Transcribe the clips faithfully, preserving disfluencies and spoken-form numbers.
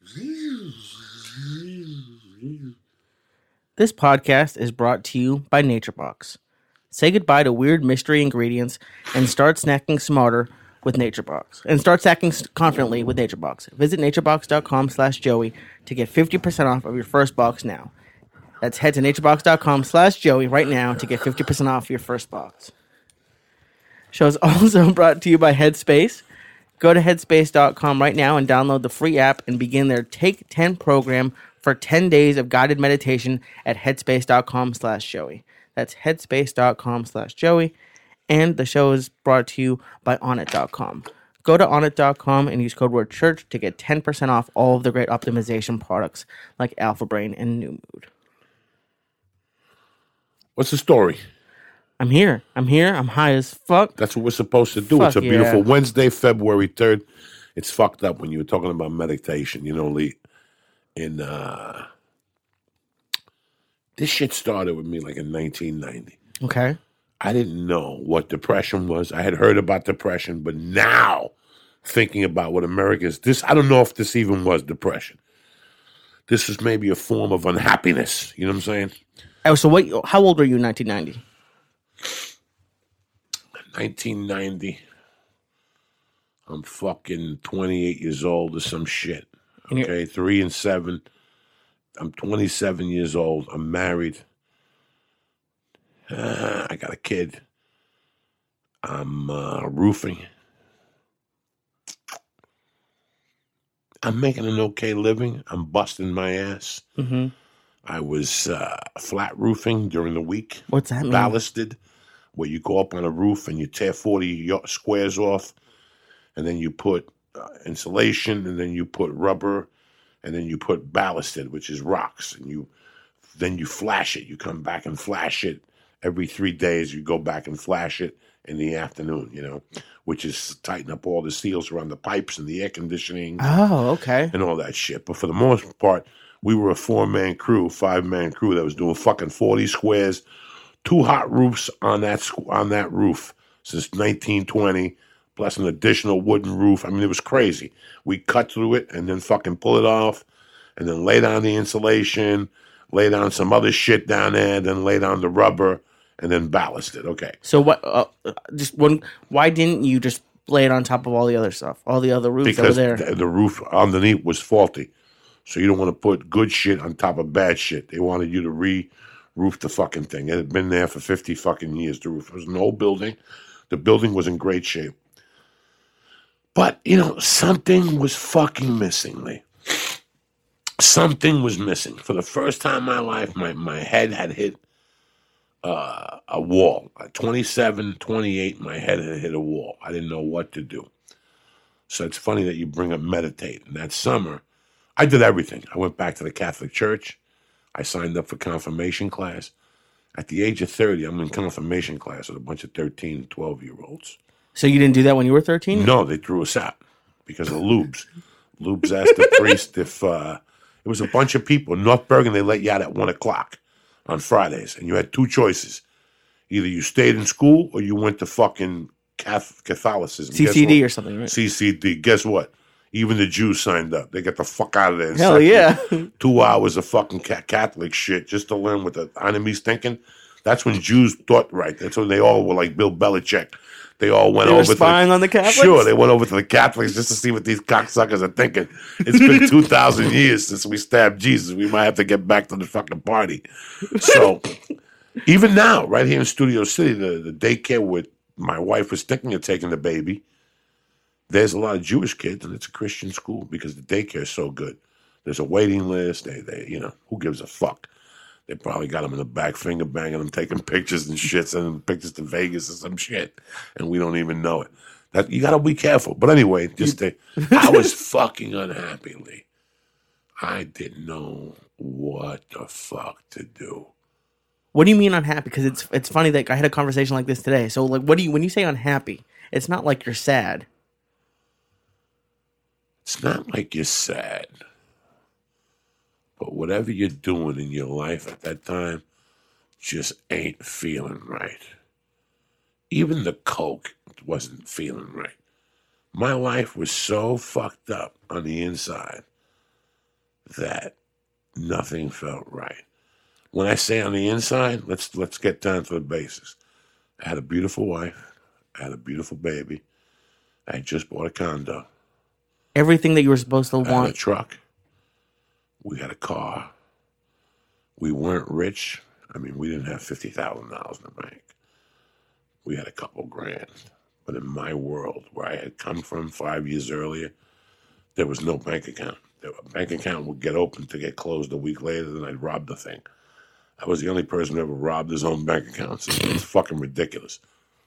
This podcast is brought to you by NatureBox. Say goodbye to weird mystery ingredients and start snacking smarter with NatureBox. And start snacking confidently with NatureBox. Visit naturebox.com slash Joey to get fifty percent off of your first box now. That's head to naturebox.com slash Joey right now to get fifty percent off your first box. Show is also brought to you by Headspace. Go to headspace dot com right now and download the free app and begin their Take ten program for ten days of guided meditation at headspace.com slash Joey. That's headspace.com slash Joey. And the show is brought to you by onnit dot com. Go to onnit dot com and use code word church to get ten percent off all of the great optimization products like Alpha Brain and New Mood. What's the story? I'm here. I'm here. I'm high as fuck. That's what we're supposed to do. Fuck it's a beautiful yeah. Wednesday, February third. It's fucked up when you were talking about meditation, you know, Lee. In uh, this shit started with me like in nineteen ninety. Okay. I didn't know what depression was. I had heard about depression, but now thinking about what America is, this, I don't know if this even was depression. This is maybe a form of unhappiness. You know what I'm saying? Oh, so what? How old were you in nineteen ninety? nineteen ninety. I'm fucking twenty-eight years old or some shit. Okay, three and seven. I'm twenty-seven years old. I'm married. Uh, I got a kid. I'm uh, roofing. I'm making an okay living. I'm busting my ass. Mm-hmm. I was uh, flat roofing during the week. What's that mean? Ballasted, where you go up on a roof and you tear forty squares off, and then you put uh, insulation, and then you put rubber, and then you put ballasted, which is rocks, and you then you flash it. You come back and flash it every three days. You go back and flash it in the afternoon, you know, which is tighten up all the seals around the pipes and the air conditioning. Oh, okay. And all that shit. But for the most part, we were a four-man crew, five-man crew that was doing fucking forty squares, two hot roofs on that on that roof since nineteen twenty, plus an additional wooden roof. I mean, it was crazy. We cut through it and then fucking pull it off and then lay down the insulation, lay down some other shit down there, then lay down the rubber, and then ballast it. Okay. So what? Uh, just one. Why didn't you just lay it on top of all the other stuff, all the other roofs Because that were there? the, the roof underneath was faulty. So you don't want to put good shit on top of bad shit. They wanted you to re-roof the fucking thing. It had been there for fifty fucking years, the roof. It was an old building. The building was in great shape. But, you know, something was fucking missing, Lee. Something was missing. For the first time in my life, my, my head had hit uh, a wall. At twenty-seven, twenty-eight, my head had hit a wall. I didn't know what to do. So it's funny that you bring up meditate. And that summer, I did everything. I went back to the Catholic Church. I signed up for confirmation class. At the age of thirty, I'm in confirmation class with a bunch of thirteen, twelve-year-olds. So you didn't do that when you were thirteen? No, they threw us out because of lubes. Lubes asked the priest if uh, it was a bunch of people. In North Bergen, they let you out at one o'clock on Fridays, and you had two choices. Either you stayed in school or you went to fucking Catholicism. C C D or something, right? C C D. Guess what? Even the Jews signed up. They got the fuck out of there. Hell yeah. Two hours of fucking Catholic shit just to learn what the enemy's thinking. That's when Jews thought right. That's when they all were like Bill Belichick. They all went they were over spying to the, on the Catholics? Sure, they went over to the Catholics just to see what these cocksuckers are thinking. It's been two thousand years since we stabbed Jesus. We might have to get back to the fucking party. So even now, right here in Studio City, the, the daycare where my wife was thinking of taking the baby, there's a lot of Jewish kids, and it's a Christian school because the daycare is so good. There's a waiting list. They, they, you know, who gives a fuck? They probably got them in the back, finger banging them, taking pictures and shit, sending pictures to Vegas or some shit, and we don't even know it. That you got to be careful. But anyway, just to, I was fucking unhappy, Lee. I didn't know what the fuck to do. What do you mean unhappy? Because it's it's funny that I had a conversation like this today. So like, what do you when you say unhappy? It's not like you're sad. It's not like you're sad. But whatever you're doing in your life at that time just ain't feeling right. Even the coke wasn't feeling right. My life was so fucked up on the inside. that nothing felt right. When I say on the inside, let's let's get down to the basics. I had a beautiful wife. I had a beautiful baby. I had just bought a condo. Everything that you were supposed to I want. had a truck. We had a car. We weren't rich. I mean, we didn't have fifty thousand dollars in the bank. We had a couple grand. But in my world, where I had come from five years earlier, there was no bank account. A bank account would get open to get closed a week later, then I'd rob the thing. I was the only person who ever robbed his own bank accounts. It's fucking ridiculous.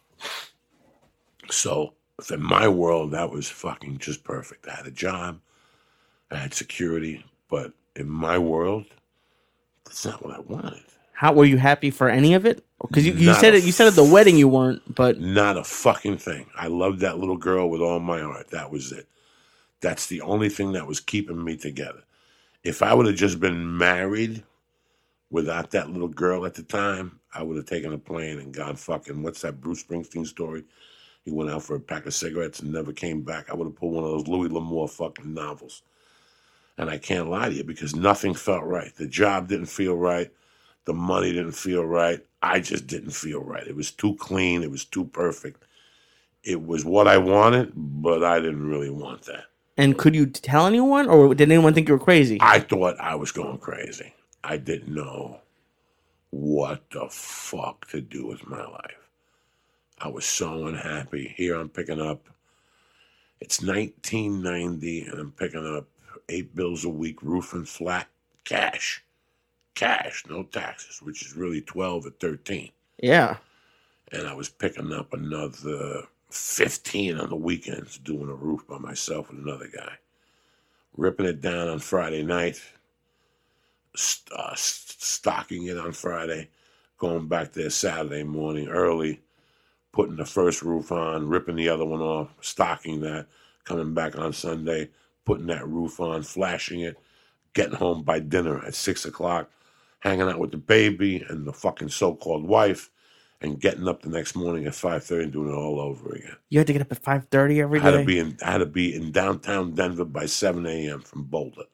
So, in my world, that was fucking just perfect. I had a job. I had security. But in my world, that's not what I wanted. How were you happy for any of it? Because you, you Not said a it. You said at the wedding you weren't, but Not a fucking thing. I loved that little girl with all my heart. That was it. That's the only thing that was keeping me together. If I would have just been married without that little girl at the time, I would have taken a plane and gone fucking, what's that Bruce Springsteen story? He went out for a pack of cigarettes and never came back. I would have pulled one of those Louis L'Amour fucking novels. And I can't lie to you because nothing felt right. The job didn't feel right. The money didn't feel right. I just didn't feel right. It was too clean. It was too perfect. It was what I wanted, but I didn't really want that. And could you tell anyone, or did anyone think you were crazy? I thought I was going crazy. I didn't know what the fuck to do with my life. I was so unhappy. Here I'm picking up, it's nineteen ninety, and I'm picking up eight bills a week, roof and flat, cash. Cash, no taxes, which is really twelve or thirteen. Yeah. And I was picking up another fifteen on the weekends, doing a roof by myself with another guy. Ripping it down on Friday night, st- uh, st- stocking it on Friday, going back there Saturday morning early, putting the first roof on, ripping the other one off, stocking that, coming back on Sunday, putting that roof on, flashing it, getting home by dinner at six o'clock, hanging out with the baby and the fucking so-called wife, and getting up the next morning at five thirty and doing it all over again. You had to get up at five thirty every I had day? to be in, I had to be in downtown Denver by seven a.m. from Boulder.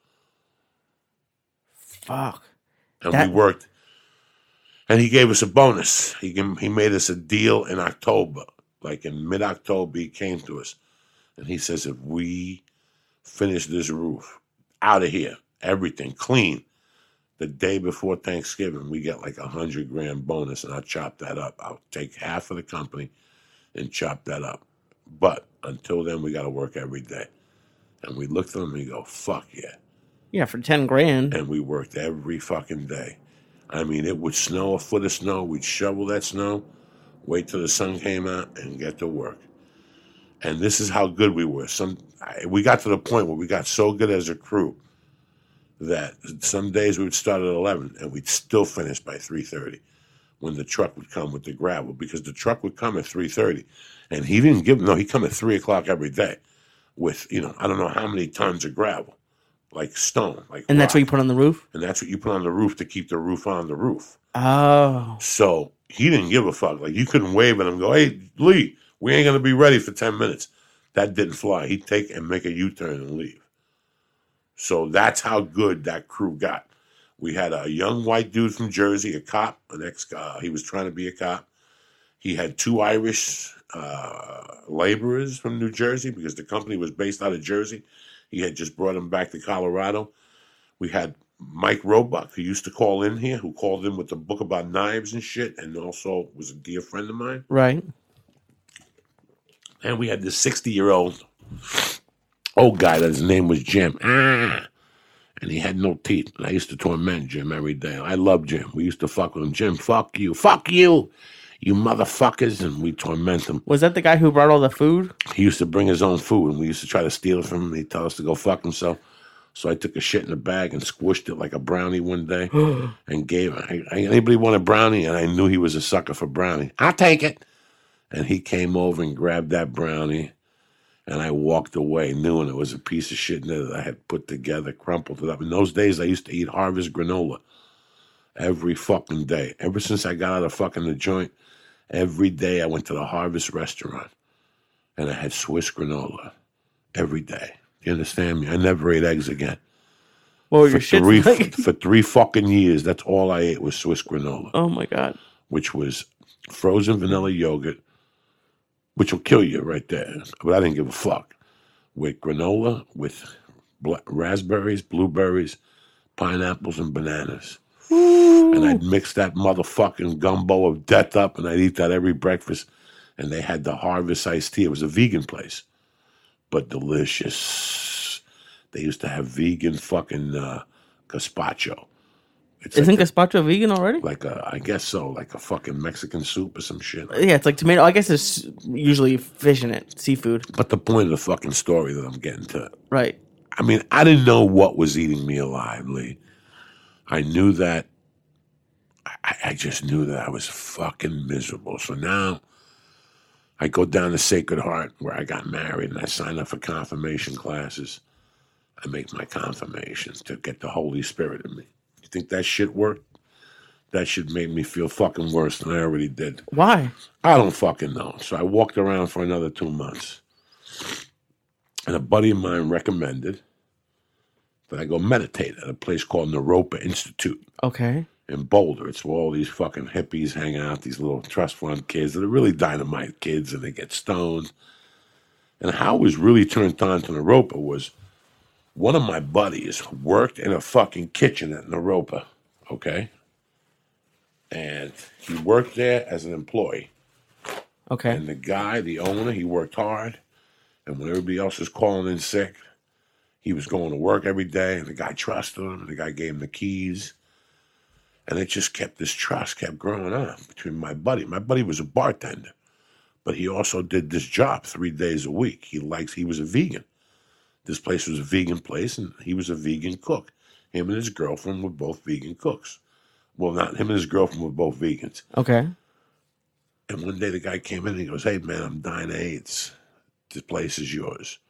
Fuck. And That- we worked. And he gave us a bonus. He gave, he made us a deal in October. Like in mid-October, he came to us. And he says, if we finish this roof out of here, everything clean, the day before Thanksgiving, we get like a hundred grand bonus, and I'll chop that up. I'll take half of the company and chop that up. But until then, we got to work every day. And we looked at them and we go, fuck yeah. Yeah, for ten grand. And we worked every fucking day. I mean, it would snow, a foot of snow. We'd shovel that snow, wait till the sun came out, and get to work. And this is how good we were. Some I, we got to the point where we got so good as a crew that some days we would start at eleven and we'd still finish by three thirty when the truck would come with the gravel, because the truck would come at three thirty, and he didn't give no, he'd come at three o'clock every day with, you know, I don't know how many tons of gravel, like stone, like And that's rock. what you put on the roof? And that's what you put on the roof to keep the roof on the roof. Oh. So he didn't give a fuck. Like, you couldn't wave at him and go, hey, Lee, we ain't going to be ready for ten minutes. That didn't fly. He'd take and make a U-turn and leave. So that's how good that crew got. We had a young white dude from Jersey, a cop, an ex. Uh, he was trying to be a cop. He had two Irish uh, laborers from New Jersey because the company was based out of Jersey. He had just brought them back to Colorado. We had Mike Roebuck, who used to call in here, who called in with the book about knives and shit, and also was a dear friend of mine. Right. And we had this sixty-year-old old guy that his name was Jim. Ah, and he had no teeth. And I used to torment Jim every day. I loved Jim. We used to fuck with him. Jim, fuck you. Fuck you, you motherfuckers. And we torment him. Was that the guy who brought all the food? He used to bring his own food, and we used to try to steal it from him. He'd tell us to go fuck himself. So I took a shit in a bag and squished it like a brownie one day and gave it. Anybody want a brownie? And I knew he was a sucker for brownie. I'll take it. And he came over and grabbed that brownie, and I walked away knowing it was a piece of shit in there that I had put together, crumpled it up. In those days, I used to eat Harvest granola every fucking day. Ever since I got out of fucking the joint, every day I went to the Harvest restaurant, and I had Swiss granola every day. You understand me? I never ate eggs again. What were for your shits three like? for three fucking years. That's all I ate was Swiss granola. Oh my god! Which was frozen vanilla yogurt, which will kill you right there. But I didn't give a fuck. With granola, with bla- raspberries, blueberries, pineapples, and bananas. Ooh. And I'd mix that motherfucking gumbo of death up, and I'd eat that every breakfast. And they had the Harvest iced tea. It was a vegan place, but delicious. They used to have vegan fucking uh, gazpacho. It's Isn't like gazpacho a, vegan already? Like a, I guess so, like a fucking Mexican soup or some shit. Yeah, it's like tomato. I guess there's usually fish in it, seafood. But the point of the fucking story that I'm getting to. Right. I mean, I didn't know what was eating me alive, Lee. I knew that, I, I just knew that I was fucking miserable. So now I go down to Sacred Heart where I got married and I signed up for confirmation classes. I make my confirmations to get the Holy Spirit in me. You think that shit worked? That shit made me feel fucking worse than I already did. Why? I don't fucking know. So I walked around for another two months. And a buddy of mine recommended that I go meditate at a place called Naropa Institute. Okay. In Boulder. It's where all these fucking hippies hang out, these little trust fund kids that are really dynamite kids, and they get stoned. And how I was really turned on to Naropa was one of my buddies worked in a fucking kitchen at Naropa, okay? And he worked there as an employee. Okay. And the guy, the owner, he worked hard. And when everybody else was calling in sick, he was going to work every day. And the guy trusted him. And the guy gave him the keys. And it just kept, this trust kept growing on between my buddy. My buddy was a bartender. But he also did this job three days a week. He likes, he was a vegan. This place was a vegan place, and he was a vegan cook. Him and his girlfriend were both vegan cooks. Well, not him and his girlfriend were both vegans. Okay. And one day the guy came in and he goes, "Hey, man, I'm dying of AIDS. This place is yours."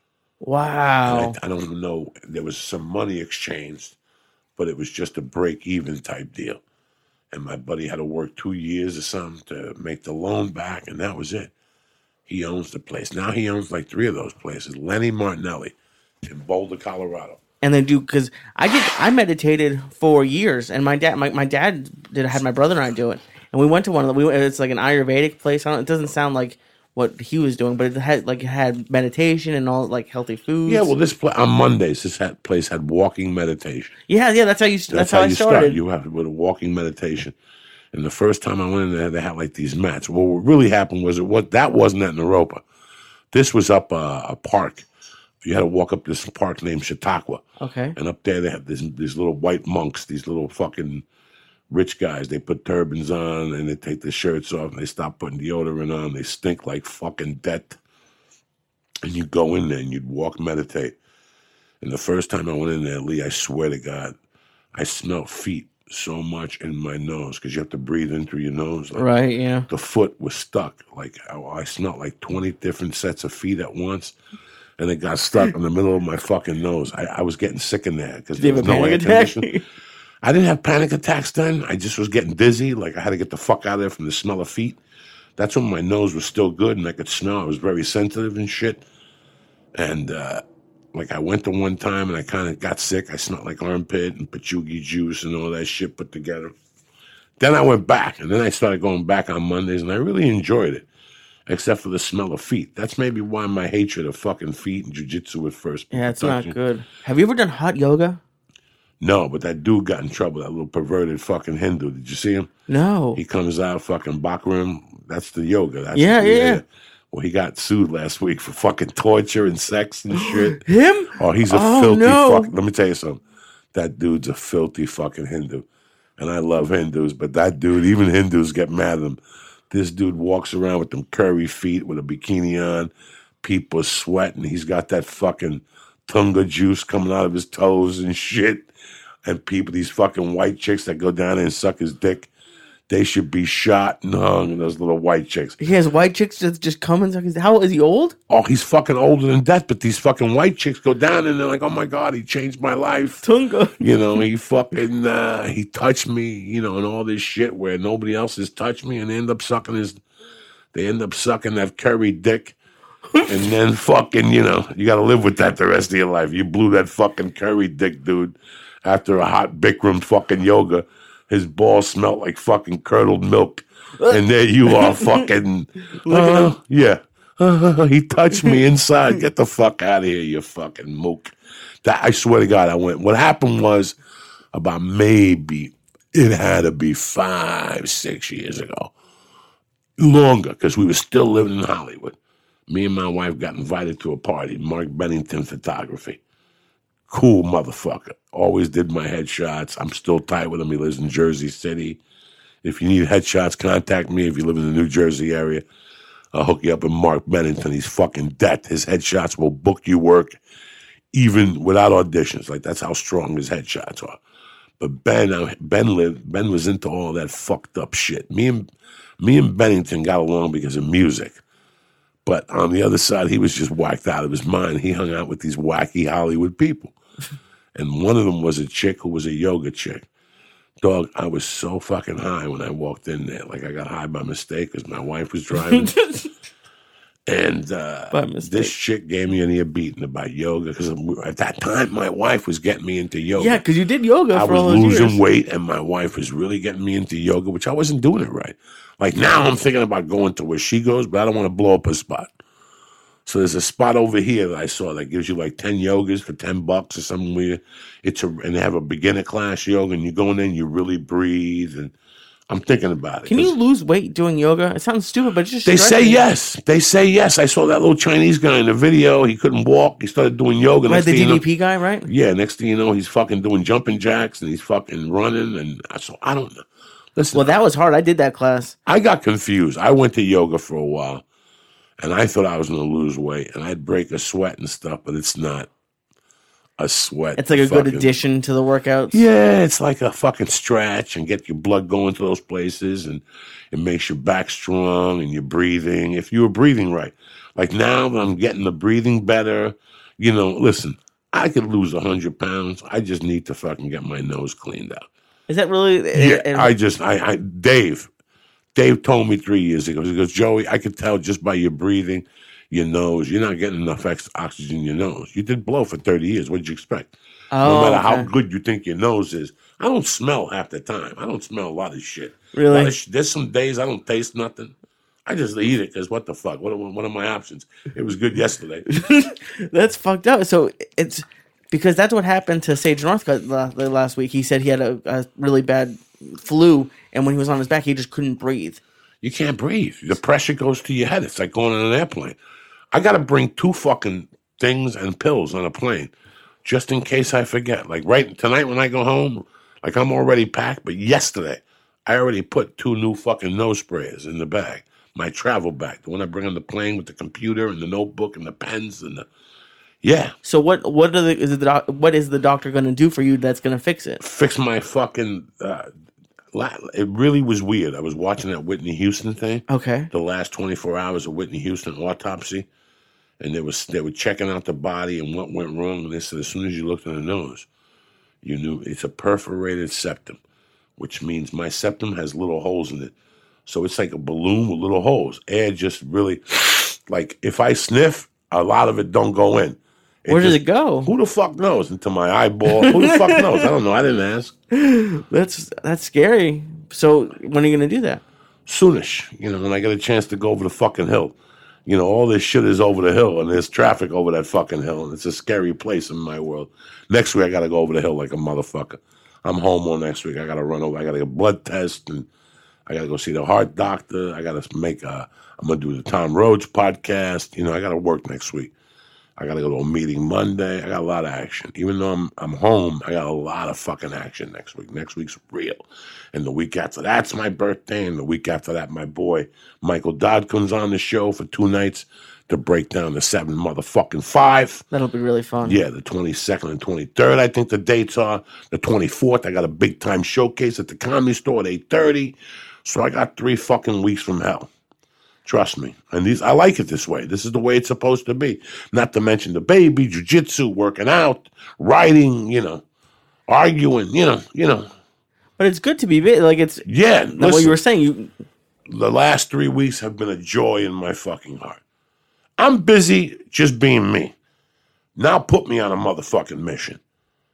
Wow. I, I don't even know. There was some money exchanged, but it was just a break-even type deal. And my buddy had to work two years or something to make the loan back, and that was it. He owns the place. Now he owns like three of those places. Lenny Martinelli in Boulder, Colorado. And they do, because I did, I meditated for years, and my dad, my, my dad did had my brother and I do it, and we went to one of the, we, it's like an Ayurvedic place. I don't, it doesn't sound like what he was doing, but it had like it had meditation and all like healthy foods. Yeah, well, this pla- on Mondays, this had, place had walking meditation. Yeah, yeah, that's how you. That's, that's how, how I you started. Start. You have with a walking meditation. And the first time I went in there, they had like these mats. Well, what really happened was it what that wasn't at Naropa. This was up uh, a park. You had to walk up this park named Chautauqua. Okay. And up there they have this, these little white monks, these little fucking rich guys. They put turbans on and they take their shirts off and they stop putting deodorant on. They stink like fucking death. And you go in there and you'd walk, meditate. And the first time I went in there, Lee, I swear to God, I smelled feet so much in my nose because you have to breathe in through your nose. Like, right, yeah. The foot was stuck. Like I, I smelled like twenty different sets of feet at once. And it got stuck in the middle of my fucking nose. I, I was getting sick in there because there was no air conditioning. I didn't have panic attacks then. I just was getting dizzy. Like I had to get the fuck out of there from the smell of feet. That's when my nose was still good and I could smell. I was very sensitive and shit. And uh, like I went to one time and I kind of got sick. I smelled like armpit and patchouli juice and all that shit put together. Then I went back and then I started going back on Mondays and I really enjoyed it. Except for the smell of feet. That's maybe why my hatred of fucking feet and jiu-jitsu at first. Yeah, it's not good. Have you ever done hot yoga? No, but that dude got in trouble, that little perverted fucking Hindu. Did you see him? No. He comes out fucking Bikram. That's the yoga. That's yeah, the, yeah, yeah. Well, he got sued last week for fucking torture and sex and shit. Him? Oh, he's a oh, filthy no. fuck. Let me tell you something. That dude's a filthy fucking Hindu. And I love Hindus, but that dude, even Hindus get mad at him. This dude walks around with them curry feet with a bikini on. People sweating. He's got that fucking tunga juice coming out of his toes and shit. And people, these fucking white chicks that go down there and suck his dick, they should be shot and hung. And those little white chicks. He has white chicks just, just come and suck his. How is he old? Oh, he's fucking older than death. But these fucking white chicks go down and they're like, "Oh my God, he changed my life." Tunga. You know, he fucking, uh, he touched me, you know, and all this shit where nobody else has touched me. And they end up sucking his, they end up sucking that curry dick. And then fucking, you know, you got to live with that the rest of your life. You blew that fucking curry dick, dude. after a hot Bikram fucking yoga. His balls smelled like fucking curdled milk. And there you are fucking, uh, yeah. Uh, he touched me inside. Get the fuck out of here, you fucking mook. That, I swear to God, I went. What happened was about maybe, it had to be five, six years ago. Longer, because we were still living in Hollywood. Me and my wife got invited to a party, Mark Bennington Photography. Cool motherfucker. Always did my headshots. I'm still tight with him. He lives in Jersey City. If you need headshots, contact me. If you live in the New Jersey area, I'll hook you up with Mark Bennington. He's fucking dead. His headshots will book you work even without auditions. Like, that's how strong his headshots are. But Ben, uh, Ben lived, Ben was into all that fucked up shit. Me and Me and Bennington got along because of music. But on the other side, he was just whacked out of his mind. He hung out with these wacky Hollywood people. And one of them was a chick who was a yoga chick. Dog, I was so fucking high when I walked in there. Like, I got high by mistake because my wife was driving. And uh, this chick gave me an ear beating about yoga because at that time, my wife was getting me into yoga. Yeah, because you did yoga I for was all those losing years. weight, and my wife was really getting me into yoga, which I wasn't doing it right. Like, now I'm thinking about going to where she goes, but I don't want to blow up a spot. So there's a spot over here that I saw that gives you like ten yogas for ten bucks or something weird. It's a, and they have a beginner class yoga, and you go in there and you really breathe. And I'm thinking about it. Can you lose weight doing yoga? It sounds stupid, but it's just They say stretching. yes. They say yes. I saw that little Chinese guy in the video. He couldn't walk. He started doing yoga. Right, Next the thing you D know- D P guy, right? Yeah, next thing you know, he's fucking doing jumping jacks and he's fucking running. And I- so I don't know. Listen, Well, that was hard. I did that class. I got confused. I went to yoga for a while, and I thought I was going to lose weight, and I'd break a sweat and stuff, but it's not a sweat. It's like a fucking, good addition to the workouts. Yeah, it's like a fucking stretch and get your blood going to those places, and it makes your back strong and you're breathing. If you were breathing right. Like now that I'm getting the breathing better, you know, listen, I could lose one hundred pounds. I just need to fucking get my nose cleaned out. Is that really? Yeah, and- I just, I, I, Dave, Dave told me three years ago, he goes, Joey, I could tell just by your breathing, your nose, you're not getting enough extra oxygen in your nose. You did blow for thirty years. What did you expect? Oh, no matter how okay. good you think your nose is. I don't smell half the time. I don't smell a lot of shit. Really? A lot of sh- There's some days I don't taste nothing. I just eat it because what the fuck? What are, what are my options? It was good yesterday. That's fucked up. So it's because that's what happened to Sage Northcutt la- last week. He said he had a, a really bad flu, and when he was on his back, he just couldn't breathe. You can't breathe. The pressure goes to your head. It's like going on an airplane. I got to bring two fucking things and pills on a plane just in case I forget. Like right tonight when I go home, like I'm already packed, but yesterday I already put two new fucking nose sprayers in the bag. My travel bag, the one I bring on the plane with the computer and the notebook and the pens and the, yeah. So what? What are the? Is the doc, what is the doctor going to do for you that's going to fix it? Fix my fucking, uh, la- it really was weird. I was watching that Whitney Houston thing. Okay. The last twenty-four hours of Whitney Houston autopsy. And they was they were checking out the body and what went wrong. And they said as soon as you looked in the nose, you knew it's a perforated septum, which means my septum has little holes in it. So it's like a balloon with little holes. Air just really, like if I sniff, a lot of it don't go in. It Where does just- it go? Who the fuck knows? Into my eyeball. Who the fuck knows? I don't know. I didn't ask. That's that's scary. So when are you going to do that? Soonish, you know, when I get a chance to go over the fucking hill. You know, all this shit is over the hill, and there's traffic over that fucking hill, and it's a scary place in my world. Next week, I got to go over the hill like a motherfucker. I'm home all next week. I got to run over. I got to get a blood test, and I got to go see the heart doctor. I got to make a, I'm going to do the Tom Rhodes podcast. You know, I got to work next week. I got to go to a meeting Monday. I got a lot of action. Even though I'm I'm home, I got a lot of fucking action next week. Next week's real. And the week after that's my birthday. And the week after that, my boy Michael Dodd comes on the show for two nights to break down the seven motherfucking five. That'll be really fun. Yeah, the twenty-second and twenty-third, I think the dates are. The twenty-fourth, I got a big time showcase at the Comedy Store at eight thirty. So I got three fucking weeks from hell. Trust me. And these, I like it this way. This is the way it's supposed to be. Not to mention the baby, jiu-jitsu, working out, writing, you know, arguing, you know, you know. But it's good to be big. Like it's Yeah, what you listen, were saying. You the last three weeks have been a joy in my fucking heart. I'm busy just being me. Now put me on a motherfucking mission.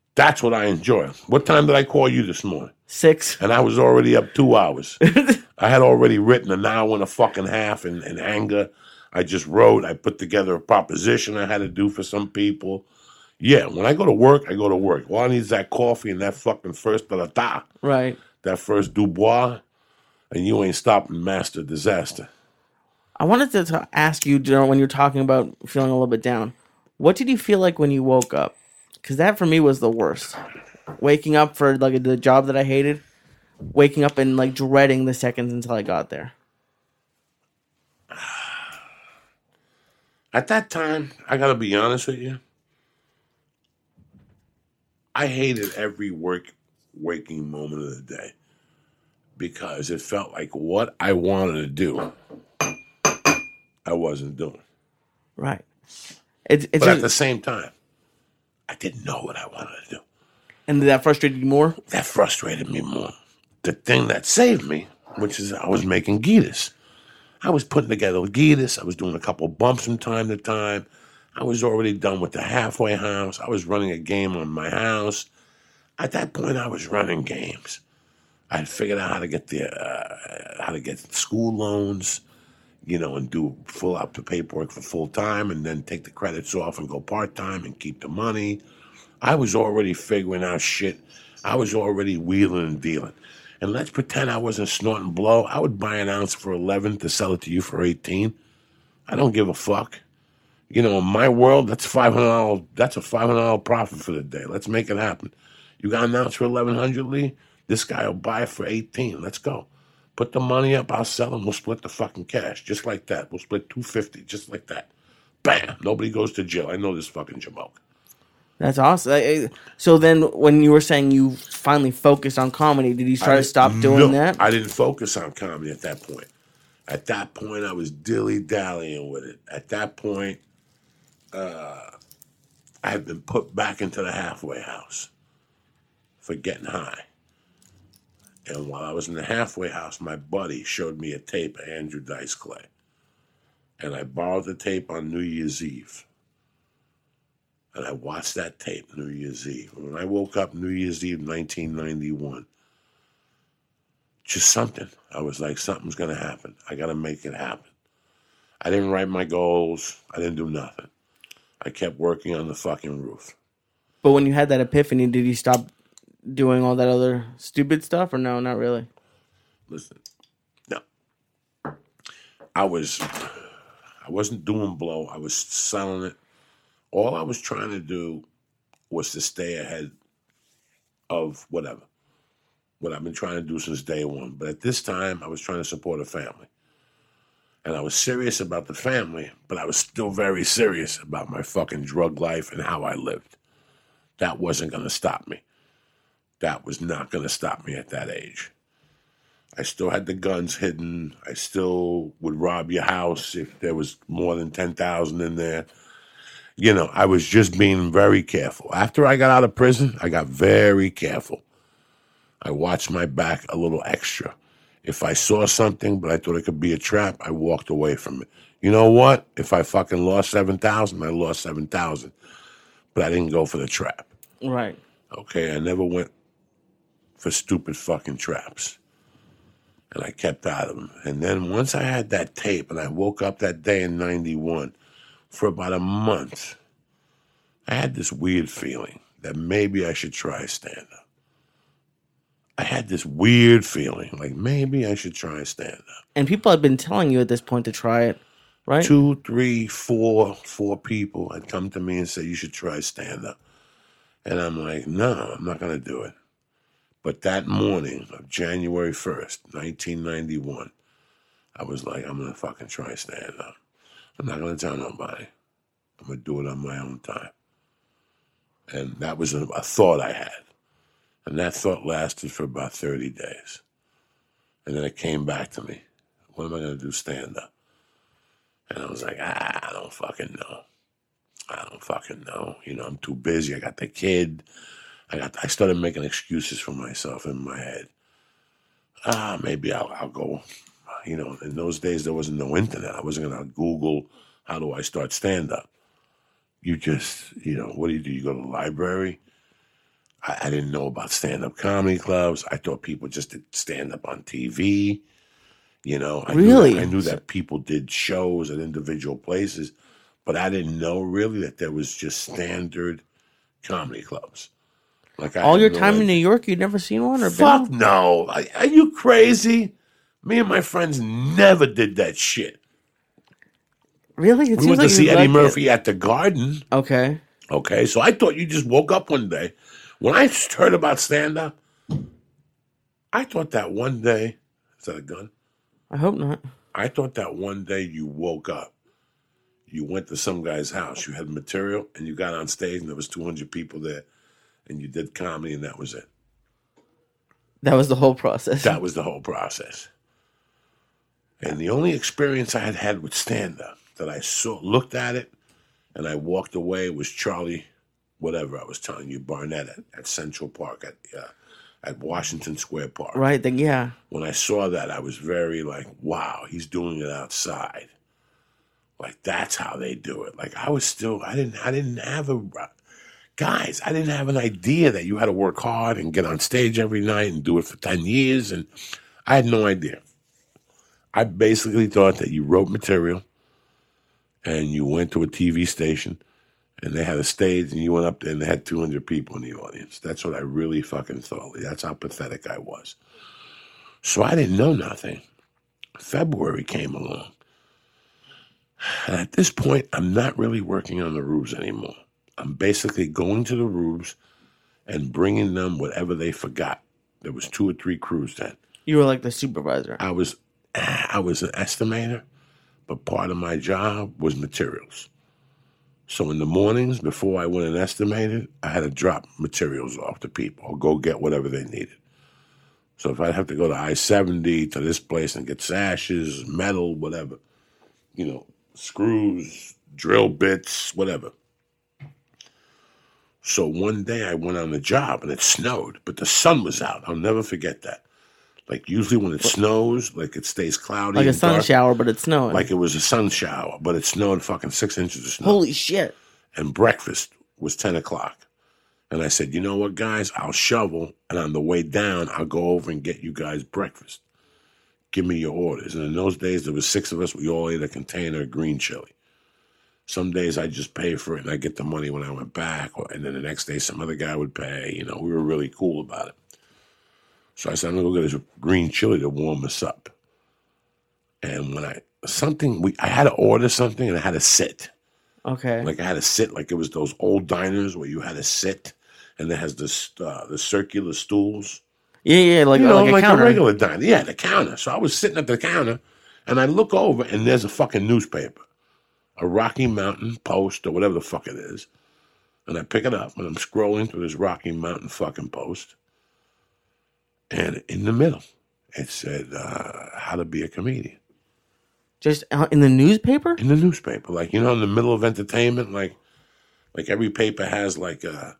That's what I enjoy. What time did I call you this morning? Six. And I was already up two hours. I had already written an hour and a fucking half in, in anger. I just wrote. I put together a proposition I had to do for some people. Yeah, when I go to work, I go to work. All I need is that coffee and that fucking first tarata. Right. That first Dubois, and you ain't stopping Master Disaster. I wanted to t- ask you, you know, when you're talking about feeling a little bit down, what did you feel like when you woke up? Because that for me was the worst. Waking up for like the job that I hated, waking up and like dreading the seconds until I got there. At that time, I gotta be honest with you, I hated every work waking moment of the day because it felt like what I wanted to do, I wasn't doing. Right. It's, it's but just, at the same time, I didn't know what I wanted to do. And that frustrated you more? That frustrated me more. The thing that saved me, which is I was making guitas. I was putting together guitas. I was doing a couple bumps from time to time. I was already done with the halfway house. I was running a game on my house. At that point, I was running games. I had figured out how to get the uh, how to get school loans, you know, and do fill out the paperwork for full time, and then take the credits off and go part time and keep the money. I was already figuring out shit. I was already wheeling and dealing. And let's pretend I wasn't snorting blow. I would buy an ounce for eleven to sell it to you for eighteen. I don't give a fuck. You know, in my world, that's five hundred dollars. That's a five hundred dollars profit for the day. Let's make it happen. You got an ounce for eleven hundred, Lee? This guy will buy it for eighteen. Let's go. Put the money up. I'll sell him. We'll split the fucking cash. Just like that. We'll split two hundred fifty dollars. Just like that. Bam. Nobody goes to jail. I know this fucking jamoke. That's awesome. So then when you were saying you finally focused on comedy, did you try to stop doing no, that? I didn't focus on comedy at that point. At that point, I was dilly-dallying with it. At that point, uh, I had been put back into the halfway house for getting high. And while I was in the halfway house, my buddy showed me a tape of Andrew Dice Clay. And I borrowed the tape on New Year's Eve. And I watched that tape New Year's Eve. When I woke up New Year's Eve, nineteen ninety-one, just something. I was like, something's going to happen. I got to make it happen. I didn't write my goals. I didn't do nothing. I kept working on the fucking roof. But when you had that epiphany, did you stop doing all that other stupid stuff, or no, not really? Listen, no. I was, I wasn't doing blow. I was selling it. All I was trying to do was to stay ahead of whatever, what I've been trying to do since day one. But at this time, I was trying to support a family. And I was serious about the family, but I was still very serious about my fucking drug life and how I lived. That wasn't going to stop me. That was not going to stop me at that age. I still had the guns hidden. I still would rob your house if there was more than ten thousand in there. You know, I was just being very careful. After I got out of prison, I got very careful. I watched my back a little extra. If I saw something, but I thought it could be a trap, I walked away from it. You know what? If I fucking lost seven thousand, I lost seven thousand. But I didn't go for the trap. Right. Okay, I never went for stupid fucking traps. And I kept out of them. And then once I had that tape and I woke up that day in ninety-one, for about a month, I had this weird feeling that maybe I should try stand-up. I had this weird feeling, like maybe I should try stand-up. And people had been telling you at this point to try it, right? Two, three, four, four people had come to me and said, you should try stand-up. And I'm like, no, I'm not going to do it. But that morning of January first, nineteen ninety-one, I was like, I'm going to fucking try stand-up. I'm not going to tell nobody. I'm going to do it on my own time. And that was a, a thought I had. And that thought lasted for about thirty days. And then it came back to me. What am I going to do stand up? And I was like, ah, I don't fucking know. I don't fucking know. You know, I'm too busy. I got the kid. I got. I started making excuses for myself in my head. Ah, maybe I'll, I'll go. You know, in those days, there wasn't no internet. I wasn't going to Google, how do I start stand-up? You just, you know, what do you do? You go to the library? I, I didn't know about stand-up comedy clubs. I thought people just did stand-up on T V. You know, I Really? Knew that, I knew that people did shows at individual places, but I didn't know really that there was just standard comedy clubs. Like I All had your no time in idea. New York, you'd never seen one or Fuck been? no! Are, are you crazy? Me and my friends never did that shit. Really? It We seems went like to see you Eddie like Murphy it. at the Garden. Okay. Okay, so I thought you just woke up one day. When I heard about stand-up, I thought that one day, is that a gun? I hope not. I thought that one day you woke up, you went to some guy's house, you had material, and you got on stage, and there was two hundred people there, and you did comedy, and that was it. That was the whole process. That was the whole process. And the only experience I had had with stand-up that I saw, looked at it, and I walked away was Charlie, whatever I was telling you, Barnett at, at Central Park, at uh, at Washington Square Park. Right. Then yeah. When I saw that, I was very like, wow, he's doing it outside. Like, that's how they do it. Like, I was still, I didn't, I didn't have a, guys, I didn't have an idea that you had to work hard and get on stage every night and do it for ten years. And I had no idea. I basically thought that you wrote material and you went to a T V station and they had a stage and you went up there and they had two hundred people in the audience. That's what I really fucking thought. That's how pathetic I was. So I didn't know nothing. February came along. And at this point, I'm not really working on the rubes anymore. I'm basically going to the rubes and bringing them whatever they forgot. There was two or three crews then. You were like the supervisor. I was, I was an estimator, but part of my job was materials. So in the mornings, before I went and estimated, I had to drop materials off to people or go get whatever they needed. So if I'd have to go to I seventy to this place and get sashes, metal, whatever, you know, screws, drill bits, whatever. So one day I went on the job and it snowed, but the sun was out. I'll never forget that. Like usually when it snows, like it stays cloudy. Like a and sun dark. shower, but it's snowing. Like it was a sun shower, but it snowed fucking six inches of snow. Holy shit. And breakfast was ten o'clock. And I said, you know what, guys? I'll shovel, and on the way down, I'll go over and get you guys breakfast. Give me your orders. And in those days, there was six of us. We all ate a container of green chili. Some days I just pay for it, and I get the money when I went back. Or, and then the next day, some other guy would pay. You know, we were really cool about it. So I said, I'm going to go get this green chili to warm us up. And when I, something, we, I had to order something, and I had to sit. Okay. Like I had to sit, like it was those old diners where you had to sit, and it has this uh, the circular stools. Yeah, yeah, like, you know, like a like counter. a regular diner. Yeah, the counter. So I was sitting at the counter, and I look over, and there's a fucking newspaper, a Rocky Mountain Post or whatever the fuck it is, and I pick it up, and I'm scrolling through this Rocky Mountain fucking Post, and in the middle, it said uh, how to be a comedian. Just out in the newspaper? In the newspaper, like, you know, in the middle of entertainment, like, like every paper has like a,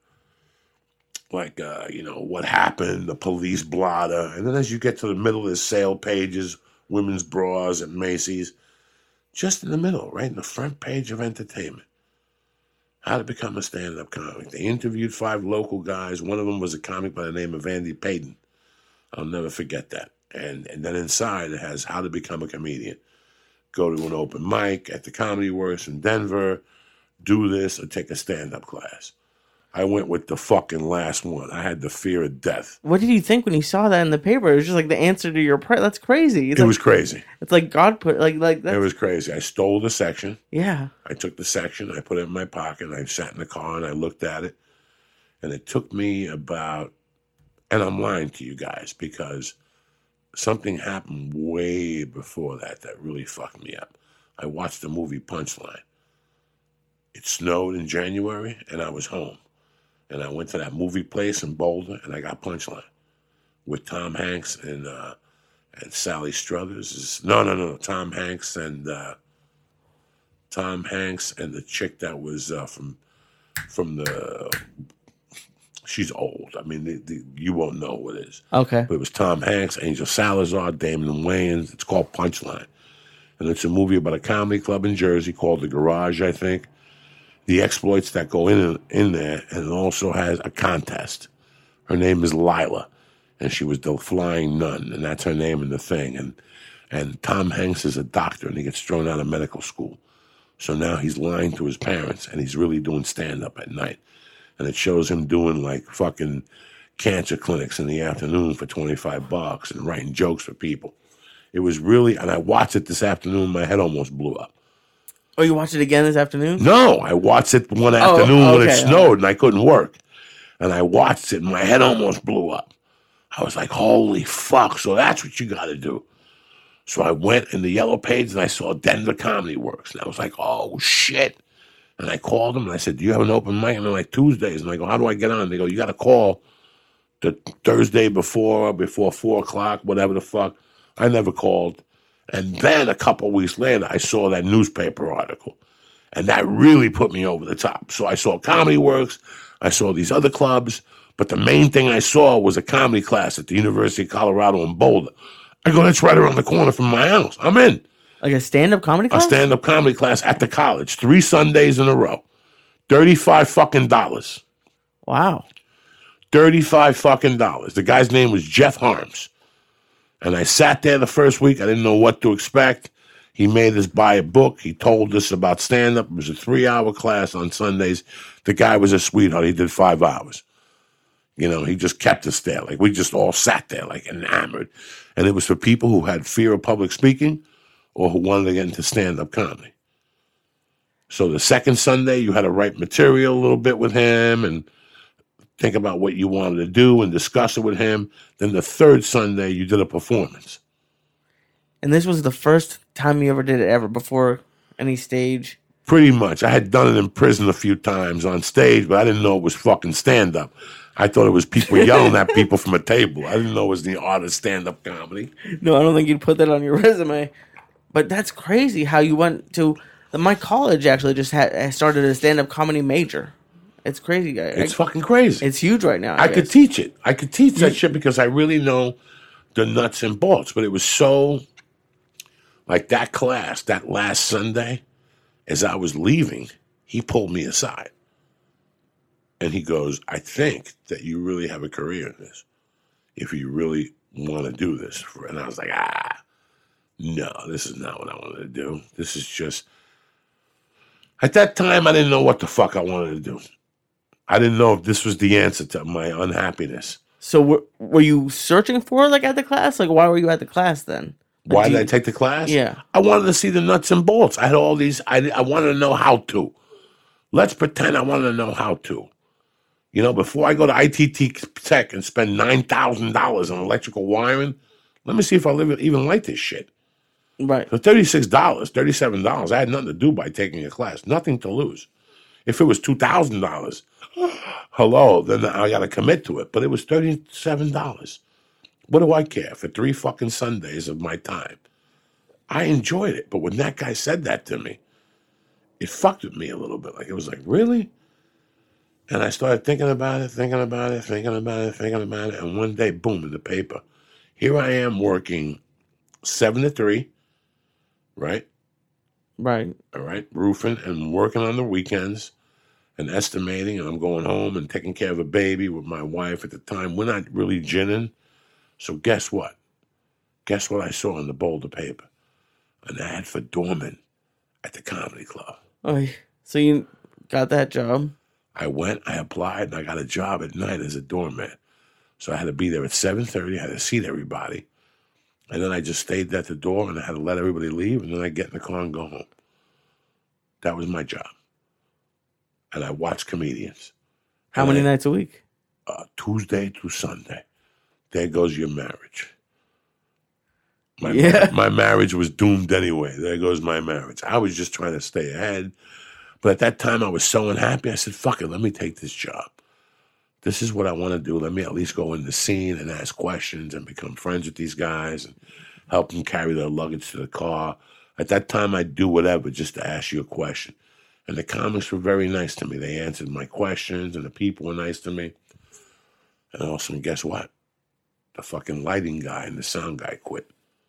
like uh, you know, what happened, the police blotter, and then as you get to the middle, there's sale pages, women's bras at Macy's, just in the middle, right in the front page of entertainment. How to become a stand-up comic. They interviewed five local guys. One of them was a comic by the name of Andy Payton. I'll never forget that. And and then inside it has how to become a comedian. Go to an open mic at the Comedy Works in Denver, do this, or take a stand-up class. I went with the fucking last one. I had the fear of death. What did you think when you saw that in the paper? It was just like the answer to your prayer. That's crazy. It's It like, was crazy. It's like God put like like that's, It was crazy. I stole the section. yeah. I took the section, I put it in my pocket, and I sat in the car and I looked at it. And it took me about, and I'm lying to you guys because something happened way before that that really fucked me up. I watched the movie Punchline. It snowed in January, and I was home. And I went to that movie place in Boulder, and I got Punchline with Tom Hanks and uh, and Sally Struthers. No, no, no, Tom Hanks and uh, Tom Hanks and the chick that was uh, from from the. She's old. I mean, the, the, you won't know what it is. Okay. But it was Tom Hanks, Angel Salazar, Damon Wayans. It's called Punchline. And it's a movie about a comedy club in Jersey called The Garage, I think. The exploits that go in in there, and it also has a contest. Her name is Lila, and she was the flying nun, and that's her name in the thing. And and Tom Hanks is a doctor, and he gets thrown out of medical school. So now he's lying to his parents, and he's really doing stand-up at night. And it shows him doing, like, fucking cancer clinics in the afternoon for twenty-five bucks and writing jokes for people. It was really, and I watched it this afternoon, my head almost blew up. Oh, you watched it again this afternoon? No, I watched it one afternoon oh, okay, when it snowed and I couldn't work. And I watched it and my head almost blew up. I was like, holy fuck, so that's what you got to do. So I went in the Yellow Page and I saw Denver Comedy Works. And I was like, oh, shit. And I called them and I said, do you have an open mic? And they're like, Tuesdays. And I go, how do I get on? They go, you got to call the Thursday before, before four o'clock, whatever the fuck. I never called. And then a couple of weeks later, I saw that newspaper article. And that really put me over the top. So I saw Comedy Works. I saw these other clubs. But the main thing I saw was a comedy class at the University of Colorado in Boulder. I go, that's right around the corner from my house. I'm in. Like a stand-up comedy class? A stand-up comedy class at the college. Three Sundays in a row. thirty-five fucking dollars. Wow. thirty-five fucking dollars. The guy's name was Jeff Harms. And I sat there the first week. I didn't know what to expect. He made us buy a book. He told us about stand-up. It was a three-hour class on Sundays. The guy was a sweetheart. He did five hours. You know, he just kept us there. Like, we just all sat there, like, enamored. And it was for people who had fear of public speaking or who wanted to get into stand-up comedy. So the second Sunday, you had to write material a little bit with him and think about what you wanted to do and discuss it with him. Then the third Sunday, you did a performance. And this was the first time you ever did it ever before any stage? Pretty much. I had done it in prison a few times on stage, but I didn't know it was fucking stand-up. I thought it was people yelling at people from a table. I didn't know it was the art of stand-up comedy. No, I don't think you'd put that on your resume. But that's crazy how you went to... My college actually just had started a stand-up comedy major. It's crazy, guys. It's I, fucking crazy. It's huge right now. I, I could teach it. I could teach that shit because I really know the nuts and bolts. But it was so... Like that class, that last Sunday, as I was leaving, he pulled me aside. And he goes, I think that you really have a career in this. If you really want to do this. And I was like, ah, no, this is not what I wanted to do. This is just... At that time, I didn't know what the fuck I wanted to do. I didn't know if this was the answer to my unhappiness. So were, were you searching for it, like, at the class? Like, why were you at the class then? Like, why did you... I take the class? Yeah. I wanted to see the nuts and bolts. I had all these... I, I wanted to know how to. Let's pretend I wanted to know how to. You know, before I go to I T T Tech and spend nine thousand dollars on electrical wiring, let me see if I live, even like this shit. Right. For thirty-six dollars, thirty-seven dollars, I had nothing to do by taking a class. Nothing to lose. If it was two thousand dollars, hello, then I got to commit to it. But it was thirty-seven dollars. What do I care for three fucking Sundays of my time? I enjoyed it. But when that guy said that to me, it fucked with me a little bit. Like, it was like, really? And I started thinking about it, thinking about it, thinking about it, thinking about it. And one day, boom, in the paper. Here I am working seven to three, right? Right. All right, roofing and working on the weekends and estimating. And I'm going home and taking care of a baby with my wife at the time. We're not really ginning. So guess what? Guess what I saw in the Boulder paper? An ad for doorman at the comedy club. Oh, so you got that job? I went, I applied, and I got a job at night as a doorman. So I had to be there at seven thirty. I had to seat everybody. And then I just stayed at the door, and I had to let everybody leave, and then I'd get in the car and go home. That was my job. And I watched comedians. How and many I, nights a week? Uh, Tuesday through Sunday. There goes your marriage. My, yeah. my marriage was doomed anyway. There goes my marriage. I was just trying to stay ahead. But at that time, I was so unhappy. I said, fuck it, let me take this job. This is what I want to do. Let me at least go in the scene and ask questions and become friends with these guys and help them carry their luggage to the car. At that time, I'd do whatever just to ask you a question. And the comics were very nice to me. They answered my questions, and the people were nice to me. And all of a sudden, guess what? The fucking lighting guy and the sound guy quit.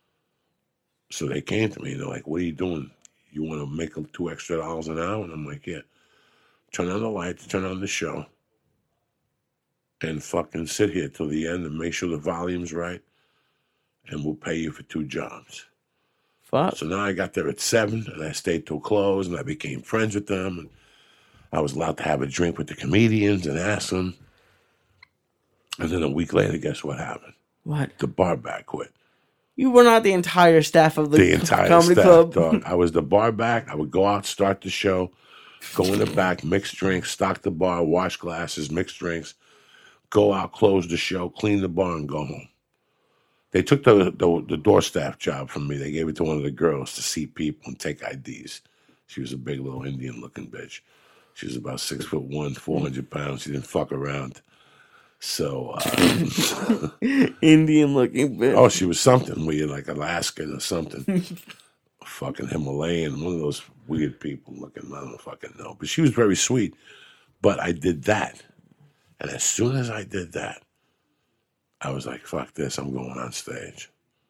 So they came to me, and they're like, what are you doing? You want to make two extra dollars an hour? And I'm like, yeah. Turn on the lights, turn on the show. and fucking sit here till the end and make sure the volume's right, and we'll pay you for two jobs. Fuck. So now I got there at seven, and I stayed till close, and I became friends with them, and I was allowed to have a drink with the comedians and ask them. And then a week later, guess what happened? What? The bar back quit. You were not the entire staff of the, The entire comedy staff, club. dog. I was the bar back. I would go out, start the show, go in the back, mix drinks, stock the bar, wash glasses, mix drinks, go out, close the show, clean the bar, and go home. They took the, the the door staff job from me. They gave it to one of the girls to see people and take I Ds. She was a big little Indian-looking bitch. She was about six foot one, four hundred pounds. She didn't fuck around. So, uh, Indian-looking bitch. oh, she was something weird, like Alaskan or something. Fucking Himalayan, one of those weird people looking. I don't fucking know. But she was very sweet. But I did that. And as soon as I did that, I was like, fuck this, I'm going on stage.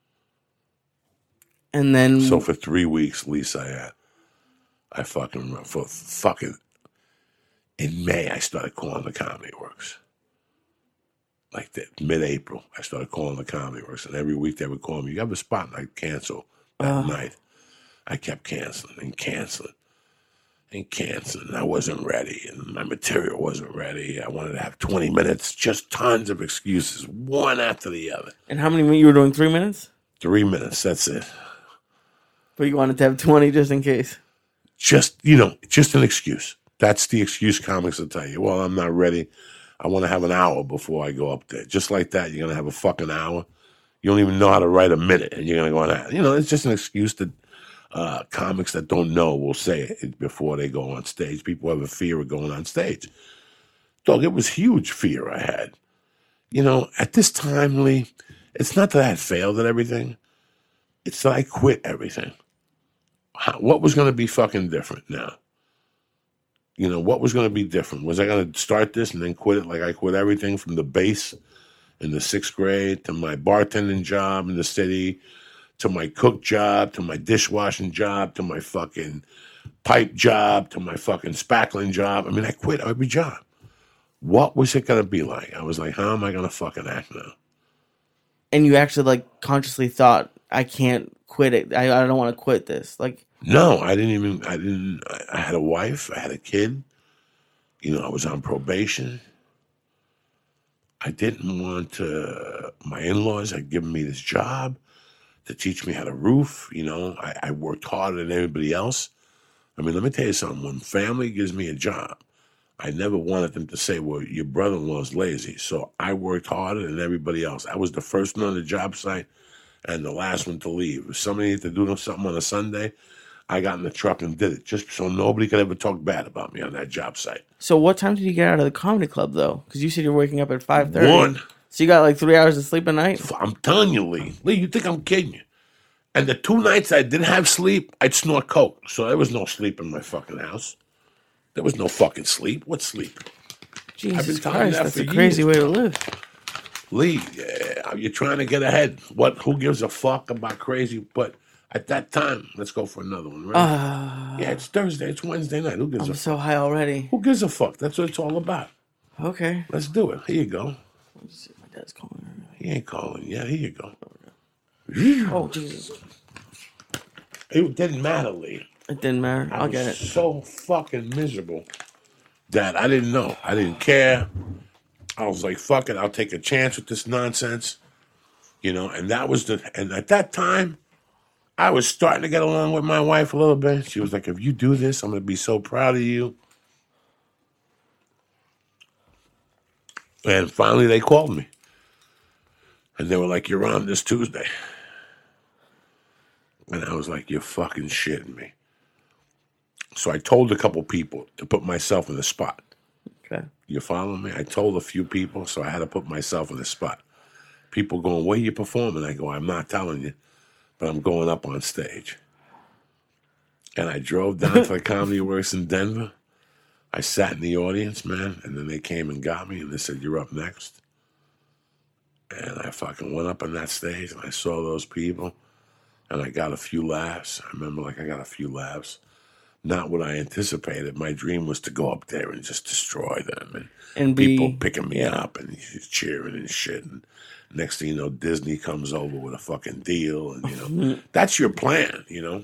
And then... So for three weeks, Lisa, I had, I fucking, for fucking, in May, I started calling the Comedy Works. Like that, mid-April, I started calling the Comedy Works, and every week they would call me, you have a spot, and I'd cancel that Uh. night. I kept canceling and canceling and canceling. I wasn't ready, and my material wasn't ready. I wanted to have twenty minutes, just tons of excuses, one after the other. And how many you were doing? Three minutes? Three minutes, that's it. But you wanted to have twenty just in case. Just, you know, just an excuse. That's the excuse comics will tell you. Well, I'm not ready. I want to have an hour before I go up there. Just like that, you're going to have a fucking hour. You don't even know how to write a minute, and you're going to go on that. You know, it's just an excuse that uh, comics that don't know will say it before they go on stage. People have a fear of going on stage. Dog, it was huge fear I had. You know, at this time, Lee, it's not that I had failed at everything. It's that I quit everything. How, what was going to be fucking different now? You know, what was going to be different? Was I going to start this and then quit it like I quit everything from the base in the sixth grade to my bartending job in the city to my cook job to my dishwashing job to my fucking pipe job to my fucking spackling job? I mean, I quit every job. What was it going to be like? I was like, how am I going to fucking act now? And you actually, like, consciously thought, I can't quit it. I, I don't want to quit this. Like, no, I didn't even, I didn't, I had a wife, I had a kid, you know, I was on probation. I didn't want to, my in-laws had given me this job to teach me how to roof, you know, I, I worked harder than everybody else. I mean, let me tell you something, when family gives me a job, I never wanted them to say, well, your brother-in-law's lazy, so I worked harder than everybody else. I was the first one on the job site and the last one to leave. If somebody needed to do something on a Sunday, I got in the truck and did it, just so nobody could ever talk bad about me on that job site. so what time did you get out of the comedy club, though? Because you said you're waking up at five thirty. One. So you got like three hours of sleep a night? I'm telling you, Lee. Lee, you think I'm kidding you? And the two nights I didn't have sleep, I'd snort coke. So there was no sleep in my fucking house. There was no fucking sleep. What sleep? Jesus I've been telling you Christ, that that's for a crazy years. way to live. Lee, uh, you're trying to get ahead. What? Who gives a fuck about crazy? But at that time, let's go for another one, right? Uh, yeah, it's Thursday. It's Wednesday night. Who gives I'm a so fuck? high already. Who gives a fuck? That's what it's all about. Okay. Let's do it. Here you go. Let's see if my dad's calling. He ain't calling. Yeah, here you go. Oh, Jesus. It didn't matter, Lee. It didn't matter. I I'll was get it. so fucking miserable that I didn't know. I didn't care. I was like, fuck it, I'll take a chance with this nonsense. You know, and that was the, and at that time, I was starting to get along with my wife a little bit. She was like, if you do this, I'm going to be so proud of you. And finally they called me. And they were like, you're on this Tuesday. And I was like, you're fucking shitting me. So I told a couple people to put myself in the spot. Okay. You follow me? I told a few people, so I had to put myself in the spot. People going, where you performing? I go, I'm not telling you, but I'm going up on stage. And I drove down to the Comedy Works in Denver. I sat in the audience, man, and then they came and got me, and they said, you're up next. And I fucking went up on that stage, and I saw those people, and I got a few laughs. I remember, like, I got a few laughs. not what I anticipated. My dream was to go up there and just destroy them, and, And be, people picking me yeah. up and cheering and shit. And next thing you know, Disney comes over with a fucking deal, and you know that's your plan. You know,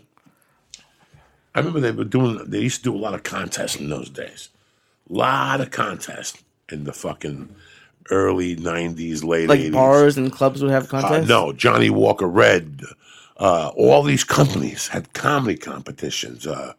I remember they were doing. They used to do a lot of contests in those days. A lot of contests in the fucking early nineties, late Like eighties. bars and clubs would have contests? Uh, no, Johnny Walker Red. Uh, all these companies had comedy competitions. Uh,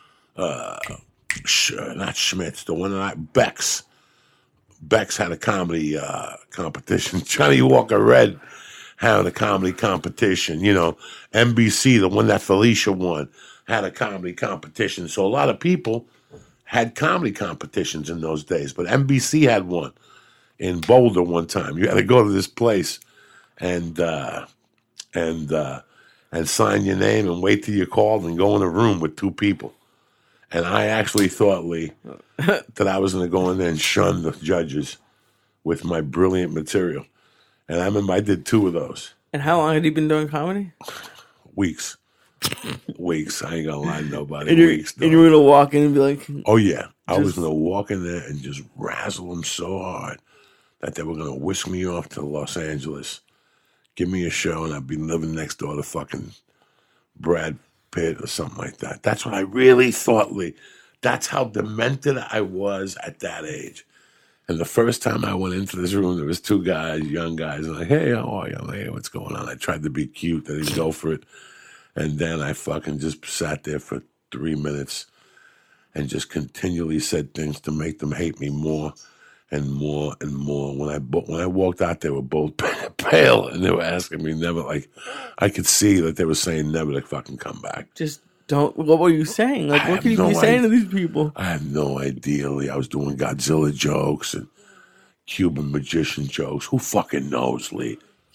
uh, sh- not Schmitz, the one that I, Beck's. Beck's had a comedy uh, competition. Johnny Walker Red had a comedy competition. You know, N B C, the one that Felicia won, had a comedy competition. So a lot of people had comedy competitions in those days. But N B C had one in Boulder one time. You had to go to this place and uh, and uh, and sign your name and wait till you're called and go in a room with two people. And I actually thought, Lee, that I was going to go in there and shun the judges with my brilliant material. And I remember I did two of those. And how long had you been doing comedy? Weeks. Weeks. I ain't going to lie to nobody. And, you're, Weeks. and you were going to walk in and be like... Oh, yeah. I just... was going to walk in there and just razzle them so hard that they were going to whisk me off to Los Angeles, give me a show, and I'd be living next door to fucking Brad Pitt or something like that. That's what I really thought, Lee. That's how demented I was at that age. And the first time I went into this room, there was two guys, young guys, and like, hey, how are you? I'm like, hey, what's going on? I tried to be cute. I didn't go for it. And then I fucking just sat there for three minutes and just continually said things to make them hate me more and more and more. When I when I walked out, they were both pale, and they were asking me never, like, I could see that they were saying never to fucking come back. Just don't, what were you saying? Like, I what could you no be saying idea. to these people? I have no idea, Lee. I was doing Godzilla jokes and Cuban magician jokes. Who fucking knows, Lee?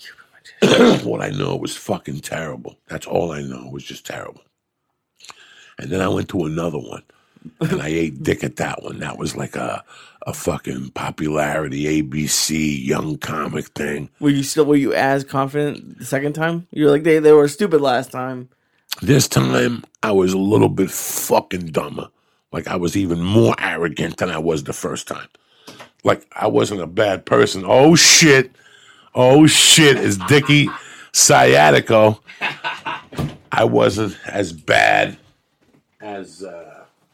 What I know was fucking terrible. That's all I know was just terrible. And then I went to another one, and I ate dick at that one. That was like a a fucking popularity A B C young comic thing. Were you still, were you as confident the second time? You were like, they, they were stupid last time. This time, I was a little bit fucking dumber. Like, I was even more arrogant than I was the first time. Like, I wasn't a bad person. Oh, shit. Oh, shit. It's Dickie Sciatico. I wasn't as bad as... Uh,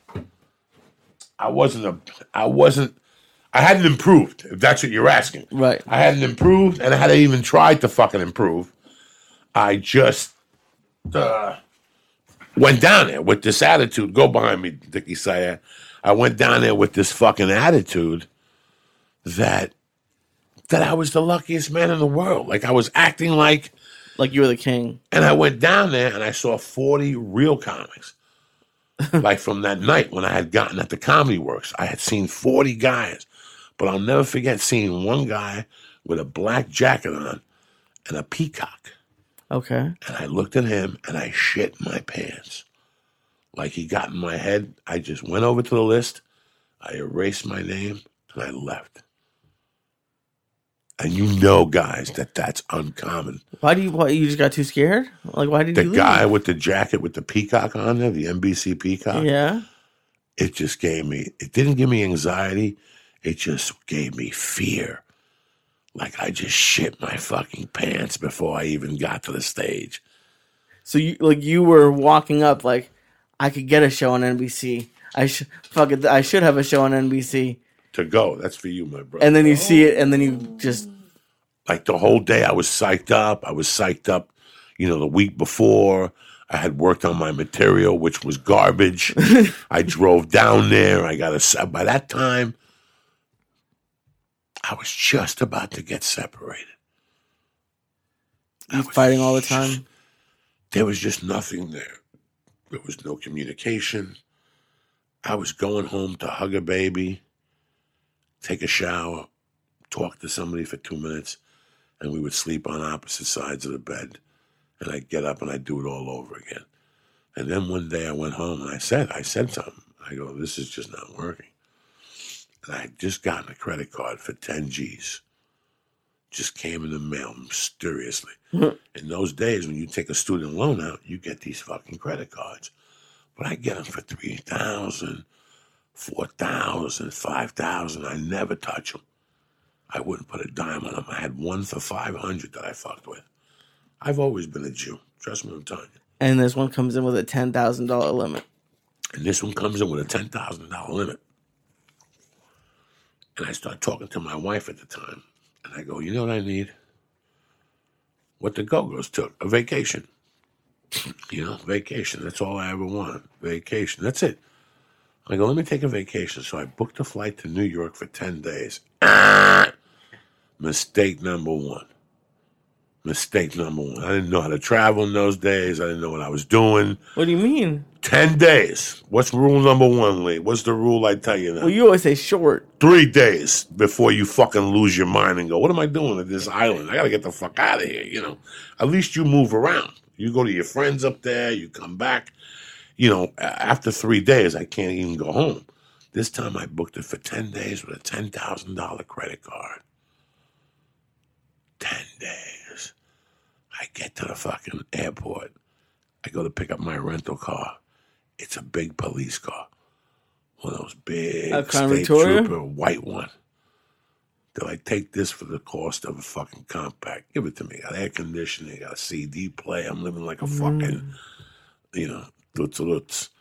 I wasn't a... I wasn't... I hadn't improved, if that's what you're asking. Right. I hadn't improved, and I hadn't even tried to fucking improve. I just... Uh, went down there with this attitude. Go behind me, Dickie Sayat. I went down there with this fucking attitude that that I was the luckiest man in the world. Like, I was acting like... Like you were the king. And I went down there and I saw forty real comics. Like, from that night when I had gotten at the Comedy Works, I had seen forty guys. But I'll never forget seeing one guy with a black jacket on and a peacock. Okay. And I looked at him, and I shit my pants. Like, he got in my head. I just went over to the list. I erased my name, and I left. And you know, guys, that that's uncommon. Why do you, why, you just got too scared? Like, why did The you leave? guy with the jacket with the peacock on there, the N B C peacock. Yeah. It just gave me, it didn't give me anxiety. It just gave me fear. Like, I just shit my fucking pants before I even got to the stage. So you like you were walking up like, I could get a show on N B C. I should fuck it. I should have a show on N B C. To go, that's for you, my brother. And then you see it, and then you just like the whole day. I was psyched up. I was psyched up. You know, the week before, I had worked on my material, which was garbage. I drove down there. I got a. By that time, I was just about to get separated. you fighting all the time. There was just nothing there. There was no communication. I was going home to hug a baby, take a shower, talk to somebody for two minutes, and we would sleep on opposite sides of the bed. And I'd get up and I'd do it all over again. And then one day I went home and I said, I said something. I go, this is just not working. And I had just gotten a credit card for ten G's. Just came in the mail mysteriously. In those days, when you take a student loan out, you get these fucking credit cards. But I get them for three thousand, four thousand, five thousand. I never touch them. I wouldn't put a dime on them. I had one for five hundred that I fucked with. I've always been a Jew. Trust me, I'm telling you. And this one comes in with a ten thousand dollars limit. And this one comes in with a ten thousand dollars limit. And I start talking to my wife at the time. And I go, you know what I need? What the Go-Go's took, a vacation. You know, vacation. That's all I ever wanted. Vacation. That's it. I go, let me take a vacation. So I booked a flight to New York for ten days. Ah! Mistake number one. Mistake number one. I didn't know how to travel in those days. I didn't know what I was doing. What do you mean? Ten days. What's rule number one, Lee? What's the rule I tell you now? Well, you always say short. Three days before you fucking lose your mind and go, what am I doing at this island? I got to get the fuck out of here, you know. At least you move around. You go to your friends up there. You come back. You know, after three days, I can't even go home. This time I booked it for ten days with a ten thousand dollars credit card. ten days. I get to the fucking airport. I go to pick up my rental car. It's a big police car. One of those big A Crown state Victoria? trooper, white one. They're like, take this for the cost of a fucking compact. Give it to me. Got air conditioning, got a C D player. I'm living like a fucking, Mm. you know, lutz lutz.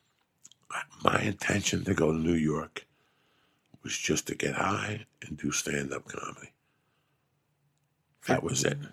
My intention to go to New York was just to get high and do stand-up comedy. That was it.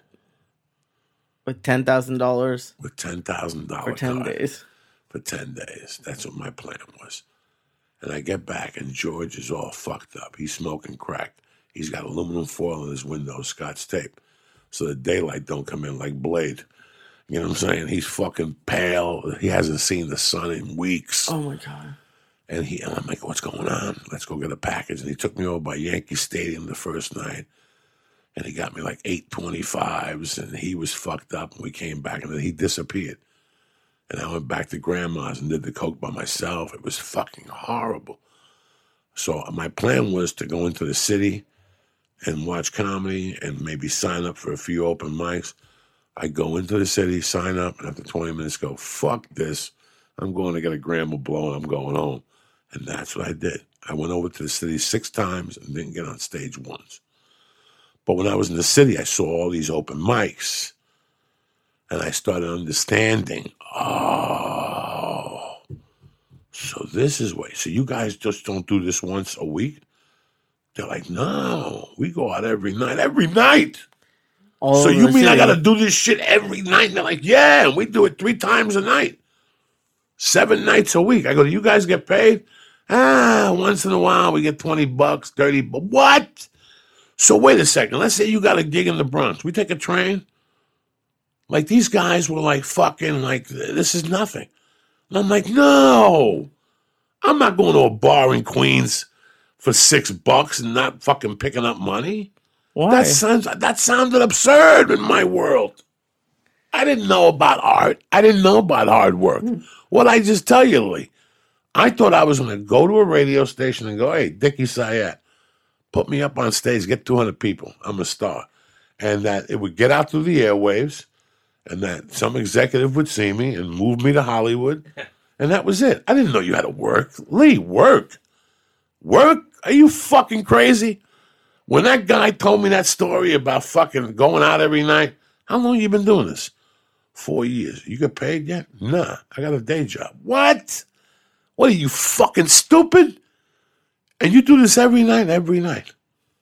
With ten thousand dollars With ten thousand dollars for ten days. For ten days. That's what my plan was. And I get back, and George is all fucked up. He's smoking crack. He's got aluminum foil in his window, Scotch tape, so the daylight don't come in like Blade. You know what I'm saying? He's fucking pale. He hasn't seen the sun in weeks. Oh, my God. And he, and I'm like, what's going on? Let's go get a package. And he took me over by Yankee Stadium the first night. And he got me like eight twenty-fives. And he was fucked up. And we came back. And then he disappeared. And I went back to grandma's and did the coke by myself. It was fucking horrible. So my plan was to go into the city and watch comedy and maybe sign up for a few open mics. I go into the city, sign up, and after twenty minutes go, fuck this. I'm going to get a gram of blow and I'm going home. And that's what I did. I went over to the city six times and didn't get on stage once. But when I was in the city, I saw all these open mics. And I started understanding, oh, so this is what, so you guys just don't do this once a week? They're like, no, we go out every night, every night. All So over you the mean I city. got to do this shit every night? And they're like, yeah, and we do it three times a night. Seven nights a week. I go, do you guys get paid? Ah, once in a while we get twenty bucks, thirty bucks. What? So wait a second. Let's say you got a gig in the Bronx. We take a train. Like these guys were like fucking like, this is nothing. And I'm like, no. I'm not going to a bar in Queens for six bucks and not fucking picking up money. Why? That sounds that sounded absurd in my world. I didn't know about art. I didn't know about hard work. Mm. What I just tell you, Lee, I thought I was going to go to a radio station and go, hey, Dickie Sayat, put me up on stage, get two hundred people. I'm a star. And that it would get out through the airwaves and that some executive would see me and move me to Hollywood. And that was it. I didn't know you had to work. Lee, work. Work? Are you fucking crazy? When that guy told me that story about fucking going out every night, how long you been doing this? Four years. You get paid yet? Nah, I got a day job. What? What are you, fucking stupid? And you do this every night, every night.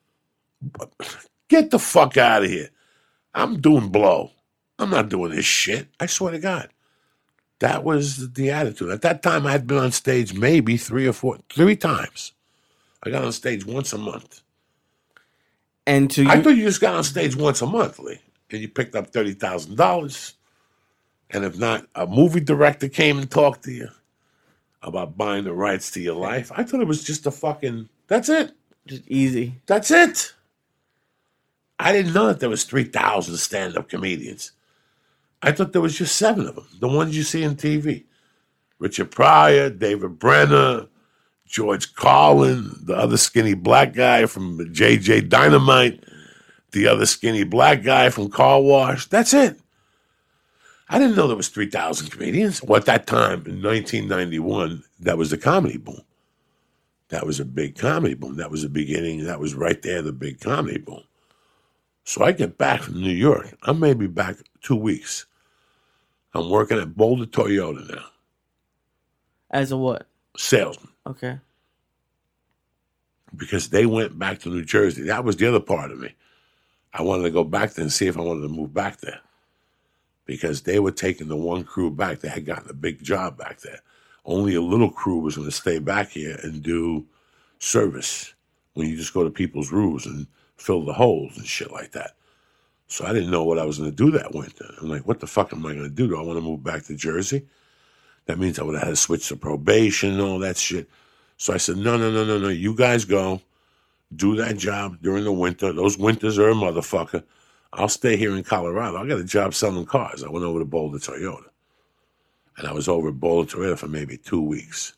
Get the fuck out of here. I'm doing blow. I'm not doing this shit. I swear to God. That was the attitude. At that time, I had been on stage maybe three or four, three times. I got on stage once a month. And to you, I thought you just got on stage once a month, Lee, and you picked up thirty thousand dollars. And if not, a movie director came and talked to you about buying the rights to your life. I thought it was just a fucking, that's it. just easy. That's it. I didn't know that there was three thousand stand-up comedians. I thought there was just seven of them, the ones you see on T V. Richard Pryor, David Brenner, George Carlin, the other skinny black guy from J J Dynamite, the other skinny black guy from Car Wash. That's it. I didn't know there was three thousand comedians. Well, at that time, in nineteen ninety-one, that was the comedy boom. That was a big comedy boom. That was the beginning. That was right there, the big comedy boom. So I get back from New York. I may be back two weeks. I'm working at Boulder Toyota now. As a what? Salesman. Okay. Because they went back to New Jersey. That was the other part of me. I wanted to go back there and see if I wanted to move back there. Because they were taking the one crew back. They had gotten a big job back there. Only a little crew was going to stay back here and do service when you just go to people's roofs and fill the holes and shit like that. So I didn't know what I was going to do that winter. I'm like, what the fuck am I going to do? Do I want to move back to Jersey? That means I would have had to switch to probation and all that shit. So I said, no, no, no, no, no. You guys go. Do that job during the winter. Those winters are a motherfucker. I'll stay here in Colorado. I got a job selling cars. I went over to Boulder Toyota. And I was over at Boulder Toyota for maybe two weeks.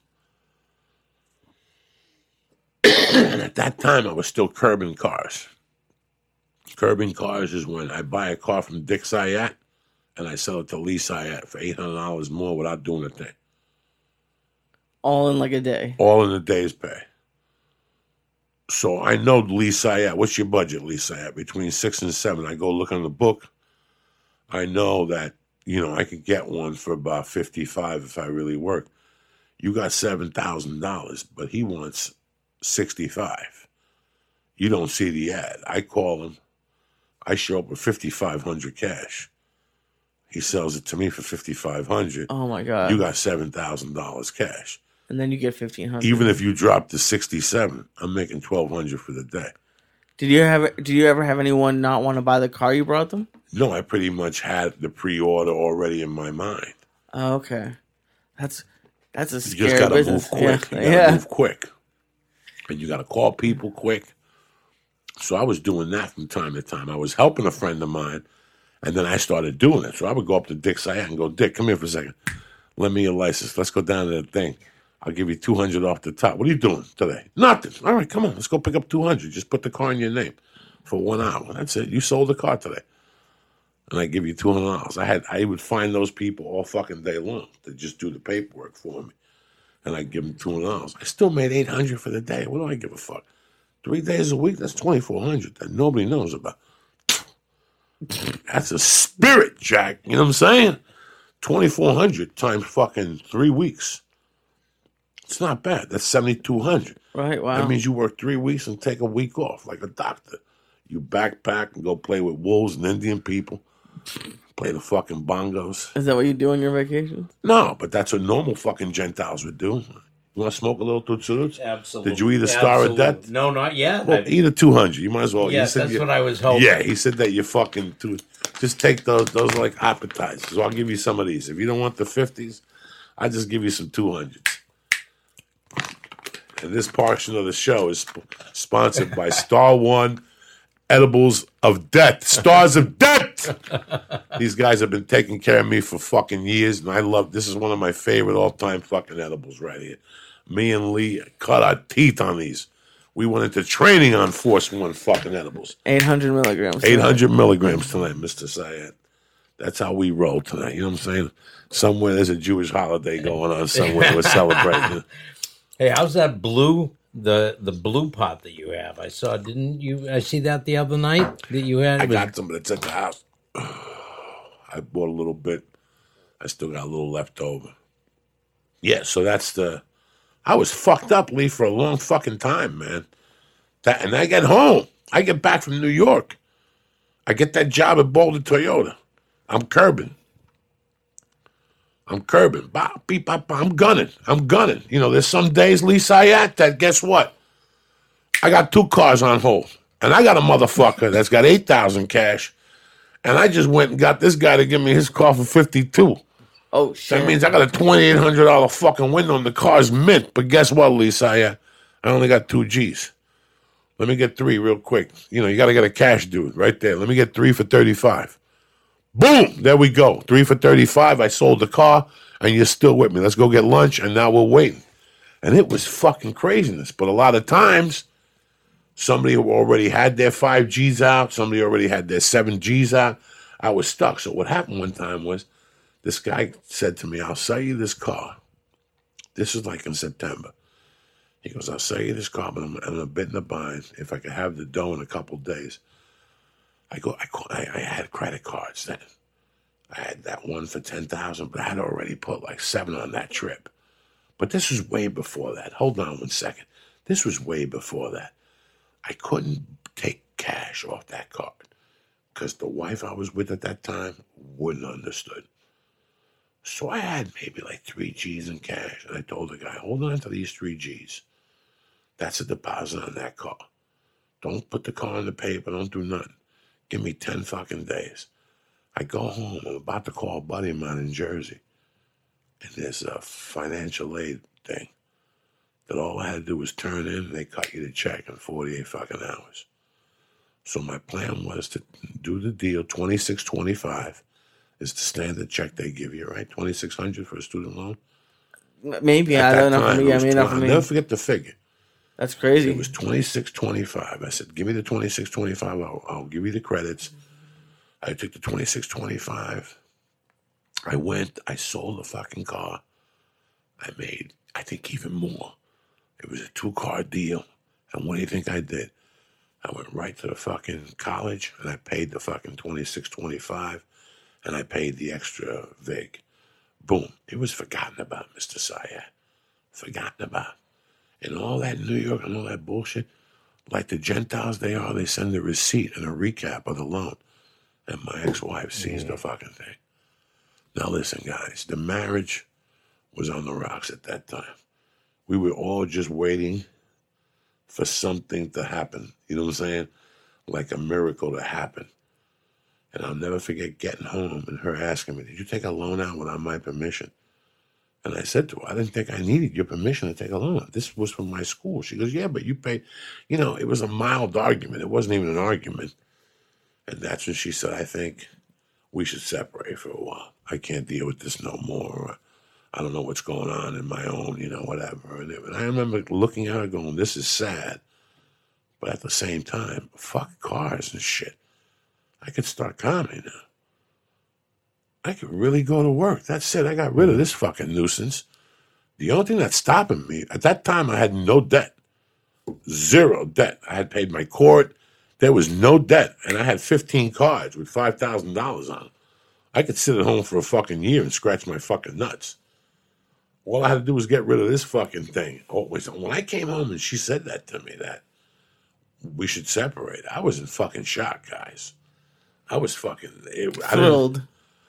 And at that time, I was still curbing cars. Curbing cars is when I buy a car from Dick Sayat and I sell it to Lee Sayat for eight hundred dollars more without doing a thing. All in like a day. All in a day's pay. So I know Lee Sayat. What's your budget, Lee Sayat? Between six and seven. I go look on the book. I know that, you know, I could get one for about fifty-five if I really work. You got seven thousand dollars, but he wants sixty-five. You don't see the ad. I call him. I show up with fifty-five hundred cash. He sells it to me for fifty-five hundred. Oh my God. You got seven thousand dollars cash. And then you get fifteen hundred. Even if you drop to sixty-seven, I'm making twelve hundred for the day. Did you have? Did you ever have anyone not want to buy the car you brought them? No, I pretty much had the pre-order already in my mind. Oh, okay, that's that's a you scary just gotta business. move quick. Yeah. You gotta yeah. move quick, and you gotta call people quick. So I was doing that from time to time. I was helping a friend of mine, and then I started doing it. So I would go up to Dick Sayat and go, Dick, come here for a second. Lend me your license. Let's go down to the thing. I'll give you two hundred off the top. What are you doing today? Nothing. All right, come on. Let's go pick up two hundred. Just put the car in your name for one hour. That's it. You sold the car today. And I give you two hundred dollars. I had, I would find those people all fucking day long to just do the paperwork for me. And I give them two hundred dollars. I still made eight hundred dollars for the day. What do I give a fuck? Three days a week, that's twenty-four hundred dollars that nobody knows about. That's a spirit, Jack. You know what I'm saying? twenty-four hundred times fucking three weeks. It's not bad. That's seventy-two hundred. Right, wow. That means you work three weeks and take a week off, like a doctor. You backpack and go play with wolves and Indian people. Play the fucking bongos. Is that what you do on your vacation? No, but that's what normal fucking Gentiles would do. You want to smoke a little Toots? Absolutely. Did you eat a Star of Death? No, not yet. Well, eat a two hundred. You might as well. Yes, that's what I was hoping. Yeah, he said that you fucking too. Just take those. Those are like appetizers. So I'll give you some of these. If you don't want the fifties, I just give you some two hundreds. And this portion of the show is sp- sponsored by Star One Edibles of Death. Stars of Death! These guys have been taking care of me for fucking years, and I love, this is one of my favorite all-time fucking edibles right here. Me and Lee cut our teeth on these. We went into training on Force One fucking edibles. eight hundred milligrams. eight hundred milligrams tonight, Mister Sayat. That's how we roll tonight. You know what I'm saying? Somewhere there's a Jewish holiday going on somewhere. We're celebrating. Hey, how's that blue, the the blue pot that you have? I saw, didn't you, I see that the other night that you had? I got some, but it's at the house. I bought a little bit. I still got a little left over. Yeah, so that's the... I was fucked up, Lee, for a long fucking time, man. That, and I get home. I get back from New York. I get that job at Boulder Toyota. I'm curbing. I'm curbing. Bop, beep, bop, bop. I'm gunning. I'm gunning. You know, there's some days, Lee Sayat, that guess what? I got two cars on hold. And I got a motherfucker that's got eight thousand cash. And I just went and got this guy to give me his car for fifty-two. Oh, shit. That means I got a twenty-eight hundred dollars fucking window and the car's mint. But guess what, Lee Sayat? I only got two G's. Let me get three real quick. You know, you got to get a cash dude right there. Let me get three for thirty-five. Boom! There we go. Three for thirty-five. I sold the car, and you're still with me. Let's go get lunch, and now we're waiting. And it was fucking craziness. But a lot of times, somebody already had their five G's out. Somebody already had their seven G's out. I was stuck. So what happened one time was This guy said to me, I'll sell you this car. This is like in September. He goes, I'll sell you this car, but I'm, I'm a bit in a bind. If I could have the dough in a couple of days. I go, I, I, I had credit cards then. I had that one for ten thousand dollars, but I had already put like seven on that trip. But this was way before that. Hold on one second. This was way before that. I couldn't take cash off that card because the wife I was with at that time wouldn't understood. So I had maybe like three G's in cash. And I told the guy, hold on to these three G's. That's a deposit on that car. Don't put the car on the paper. Don't do nothing. Give me ten fucking days. I go home. I'm about to call a buddy of mine in Jersey. And there's a financial aid thing that all I had to do was turn in and they cut you the check in forty-eight fucking hours. So my plan was to do the deal. twenty-six twenty-five is the standard check they give you, right? twenty-six hundred for a student loan. Maybe. At I that don't know time, for me. it I was mean, not for twenty me. I'll never forget the figure. That's crazy. It was twenty-six twenty-five. I said, give me the twenty-six twenty-five. I'll, I'll give you the credits. I took the twenty-six twenty-five. I went. I sold the fucking car. I made, I think, even more. It was a two-car deal. And what do you think I did? I went right to the fucking college, and I paid the fucking twenty-six twenty-five, and I paid the extra vig. Boom. It was forgotten about, Mister Syed. Forgotten about. And all that New York and all that bullshit, like the Gentiles they are, they send a receipt and a recap of the loan. And my ex-wife sees the fucking thing. Now listen, guys, the marriage was on the rocks at that time. We were all just waiting for something to happen. You know what I'm saying? Like a miracle to happen. And I'll never forget getting home and her asking me, did you take a loan out without my permission? And I said to her, I didn't think I needed your permission to take a loan out. This was from my school. She goes, yeah, but you paid. You know, it was a mild argument. It wasn't even an argument. And that's when she said, I think we should separate for a while. I can't deal with this no more. I don't know what's going on in my own, you know, whatever. And I remember looking at her going, this is sad. But at the same time, fuck cars and shit. I could start comedy now. I could really go to work. That's it. I got rid of this fucking nuisance. The only thing that's stopping me, at that time I had no debt. Zero debt. I had paid my court. There was no debt. And I had fifteen cards with five thousand dollars on them. I could sit at home for a fucking year and scratch my fucking nuts. All I had to do was get rid of this fucking thing. Oh, when I came home and she said that to me, that we should separate, I was in fucking shock, guys. I was fucking... It, Thrilled.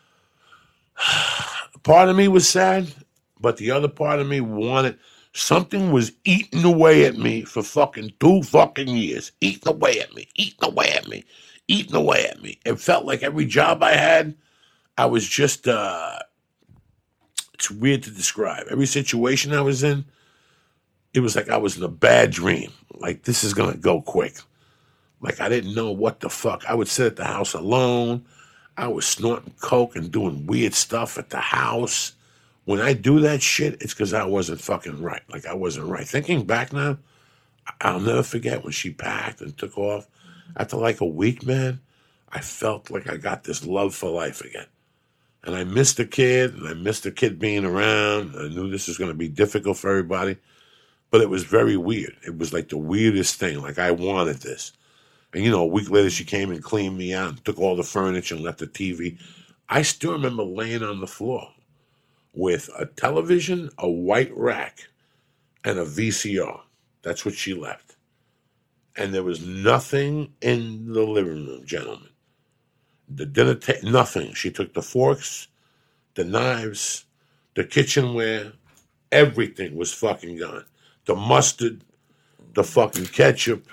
Part of me was sad, but the other part of me wanted... Something was eating away at me for fucking two fucking years. Eating away at me. Eating away at me. Eating away at me. It felt like every job I had, I was just... Uh, it's weird to describe. Every situation I was in, it was like I was in a bad dream. Like, this is going to go quick. Like, I didn't know what the fuck. I would sit at the house alone. I was snorting coke and doing weird stuff at the house. When I do that shit, it's because I wasn't fucking right. Like, I wasn't right. Thinking back now, I'll never forget when she packed and took off. After like a week, man, I felt like I got this love for life again. And I missed the kid, and I missed the kid being around. I knew this was going to be difficult for everybody. But it was very weird. It was like the weirdest thing. Like, I wanted this. And, you know, a week later, she came and cleaned me out and took all the furniture and left the T V. I still remember laying on the floor with a television, a white rack, and a V C R. That's what she left. And there was nothing in the living room, gentlemen. The dinner table, nothing. She took the forks, the knives, the kitchenware. Everything was fucking gone. The mustard, the fucking ketchup.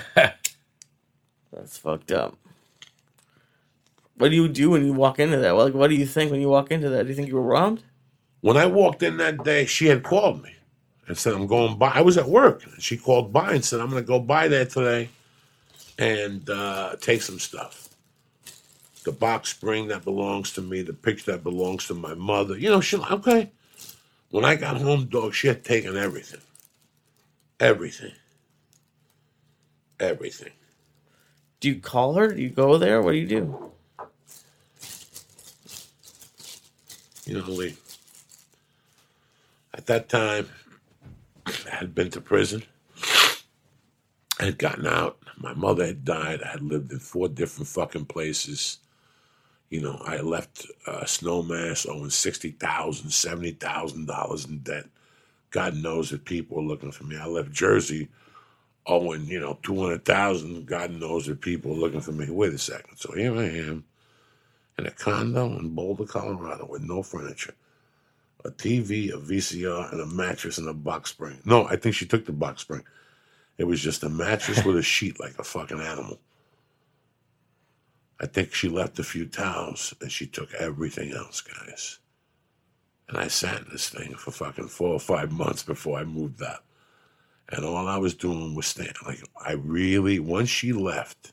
That's fucked up. What do you do when you walk into that? Like, what do you think when you walk into that? Do you think you were robbed? When I walked in that day, she had called me and said, I'm going by. I was at work. And she called by and said, I'm going to go by there today and uh, take some stuff. The box spring that belongs to me, the picture that belongs to my mother. You know, she, okay. When I got home, dog, she had taken everything. Everything. Everything. Do you call her? Do you go there? What do you do? You know, Lee, at that time, I had been to prison. I had gotten out. My mother had died. I had lived in four different fucking places. You know, I left uh, Snowmass owing sixty thousand dollars, seventy thousand dollars in debt. God knows that people were looking for me. I left Jersey owing, you know, two hundred thousand dollars. God knows that people were looking for me. Wait a second. So here I am in a condo in Boulder, Colorado with no furniture. A T V, a V C R, and a mattress and a box spring. No, I think she took the box spring. It was just a mattress with a sheet like a fucking animal. I think she left a few towels and she took everything else, guys. And I sat in this thing for fucking four or five months before I moved out. And all I was doing was staying. Like, I really, once she left,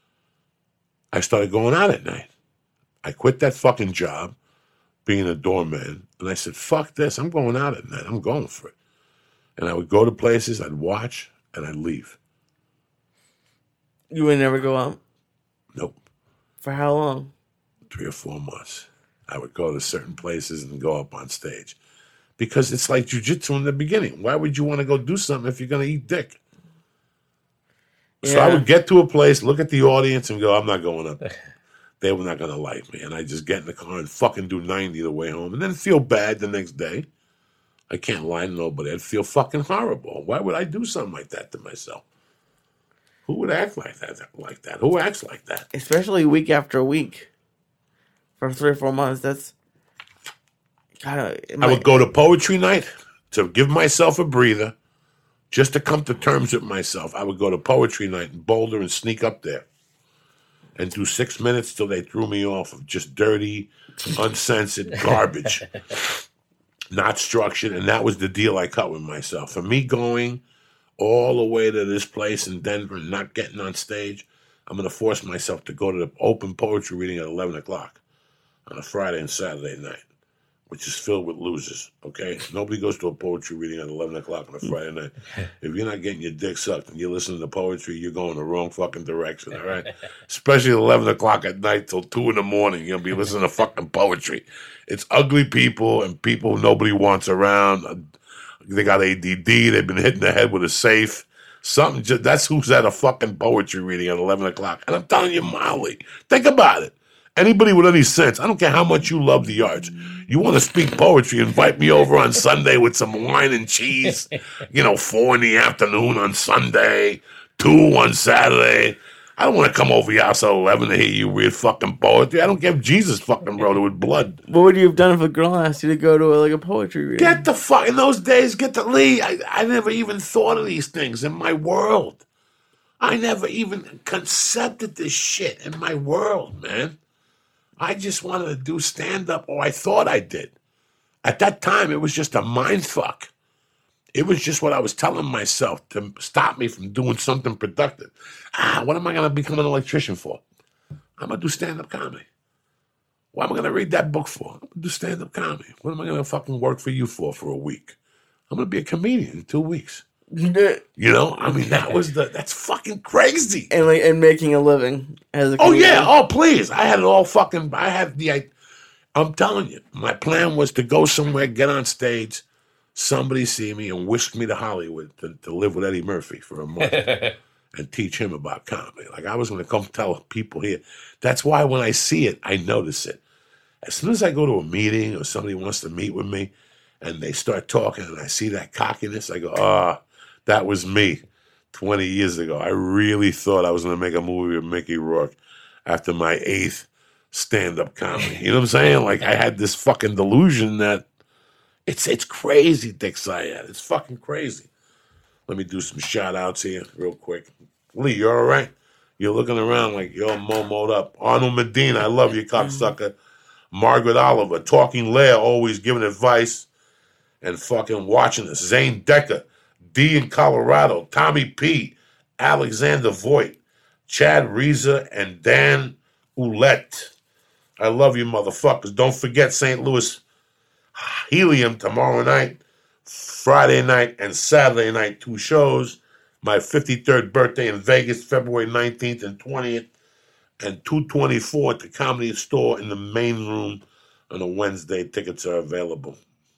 I started going out at night. I quit that fucking job, being a doorman, and I said, fuck this, I'm going out at night. I'm going for it. And I would go to places, I'd watch, and I'd leave. You would never go out? Nope. For how long? Three or four months. I would go to certain places and go up on stage. Because it's like jujitsu in the beginning. Why would you want to go do something if you're going to eat dick? Yeah. So I would get to a place, look at the audience, and go, I'm not going up. They were not going to like me. And I just get in the car and fucking do ninety the way home. And then feel bad the next day. I can't lie to nobody. I'd feel fucking horrible. Why would I do something like that to myself? Who would act like that? Like that? Who acts like that? Especially week after week. For three or four months. That's... God, I would go to poetry night to give myself a breather, just to come to terms with myself. I would go to poetry night in Boulder and sneak up there and do six minutes till they threw me off of just dirty, uncensored garbage, not structured. And that was the deal I cut with myself. For me going all the way to this place in Denver and not getting on stage, I'm going to force myself to go to the open poetry reading at eleven o'clock on a Friday and Saturday night, which is filled with losers, okay? Nobody goes to a poetry reading at eleven o'clock on a Friday night. If you're not getting your dick sucked and you're listening to poetry, you're going the wrong fucking direction, all right? Especially at eleven o'clock at night till two in the morning, you're going to be listening to fucking poetry. It's ugly people and people nobody wants around. They got A D D. They've been hitting the head with a safe. Something. Just, that's who's at a fucking poetry reading at eleven o'clock. And I'm telling you, Molly, think about it. Anybody with any sense, I don't care how much you love the arts. You want to speak poetry, invite me over on Sunday with some wine and cheese. You know, four in the afternoon on Sunday, two on Saturday. I don't want to come over your house at eleven to hear you read fucking poetry. I don't care if Jesus fucking wrote it with blood. What would you have done if a girl asked you to go to a, like a poetry reading? Get the fuck, in those days, get the Lee. I, I never even thought of these things in my world. I never even concepted this shit in my world, man. I just wanted to do stand-up, or I thought I did. At that time, it was just a mind fuck. It was just what I was telling myself to stop me from doing something productive. Ah, what am I going to become an electrician for? I'm going to do stand-up comedy. What am I going to read that book for? I'm going to do stand-up comedy. What am I going to fucking work for you for for a week? I'm going to be a comedian in two weeks. You know, I mean, that was the, that's fucking crazy. And like, and making a living as a Oh, comedian. yeah. Oh, please. I had it all fucking, I had the, I, I'm telling you, my plan was to go somewhere, get on stage, somebody see me and whisk me to Hollywood to, to live with Eddie Murphy for a month and teach him about comedy. Like, I was going to come tell people here. That's why when I see it, I notice it. As soon as I go to a meeting or somebody wants to meet with me and they start talking and I see that cockiness, I go, ah, oh, that was me twenty years ago. I really thought I was going to make a movie with Mickey Rourke after my eighth stand-up comedy. You know what I'm saying? Like, I had this fucking delusion that it's it's crazy, Dick Syed. It's fucking crazy. Let me do some shout-outs here real quick. Lee, you all right? You're looking around like you're momoed up. Arnold Medina, I love you, cocksucker. Margaret Oliver, Talking Lear, always giving advice and fucking watching us. Zane Decker, D in Colorado, Tommy P, Alexander Voigt, Chad Reza, and Dan Ouellette. I love you, motherfuckers. Don't forget Saint Louis Helium tomorrow night, Friday night, and Saturday night, two shows. My fifty-third birthday in Vegas, February nineteenth and twentieth, and two twenty-four at the Comedy Store in the main room On a Wednesday, tickets are available.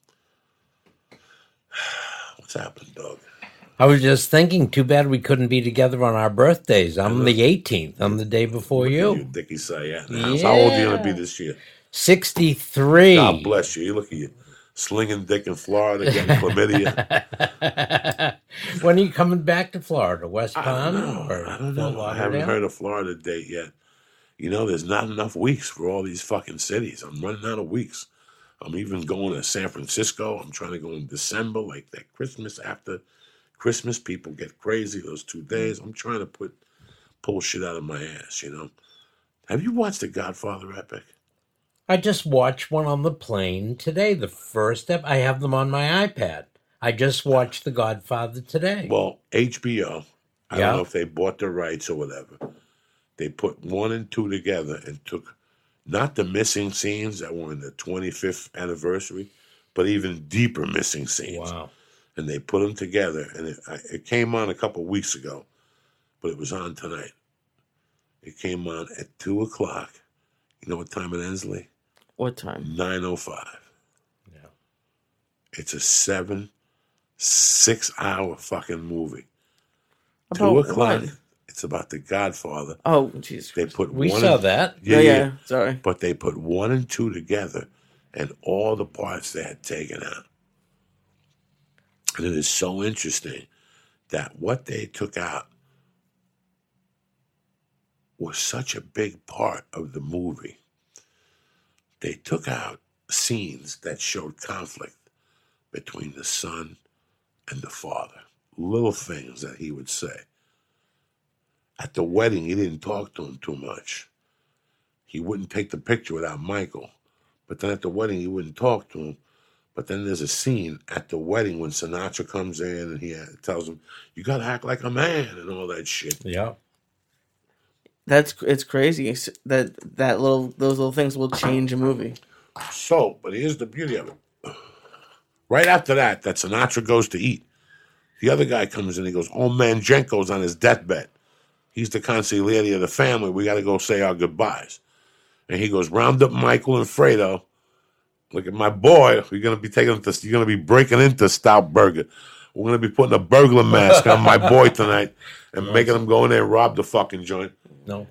What's happened, dog? I was just thinking, too bad we couldn't be together on our birthdays. I'm the eighteenth. I'm the day before Look at you. you, Dickie Sayat. Yeah. How old are you going to be this year? sixty-three. God bless you. You look at you. Slinging dick in Florida, getting chlamydia. When are you coming back to Florida? West I Palm? don't know. Or I don't know. I haven't heard a Florida date yet. You know, there's not enough weeks for all these fucking cities. I'm running out of weeks. I'm even going to San Francisco. I'm trying to go in December, like that Christmas after Christmas. People get crazy those two days. I'm trying to put pull shit out of my ass, you know. Have you watched The Godfather epic? I just watched one on the plane today. The first step. I have them on my iPad. I just watched The Godfather today. Well, H B O, I Yeah. don't know if they bought the rights or whatever. They put one and two together and took not the missing scenes that were in the twenty-fifth anniversary, but even deeper missing scenes. Wow. And they put them together, and it, it came on a couple of weeks ago, but it was on tonight. It came on at two o'clock. You know what time it ends, Lee? What time? nine oh five. Yeah. It's a seven, six-hour fucking movie. About two o'clock. what? It's about The Godfather. Oh, Jesus. They put We one saw and, that. Yeah, yeah. Sorry. But they put one and two together and all the parts they had taken out. And it is so interesting that what they took out was such a big part of the movie. They took out scenes that showed conflict between the son and the father. Little things that he would say. At the wedding, he didn't talk to him too much. He wouldn't take the picture without Michael. But then at the wedding, he wouldn't talk to him. But then there's a scene at the wedding when Sinatra comes in and he tells him, you got to act like a man and all that shit. Yeah. That's it's crazy It's- that that little those little things will change a movie. So, but here's the beauty of it. Right after that, that Sinatra goes to eat. The other guy comes in and he goes, oh, man, Jenko's on his deathbed. He's the consigliere of the family. We got to go say our goodbyes. And he goes, round up Michael and Fredo. Look at my boy. We're gonna be taking to, you're gonna be breaking into Stout Burger. We're gonna be putting a burglar mask on my boy tonight and making him go in there and rob the fucking joint. No.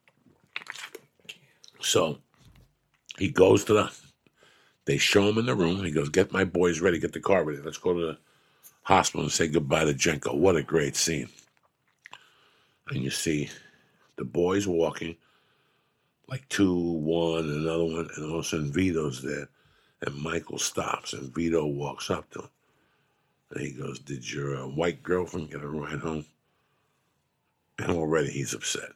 So he goes to the. They show him in the room. He goes, "Get my boys ready. Get the car ready. Let's go to the hospital and say goodbye to Jenko." What a great scene! And you see the boys walking, like two, one, another one, and all of a sudden Vito's there. And Michael stops, and Vito walks up to him. And he goes, did your uh, white girlfriend get a ride home? And already he's upset.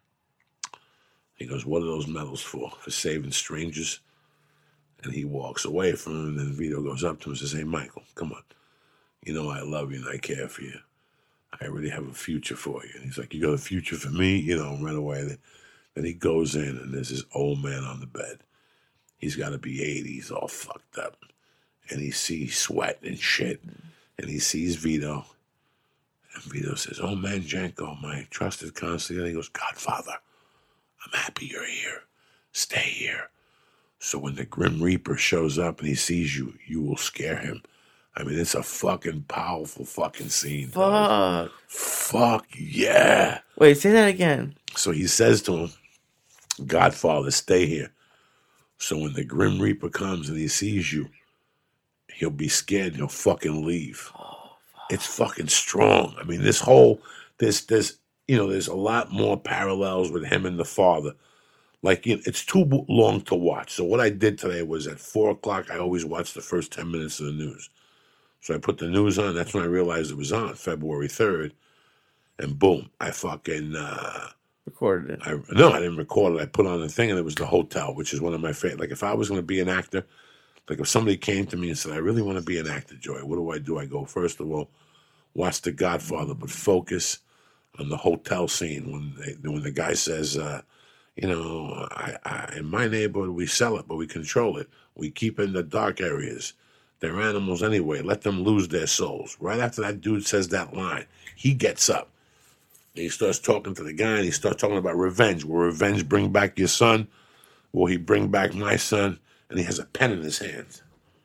He goes, what are those medals for? For saving strangers? And he walks away from him, and then Vito goes up to him and says, hey, Michael, come on. You know I love you and I care for you. I already have a future for you. And he's like, you got a future for me? You know, right away. Then, then he goes in, and there's this old man on the bed. He's got to be eighty. He's all fucked up. And he sees sweat and shit. And he sees Vito. And Vito says, oh, man, Jenko, my trusted consigliere. And he goes, Godfather, I'm happy you're here. Stay here. So when the Grim Reaper shows up and he sees you, you will scare him. I mean, it's a fucking powerful fucking scene. Fuck. Fuck yeah. Wait, say that again. So he says to him, Godfather, stay here. So when the Grim Reaper comes and he sees you, he'll be scared and he'll fucking leave. Oh, fuck. It's fucking strong. I mean, this whole, this, this, you know, there's a lot more parallels with him and the father. Like, you know, it's too long to watch. So what I did today was at four o'clock, I always watch the first ten minutes of the news. So I put the news on. That's when I realized it was on, February third. And boom, I fucking... Uh, Recorded it. I, no, I didn't record it. I put on the thing, and it was The Hotel, which is one of my favorite. Like, if I was going to be an actor, like if somebody came to me and said, I really want to be an actor, Joy, what do I do? I go, first of all, watch The Godfather, but focus on the hotel scene when they, when the guy says, uh, you know, I, I, in my neighborhood, we sell it, but we control it. We keep in the dark areas. They're animals anyway. Let them lose their souls. Right after that dude says that line, he gets up. And he starts talking to the guy, and he starts talking about revenge. Will revenge bring back your son? Will he bring back my son? and he has a pen in his hand.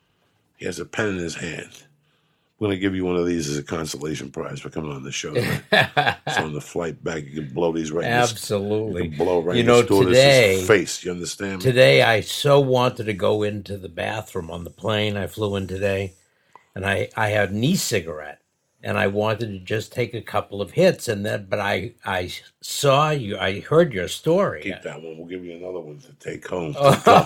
He has a pen in his hand. We're going to give you one of these as a consolation prize for coming on the show tonight. So on the flight back, you can blow these right Absolutely. in this, you can blow right you in know, this stewardess's today, face. You understand me? Today, I so wanted to go into the bathroom on the plane. I flew in today, and I, I had an e-cigarette, and I wanted to just take a couple of hits, and then, but I, I saw you, I heard your story. Keep that one. We'll give you another one to take home.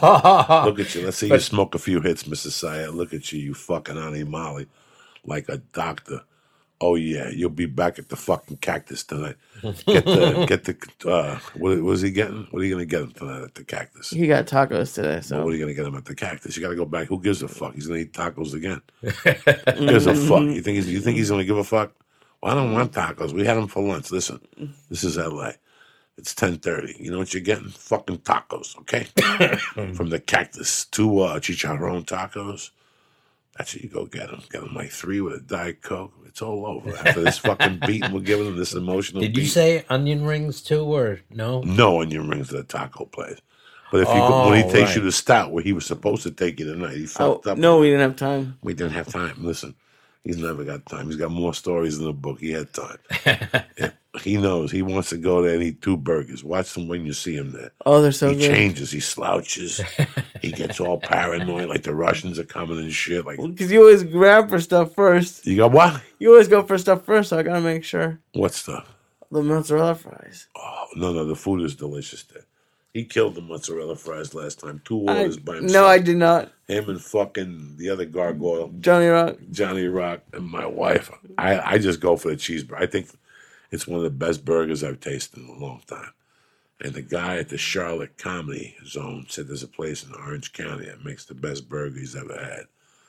To Look at you. Let's see but, you smoke a few hits, Mister Syed. Look at you, you fucking Annie Molly. Like a doctor. Oh yeah, you'll be back at the fucking Cactus tonight. Get the get the uh what, what is he getting? What are you gonna get him tonight at the Cactus? He got tacos today, so well, what are you gonna get him at the Cactus? You gotta go back. Who gives a fuck? He's gonna eat tacos again. Who gives a fuck? You think he's you think he's gonna give a fuck? Well, I don't want tacos. We had them for lunch. Listen, this is L A. It's ten thirty. You know what you're getting? Fucking tacos, okay? From the Cactus. Two uh chicharron tacos. That's what you go get them. Get them like three with a Diet Coke. It's all over. After this fucking beating, we're giving them this emotional Did beat. you say onion rings too, or no? No onion rings at the taco place. But if you oh, could, when he takes right. you to Stout, where he was supposed to take you tonight, he fucked oh, up. No, we didn't have time. We didn't have time. Listen, he's never got time. He's got more stories in the book. He had time. Yeah, he knows. He wants to go there and eat two burgers. Watch him when you see him there. Oh, they're so he good. He changes. He slouches. He gets all paranoid, like the Russians are coming and shit. Like, because well, you always grab for stuff first. You got what? You always go for stuff first, so I gotta make sure. What stuff? The mozzarella fries. Oh no, no, the food is delicious there. He killed the mozzarella fries last time. Two orders I, by himself. No, I did not. Him and fucking the other gargoyle, Johnny Rock. Johnny Rock, and my wife. I, I just go for the cheeseburger. I think it's one of the best burgers I've tasted in a long time. And the guy at the Charlotte Comedy Zone said there's a place in Orange County that makes the best burger he's ever had.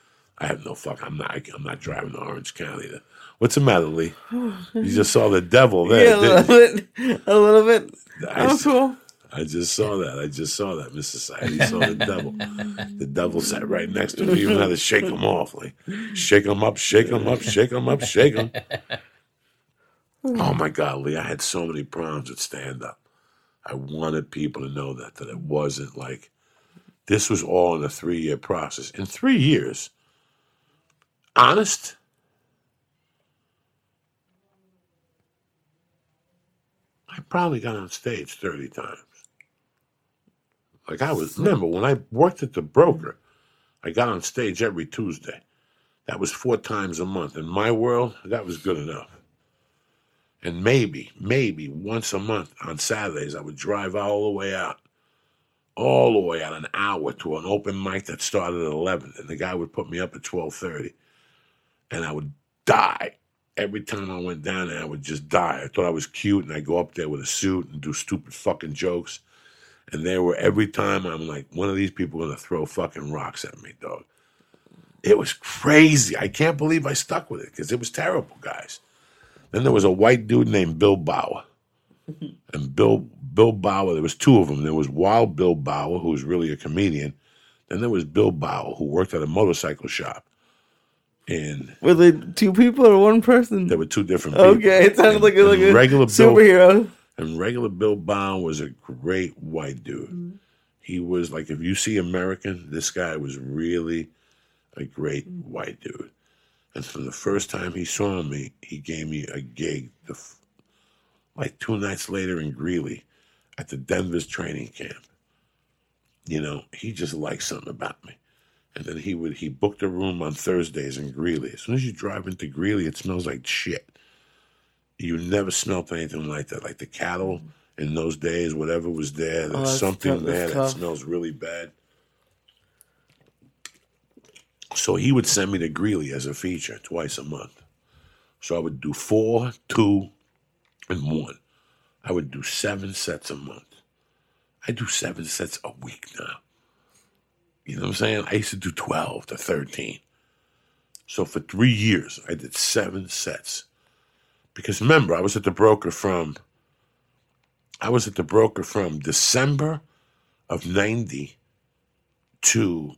I have no fuck. I'm not. I'm not driving to Orange County. To, what's the matter, Lee? You just saw the devil there. Yeah, a little bit. A little bit. I, oh, cool. I just saw that. I just saw that, Mister Syed. He saw the devil. The devil sat right next to me. You even had to shake him off. Like, shake him up, shake him up, shake him up, shake him. Oh, my God, Lee. I had so many problems with stand-up. I wanted people to know that, that it wasn't like, this was all in a three-year process. In three years, honest, I probably got on stage thirty times. Like I was, remember, when I worked at the broker, I got on stage every Tuesday. That was four times a month. In my world, that was good enough. And maybe, maybe once a month on Saturdays, I would drive all the way out, all the way out an hour to an open mic that started at eleven. And the guy would put me up at twelve thirty. And I would die. Every time I went down there, I would just die. I thought I was cute, and I'd go up there with a suit and do stupid fucking jokes. And they were, every time I'm like, one of these people going to throw fucking rocks at me, dog. It was crazy. I can't believe I stuck with it, because it was terrible, guys. Then there was a white dude named Bill Bauer. And Bill Bill Bauer, there was two of them. There was Wild Bill Bauer, who was really a comedian. Then there was Bill Bauer, who worked at a motorcycle shop. And were they two people or one person? There were two different people. Okay, it sounded and, like a, like a regular superhero. Bill, and regular Bill Bauer was a great white dude. Mm-hmm. He was like, if you see American, this guy was really a great mm-hmm. white dude. And from the first time he saw me, he gave me a gig the, like two nights later in Greeley at the Denver's training camp. You know, he just liked something about me. And then he would he booked a room on Thursdays in Greeley. As soon as you drive into Greeley, it smells like shit. You never smelled anything like that. Like the cattle in those days, whatever was there, there's oh, something tough, there that tough. smells really bad. So he would send me to Greeley as a feature twice a month. So I would do four, two, and one. I would do seven sets a month. I do seven sets a week now. You know what I'm saying? I used to do twelve to thirteen. So for three years, I did seven sets. Because remember, I was at the broker from, I was at the broker from December of ninety to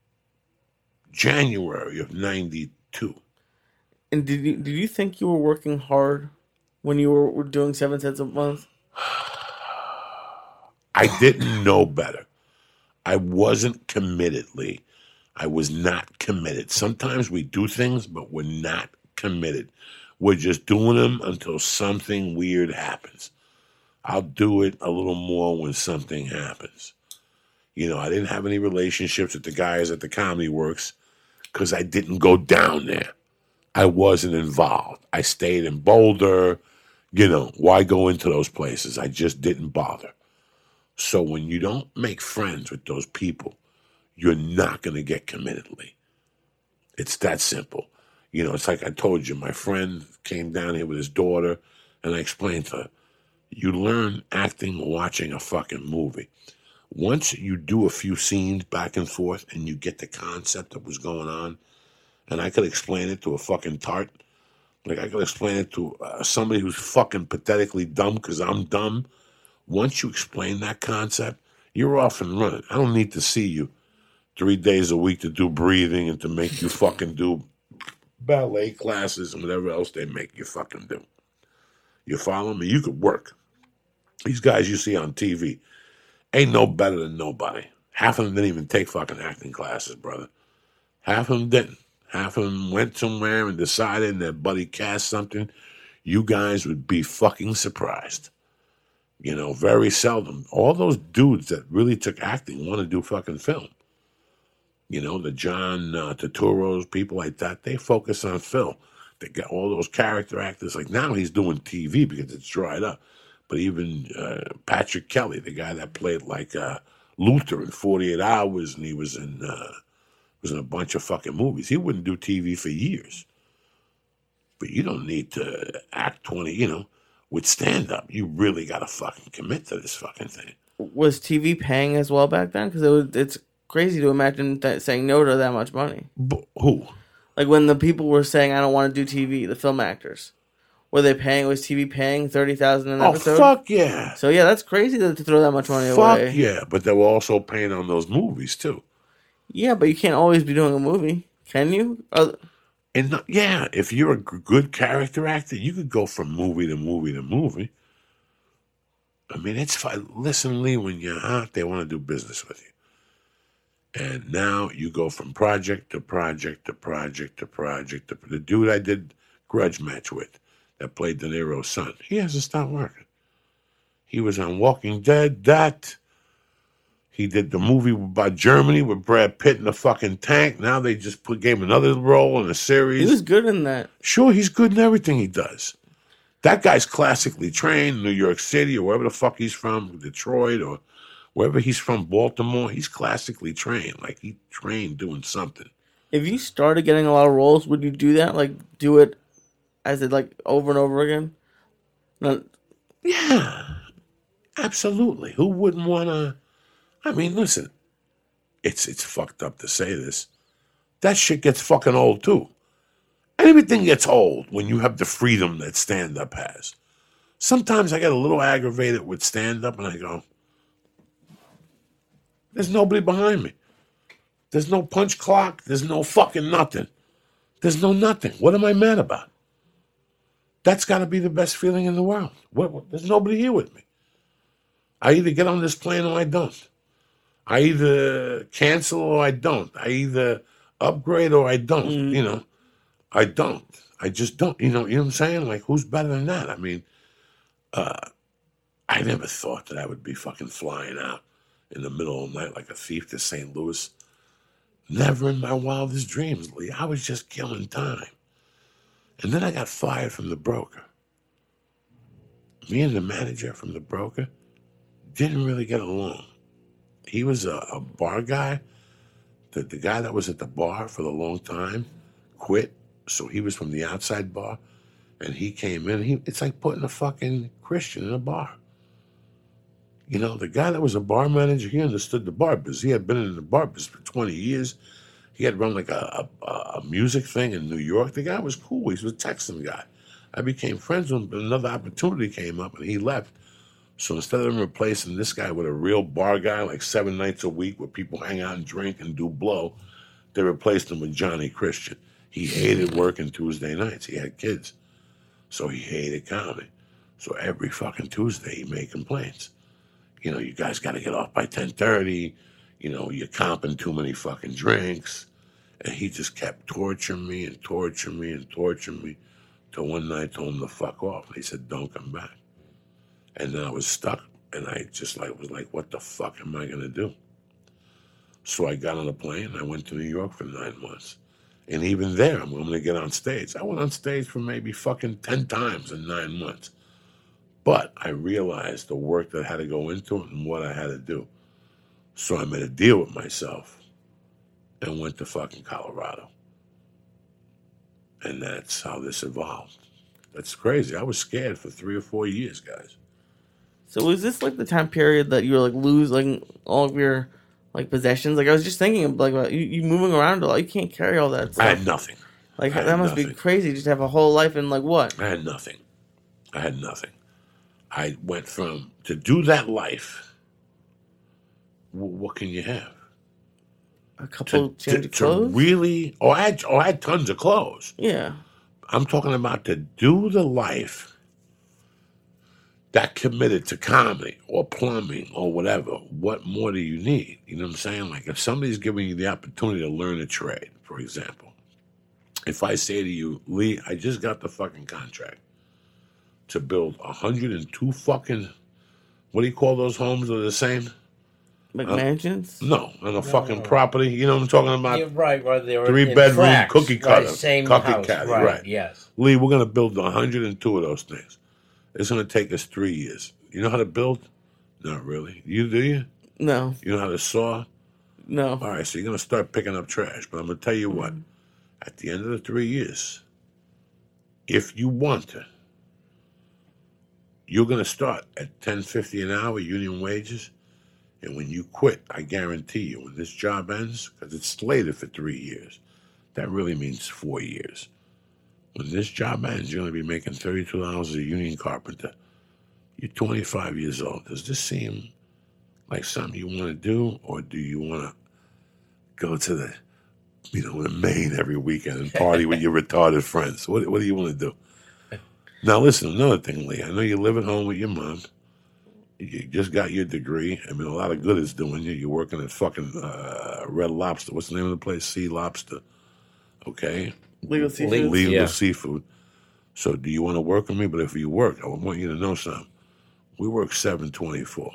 January of ninety-two. And did you, did you think you were working hard when you were, were doing seven sets a month? I didn't know better. I wasn't committed, Lee. I was not committed. Sometimes we do things, but we're not committed. We're just doing them until something weird happens. I'll do it a little more when something happens. You know, I didn't have any relationships with the guys at the Comedy Works because I didn't go down there. I wasn't involved. I stayed in Boulder. You know, why go into those places? I just didn't bother. So when you don't make friends with those people, you're not going to get committed, Lee. It's that simple. You know, it's like I told you, my friend came down here with his daughter, and I explained to her, you learn acting watching a fucking movie. Once you do a few scenes back and forth and you get the concept of what's going on, and I could explain it to a fucking tart, like I could explain it to uh, somebody who's fucking pathetically dumb because I'm dumb. Once you explain that concept, you're off and running. I don't need to see you three days a week to do breathing and to make you fucking do ballet classes and whatever else they make you fucking do. You follow me? You could work. These guys you see on T V ain't no better than nobody. Half of them didn't even take fucking acting classes, brother. Half of them didn't. Half of them went somewhere and decided that buddy cast something. You guys would be fucking surprised. You know, very seldom. All those dudes that really took acting want to do fucking film. You know, the John uh, Turturros, people like that, they focus on film. They got all those character actors. Like now he's doing T V because it's dried up. But even uh, Patrick Kelly, the guy that played like uh, Luther in forty-eight hours, and he was in uh, was in a bunch of fucking movies. He wouldn't do T V for years. But you don't need to act twenty, you know, with stand-up. You really got to fucking commit to this fucking thing. Was T V paying as well back then? Because it was, it's crazy to imagine that saying no to that much money. But who? Like when the people were saying, I don't want to do T V, the film actors. Were they paying, was T V paying thirty thousand dollars an oh, episode? Oh, fuck yeah. So yeah, that's crazy to, to throw that much money fuck away. Fuck yeah, but they were also paying on those movies too. Yeah, but you can't always be doing a movie, can you? Uh, and not, yeah, if you're a g- good character actor, you could go from movie to movie to movie. I mean, it's fine. Listen, Lee, when you're hot, they want to do business with you. And now you go from project to project to project to project. To, the dude I did Grudge Match with that played De Niro's son, he hasn't stopped working. He was on Walking Dead, that. He did the movie about Germany with Brad Pitt in the fucking tank. Now they just put gave him another role in a series. He was good in that. Sure, he's good in everything he does. That guy's classically trained in New York City or wherever the fuck he's from, Detroit or wherever he's from, Baltimore. He's classically trained. Like, he trained doing something. If you started getting a lot of roles, would you do that? Like, do it as it, like, over and over again? Not... Yeah, absolutely. Who wouldn't want to... I mean, listen, it's it's fucked up to say this. That shit gets fucking old, too. Everything gets old when you have the freedom that stand-up has. Sometimes I get a little aggravated with stand-up, and I go, there's nobody behind me. There's no punch clock. There's no fucking nothing. There's no nothing. What am I mad about? That's got to be the best feeling in the world. What, what, there's nobody here with me. I either get on this plane or I don't. I either cancel or I don't. I either upgrade or I don't. Mm. You know, I don't. I just don't. You know, you know what I'm saying? Like, who's better than that? I mean, uh, I never thought that I would be fucking flying out in the middle of the night like a thief to Saint Louis. Never in my wildest dreams, Lee. I was just killing time. And then I got fired from the broker. Me and the manager from the broker didn't really get along. He was a, a bar guy. The, the guy that was at the bar for a long time quit, so he was from the outside bar, and he came in. He, it's like putting a fucking Christian in a bar. You know, the guy that was a bar manager, he understood the bar business. He had been in the bar business for twenty years. He had run like a, a, a music thing in New York. The guy was cool. He was a Texan guy. I became friends with him, but another opportunity came up, and he left. So instead of them replacing this guy with a real bar guy, like seven nights a week where people hang out and drink and do blow, they replaced him with Johnny Christian. He hated working Tuesday nights. He had kids. So he hated comedy. So every fucking Tuesday he made complaints. You know, you guys got to get off by ten thirty. you know, you're comping too many fucking drinks. And he just kept torturing me and torturing me and torturing me till one night I told him to fuck off. And he said, don't come back. And then I was stuck. And I just like was like, what the fuck am I going to do? So I got on a plane and I went to New York for nine months. And even there, I'm going to get on stage. I went on stage for maybe fucking ten times in nine months. But I realized the work that had to go into it and what I had to do. So I made a deal with myself and went to fucking Colorado. And that's how this evolved. That's crazy. I was scared for three or four years, guys. So was this like the time period that you were like losing all of your like possessions? Like I was just thinking like about you, you moving around a lot. You can't carry all that stuff. I had nothing. Like had that must nothing. be crazy just to have a whole life in like what? I had nothing. I had nothing. I went from, to do that life, w- what can you have? A couple To, change to, of clothes? to really, oh I, had, oh, I had tons of clothes. Yeah. I'm talking about to do the life that committed to comedy or plumbing or whatever. What more do you need? You know what I'm saying? Like if somebody's giving you the opportunity to learn a trade, for example, if I say to you, Lee, I just got the fucking contract to build one hundred two fucking, what do you call those homes that are the same? McMansions? Uh, no, on a fucking property. You know what I'm talking about? You're right, right. They were Three in bedroom tracks, cookie cutter. Right, same cookie house, cutter, right, right. yes. Lee, we're going to build one hundred two of those things. It's going to take us three years. You know how to build? Not really. You do you? No. You know how to saw? No. All right, so you're going to start picking up trash. But I'm going to tell you what. At the end of the three years, if you want to, you're going to start at ten fifty an hour union wages. And when you quit, I guarantee you, when this job ends, because it's slated for three years, that really means four years. When this job ends, you're going to be making thirty-two dollars as a union carpenter. You're twenty-five years old. Does this seem like something you want to do, or do you want to go to the, you know, the Maine every weekend and party with your retarded friends? What, what do you want to do? Now, listen, another thing, Lee. I know you live at home with your mom. You just got your degree. I mean, a lot of good it's doing you. You're working at fucking uh, Red Lobster. What's the name of the place? Sea Lobster. Okay? Legal seafood. Legal- Legal Yeah. seafood. So do you want to work with me? But if you work, I want you to know something. We work seven twenty-four.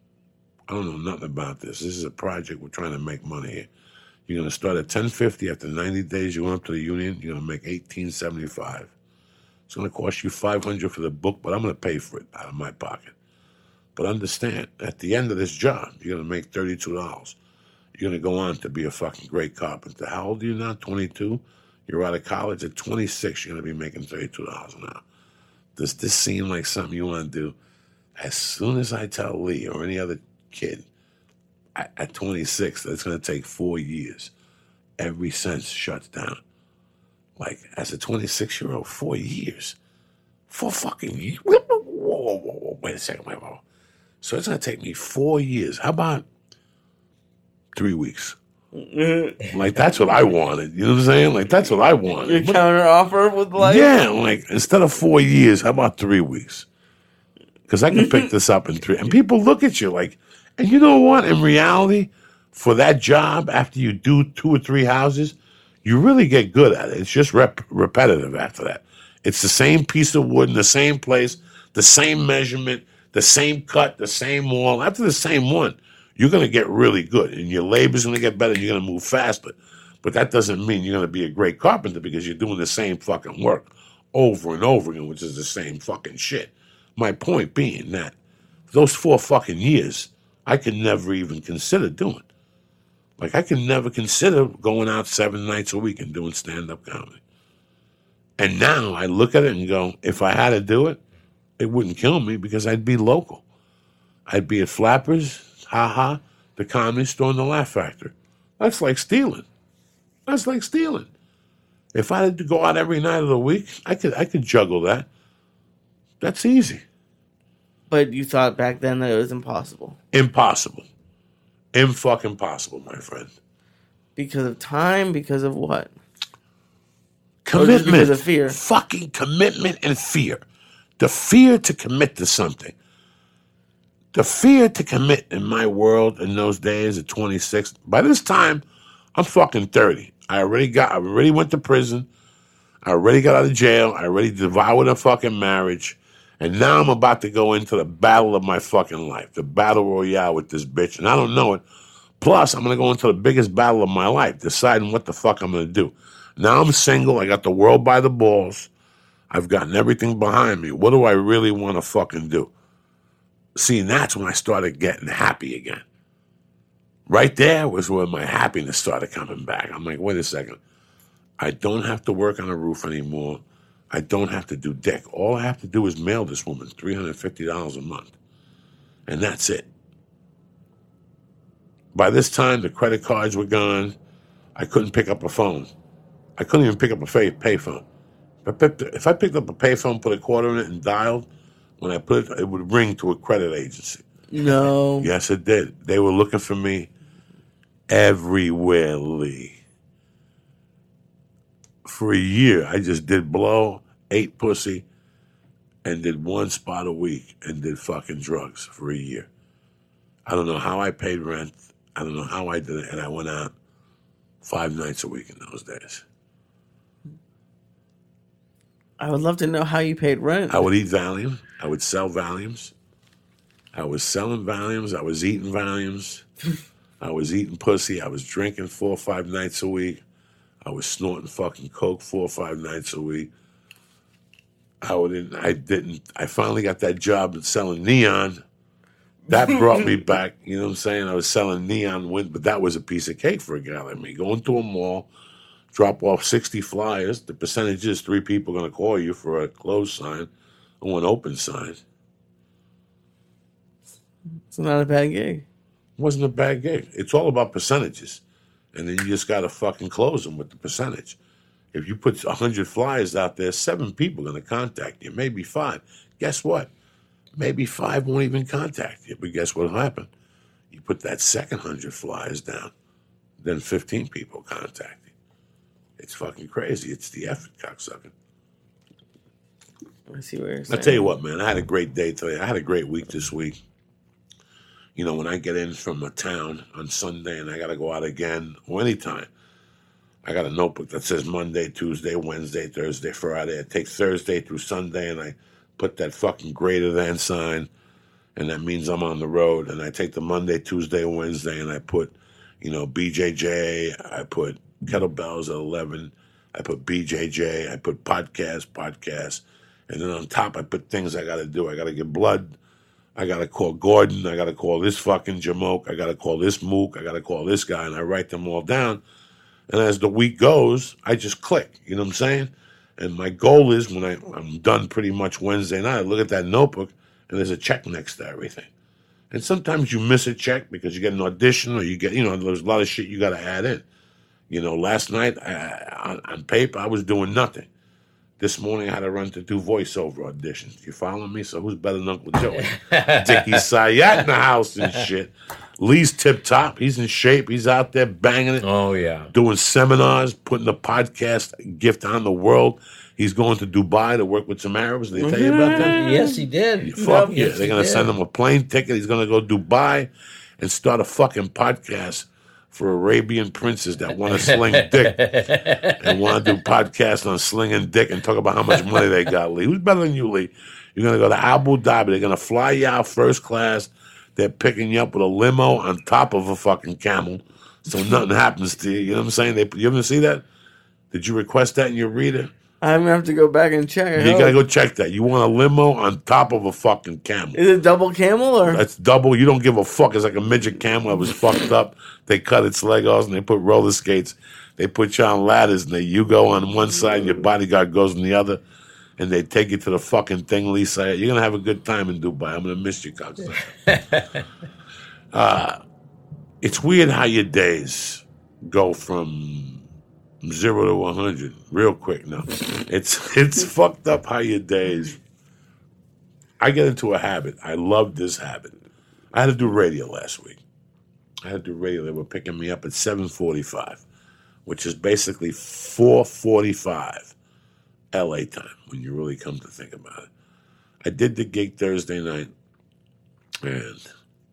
I don't know nothing about this. This is a project. We're trying to make money here. You're going to start at ten fifty. After ninety days, you went up to the union. You're going to make eighteen seventy-five. It's going to cost you five hundred for the book, but I'm going to pay for it out of my pocket. But understand, at the end of this job, you're going to make thirty-two dollars. You're going to go on to be a fucking great carpenter. How old are you now? twenty-two? You're out of college. At twenty-six, you're going to be making thirty-two dollars an hour. Does this seem like something you want to do? As soon as I tell Lee or any other kid at, at twenty-six that it's going to take four years, every sense shuts down. Like, as a twenty-six-year-old, four years. Four fucking years. Whoa, whoa, whoa, whoa. Wait a second. Wait, whoa. So it's going to take me four years. How about three weeks? Like, that's what I wanted. You know what I'm saying? Like, that's what I Your wanted. But- counter offer with life? yeah, like, instead of four years, how about three weeks? Because I can pick this up in three. And people look at you like, and you know what? In reality, for that job, after you do two or three houses, you really get good at it. It's just rep- repetitive after that. It's the same piece of wood in the same place, the same measurement, the same cut, the same wall. After the same one, you're going to get really good. And your labor's going to get better. And you're going to move faster. But that doesn't mean you're going to be a great carpenter because you're doing the same fucking work over and over again, which is the same fucking shit. My point being that those four fucking years, I could never even consider doing. Like, I can never consider going out seven nights a week and doing stand-up comedy. And now I look at it and go, if I had to do it, it wouldn't kill me because I'd be local. I'd be at Flappers, Ha Ha, the Comedy Store, and the Laugh Factory. That's like stealing. That's like stealing. If I had to go out every night of the week, I could I could juggle that. That's easy. But you thought back then that it was impossible. Impossible. Im-fucking possible, my friend. Because of time? Because of what? Commitment. because of fear? Fucking commitment and fear. The fear to commit to something. The fear to commit in my world in those days at twenty-six, by this time, I'm fucking thirty. I already got, I already went to prison. I already got out of jail. I already devoured a fucking marriage. And now I'm about to go into the battle of my fucking life, the battle royale with this bitch. And I don't know it. Plus, I'm going to go into the biggest battle of my life, deciding what the fuck I'm going to do. Now I'm single. I got the world by the balls. I've gotten everything behind me. What do I really want to fucking do? See, and that's when I started getting happy again. Right there was where my happiness started coming back. I'm like, wait a second. I don't have to work on a roof anymore. I don't have to do dick. All I have to do is mail this woman three hundred fifty dollars a month. And that's it. By this time, the credit cards were gone. I couldn't pick up a phone. I couldn't even pick up a pay phone. If I picked up a pay phone, put a quarter in it, and dialed, when I put it, it would ring to a credit agency. No. Yes, it did. They were looking for me everywhere, Lee. For a year, I just did blow, ate pussy, and did one spot a week and did fucking drugs for a year. I don't know how I paid rent. I don't know how I did it. And I went out five nights a week in those days. I would love to know how you paid rent. I would eat Valium. I would sell Valiums. I was selling Valiums. I was eating Valiums. I was eating pussy. I was drinking four or five nights a week. I was snorting fucking coke four or five nights a week. I wouldn't. I didn't. I finally got that job at selling neon. That brought me back. You know what I'm saying? I was selling neon wind, but that was a piece of cake for a guy like me. Going to a mall, drop off sixty flyers. The percentage is three people going to call you for a closed sign or an open sign. It's not a bad gig. It wasn't a bad gig. It's all about percentages. And then you just got to fucking close them with the percentage. If you put one hundred flyers out there, seven people are going to contact you, maybe five. Guess what? Maybe five won't even contact you. But guess what will happen? You put that second one hundred flyers down, then fifteen people contact you. It's fucking crazy. It's the effort, cocksucker. I see what you're saying. I'll tell you what, man. I had a great day today. I had a great week this week. You know, when I get in from a town on Sunday and I got to go out again, or anytime, I got a notebook that says Monday, Tuesday, Wednesday, Thursday, Friday. I take Thursday through Sunday and I put that fucking greater than sign, and that means I'm on the road. And I take the Monday, Tuesday, Wednesday, and I put, you know, B J J. I put kettlebells at eleven. I put B J J. I put podcast, podcast. And then on top, I put things I got to do. I got to get blood. I got to call Gordon. I got to call this fucking Jamoke. I got to call this Mook. I got to call this guy. And I write them all down. And as the week goes, I just click. You know what I'm saying? And my goal is when I, I'm done pretty much Wednesday night, I look at that notebook and there's a check next to everything. And sometimes you miss a check because you get an audition or you get, you know, there's a lot of shit you got to add in. You know, last night I, on, on paper, I was doing nothing. This morning I had to run to do voiceover auditions. You following me? So who's better than Uncle Joey? Dickie Sayat in the house and shit. Lee's tip top. He's in shape. He's out there banging it. Oh, yeah. Doing seminars, putting the podcast gift on the world. He's going to Dubai to work with some Arabs. Did they tell you about that? Yes, he did. You fuck Yep, yeah. yes, They're he going to did. send him a plane ticket. He's going to go to Dubai and start a fucking podcast for Arabian princes that want to sling dick and want to do podcasts on slinging dick and talk about how much money they got, Lee. Who's better than you, Lee? You're going to go to Abu Dhabi. They're going to fly you out first class. They're picking you up with a limo on top of a fucking camel so nothing happens to you. You know what I'm saying? They, you ever see that? Did you request that in your reader? I'm gonna have to go back and check. I You hope. gotta go check that. You want a limo on top of a fucking camel. Is it double camel or? That's double. You don't give a fuck. It's like a midget camel that was fucked up. They cut its leg off and they put roller skates. They put you on ladders and they, you go on one side and your bodyguard goes on the other. And they take you to the fucking thing, Lisa. You're gonna have a good time in Dubai. I'm gonna miss you, cocksucker. uh, it's weird how your days go from zero to one hundred real quick. No, it's it's fucked up how your days. I get into a habit. I love this habit. I had to do radio last week. I had to do radio. They were picking me up at seven forty-five, which is basically four forty-five L A time when you really come to think about it. I did the gig Thursday night. And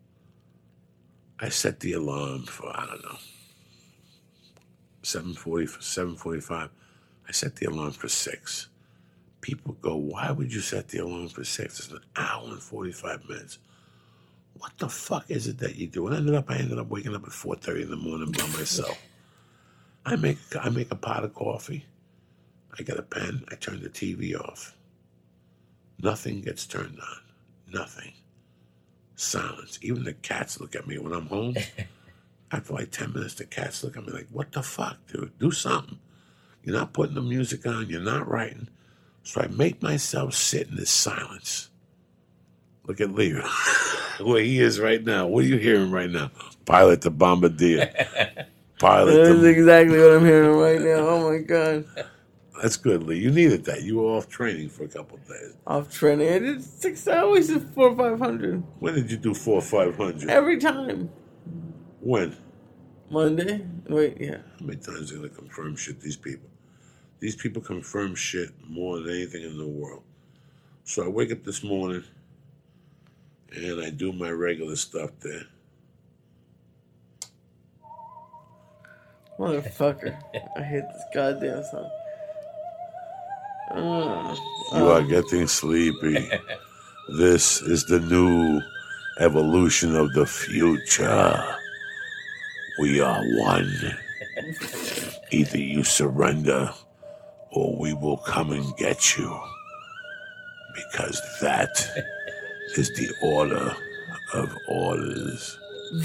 I set the alarm for, I don't know, seven forty, seven forty-five. I set the alarm for six. People go, why would you set the alarm for six? It's an hour and forty-five minutes. What the fuck is it that you do? And I ended up, I ended up waking up at four thirty in the morning by myself. I make, I make a pot of coffee. I get a pen. I turn the T V off. Nothing gets turned on. Nothing. Silence. Even the cats look at me when I'm home. After like ten minutes, the cats look at me like, what the fuck, dude? Do something. You're not putting the music on. You're not writing. So I make myself sit in this silence. Look at Leo. Where he is right now. What are you hearing right now? Pilot the Bombardier. Pilot That's the... exactly what I'm hearing right now. Oh, my God. That's good, Lee. You needed that. You were off training for a couple of days. Off training. I did six hours at four or five hundred. When did you do four or five hundred? Every time. When? Monday. Wait, yeah. How many times are they going to confirm shit, these people? These people confirm shit more than anything in the world. So I wake up this morning, and I do my regular stuff there. Motherfucker. I hate this goddamn song. Uh, You um, are getting sleepy. This is the new evolution of the future. We are one. Either you surrender or we will come and get you. Because that is the order of orders.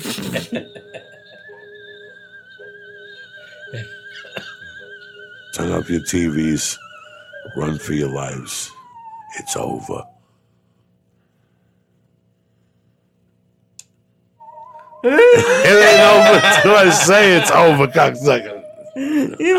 Turn up your T Vs. Run for your lives. It's over. It ain't over till I say it's over, cocksucker. you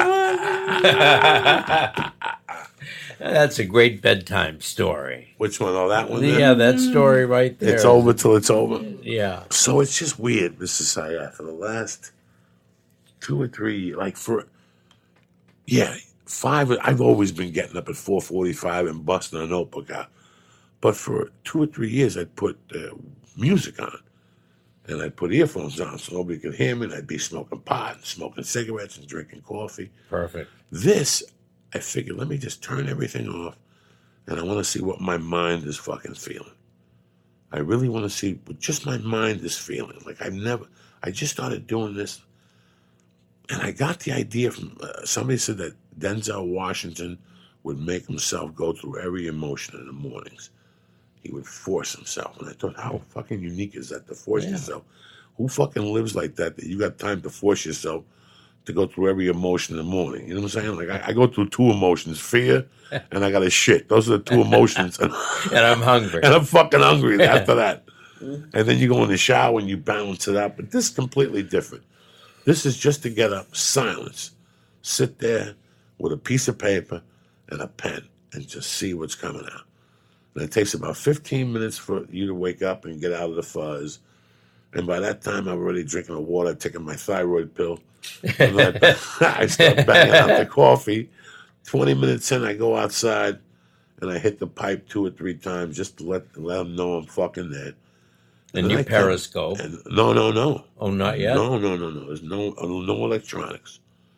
want- That's a great bedtime story. Which one? Oh, that one? Then? Yeah, that story right there. It's over till it's over. Yeah. So it's just weird, Mister Sayat, for the last two or three, like for, yeah, five, I've always been getting up at four forty-five and busting a notebook out. But for two or three years, I'd put uh, music on. And I'd put earphones on so nobody could hear me, and I'd be smoking pot and smoking cigarettes and drinking coffee. Perfect. This, I figured, let me just turn everything off, and I want to see what my mind is fucking feeling. I really want to see what just my mind is feeling. Like I've never, I just started doing this, and I got the idea from, uh, somebody said that Denzel Washington would make himself go through every emotion in the mornings. He would force himself. And I thought, how fucking unique is that to force Yeah. yourself? Who fucking lives like that, that you got time to force yourself to go through every emotion in the morning? You know what I'm saying? Like, I, I go through two emotions, fear and I got to shit. Those are the two emotions. And, And I'm hungry. and I'm fucking hungry after that. And then you go in the shower and you balance it out. But this is completely different. This is just to get up, silence, sit there with a piece of paper and a pen and just see what's coming out. And it takes about fifteen minutes for you to wake up and get out of the fuzz. And by that time, I'm already drinking the water, taking my thyroid pill. And I, I start banging out the coffee. twenty minutes in, I go outside and I hit the pipe two or three times just to let, let them know I'm fucking there. And then you I come- periscope. And, no, no, no. Oh, not yet? No, no, no, no. There's no no electronics.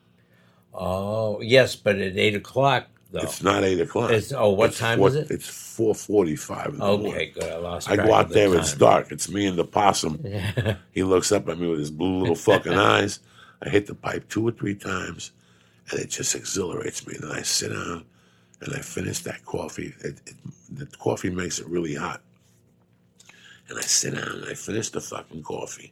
Oh, yes, but at eight o'clock, though. It's not eight o'clock. It's- oh, what It's time four, is it? It's four forty-five in the morning. Okay, good. I lost I track go of out the there, time. it's dark. It's me and the possum. He looks up at me with his blue little fucking eyes. I hit the pipe two or three times, and it just exhilarates me. And then I sit down, and I finish that coffee. It, it, the coffee makes it really hot. And I sit down, and I finish the fucking coffee.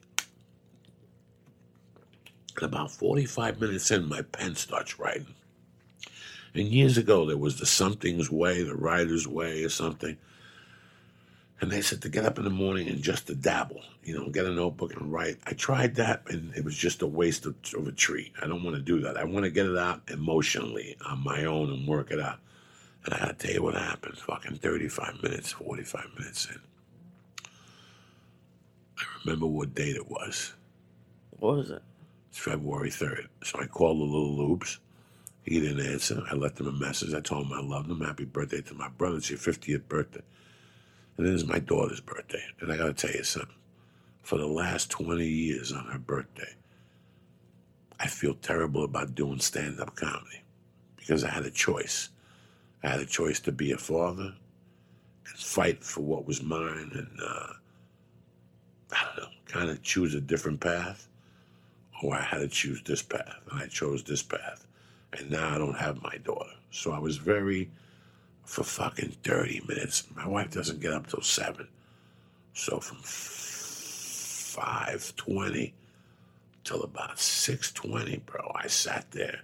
And about forty-five minutes in, my pen starts writing. And years ago, there was the Something's Way, the Writer's Way or something. And they said to get up in the morning and just to dabble, you know, get a notebook and write. I tried that, and it was just a waste of, of a treat. I don't want to do that. I want to get it out emotionally on my own and work it out. And I got to tell you what happened. Fucking thirty-five minutes, forty-five minutes in. I remember what date it was. What was it? It's February third. So I called the Little Loops. He didn't answer. I left him a message. I told him I loved him. Happy birthday to my brother. It's your fiftieth birthday. And it is my daughter's birthday. And I got to tell you something. For the last twenty years on her birthday, I feel terrible about doing stand-up comedy because I had a choice. I had a choice to be a father and fight for what was mine and, uh, I don't know, kind of choose a different path, or I had to choose this path, and I chose this path. And now I don't have my daughter. So I was very, for fucking thirty minutes. My wife doesn't get up till seven. So from five twenty till about six twenty, bro, I sat there.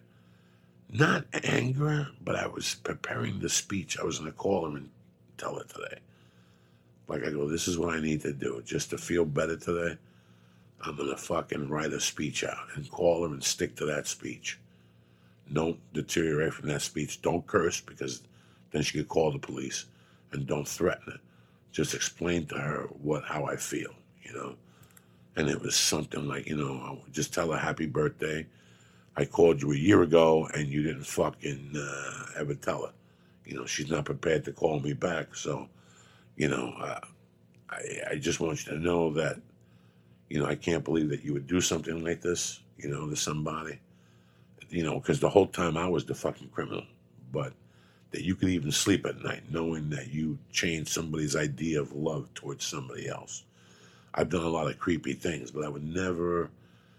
Not anger, but I was preparing the speech. I was going to call her and tell her today. Like I go, this is what I need to do. Just to feel better today, I'm going to fucking write a speech out and call her and stick to that speech. Don't deteriorate from that speech. Don't curse because then she could call the police. And don't threaten her. Just explain to her what how I feel, you know. And it was something like, you know, I would just tell her happy birthday. I called you a year ago and you didn't fucking uh, ever tell her. You know, she's not prepared to call me back. So, you know, uh, I, I just want you to know that, you know, I can't believe that you would do something like this, you know, to somebody. You know, because the whole time I was the fucking criminal. But that you could even sleep at night knowing that you changed somebody's idea of love towards somebody else. I've done a lot of creepy things, but I would never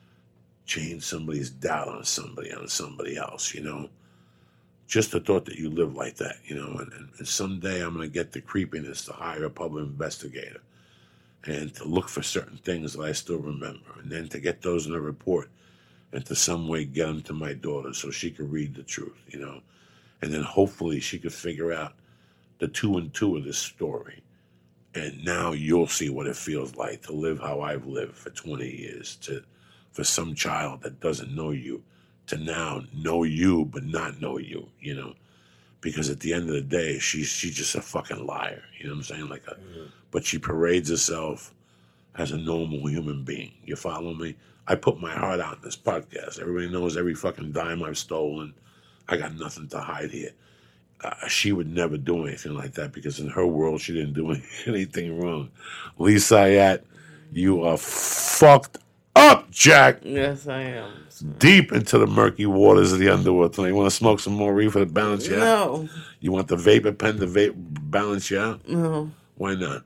change somebody's doubt on somebody, on somebody else, you know. Just the thought that you live like that, you know. And, and, and someday I'm going to get the creepiness to hire a public investigator and to look for certain things that I still remember. And then to get those in a report and to some way get them to my daughter so she could read the truth, you know. And then hopefully she could figure out the two and two of this story. And now you'll see what it feels like to live how I've lived for twenty years, to for some child that doesn't know you to now know you but not know you, you know. Because at the end of the day, she's she's just a fucking liar, you know what I'm saying? Like a, mm-hmm. But she parades herself as a normal human being. You follow me? I put my heart out in this podcast. Everybody knows every fucking dime I've stolen. I got nothing to hide here. Uh, she would never do anything like that because in her world, she didn't do anything wrong. Lisa Ayat, you are fucked up, Jack. Yes, I am. Deep into the murky waters of the underworld. You want to smoke some more reefer to balance you out? No. You want the vapor pen to vape balance you out? No. Why not?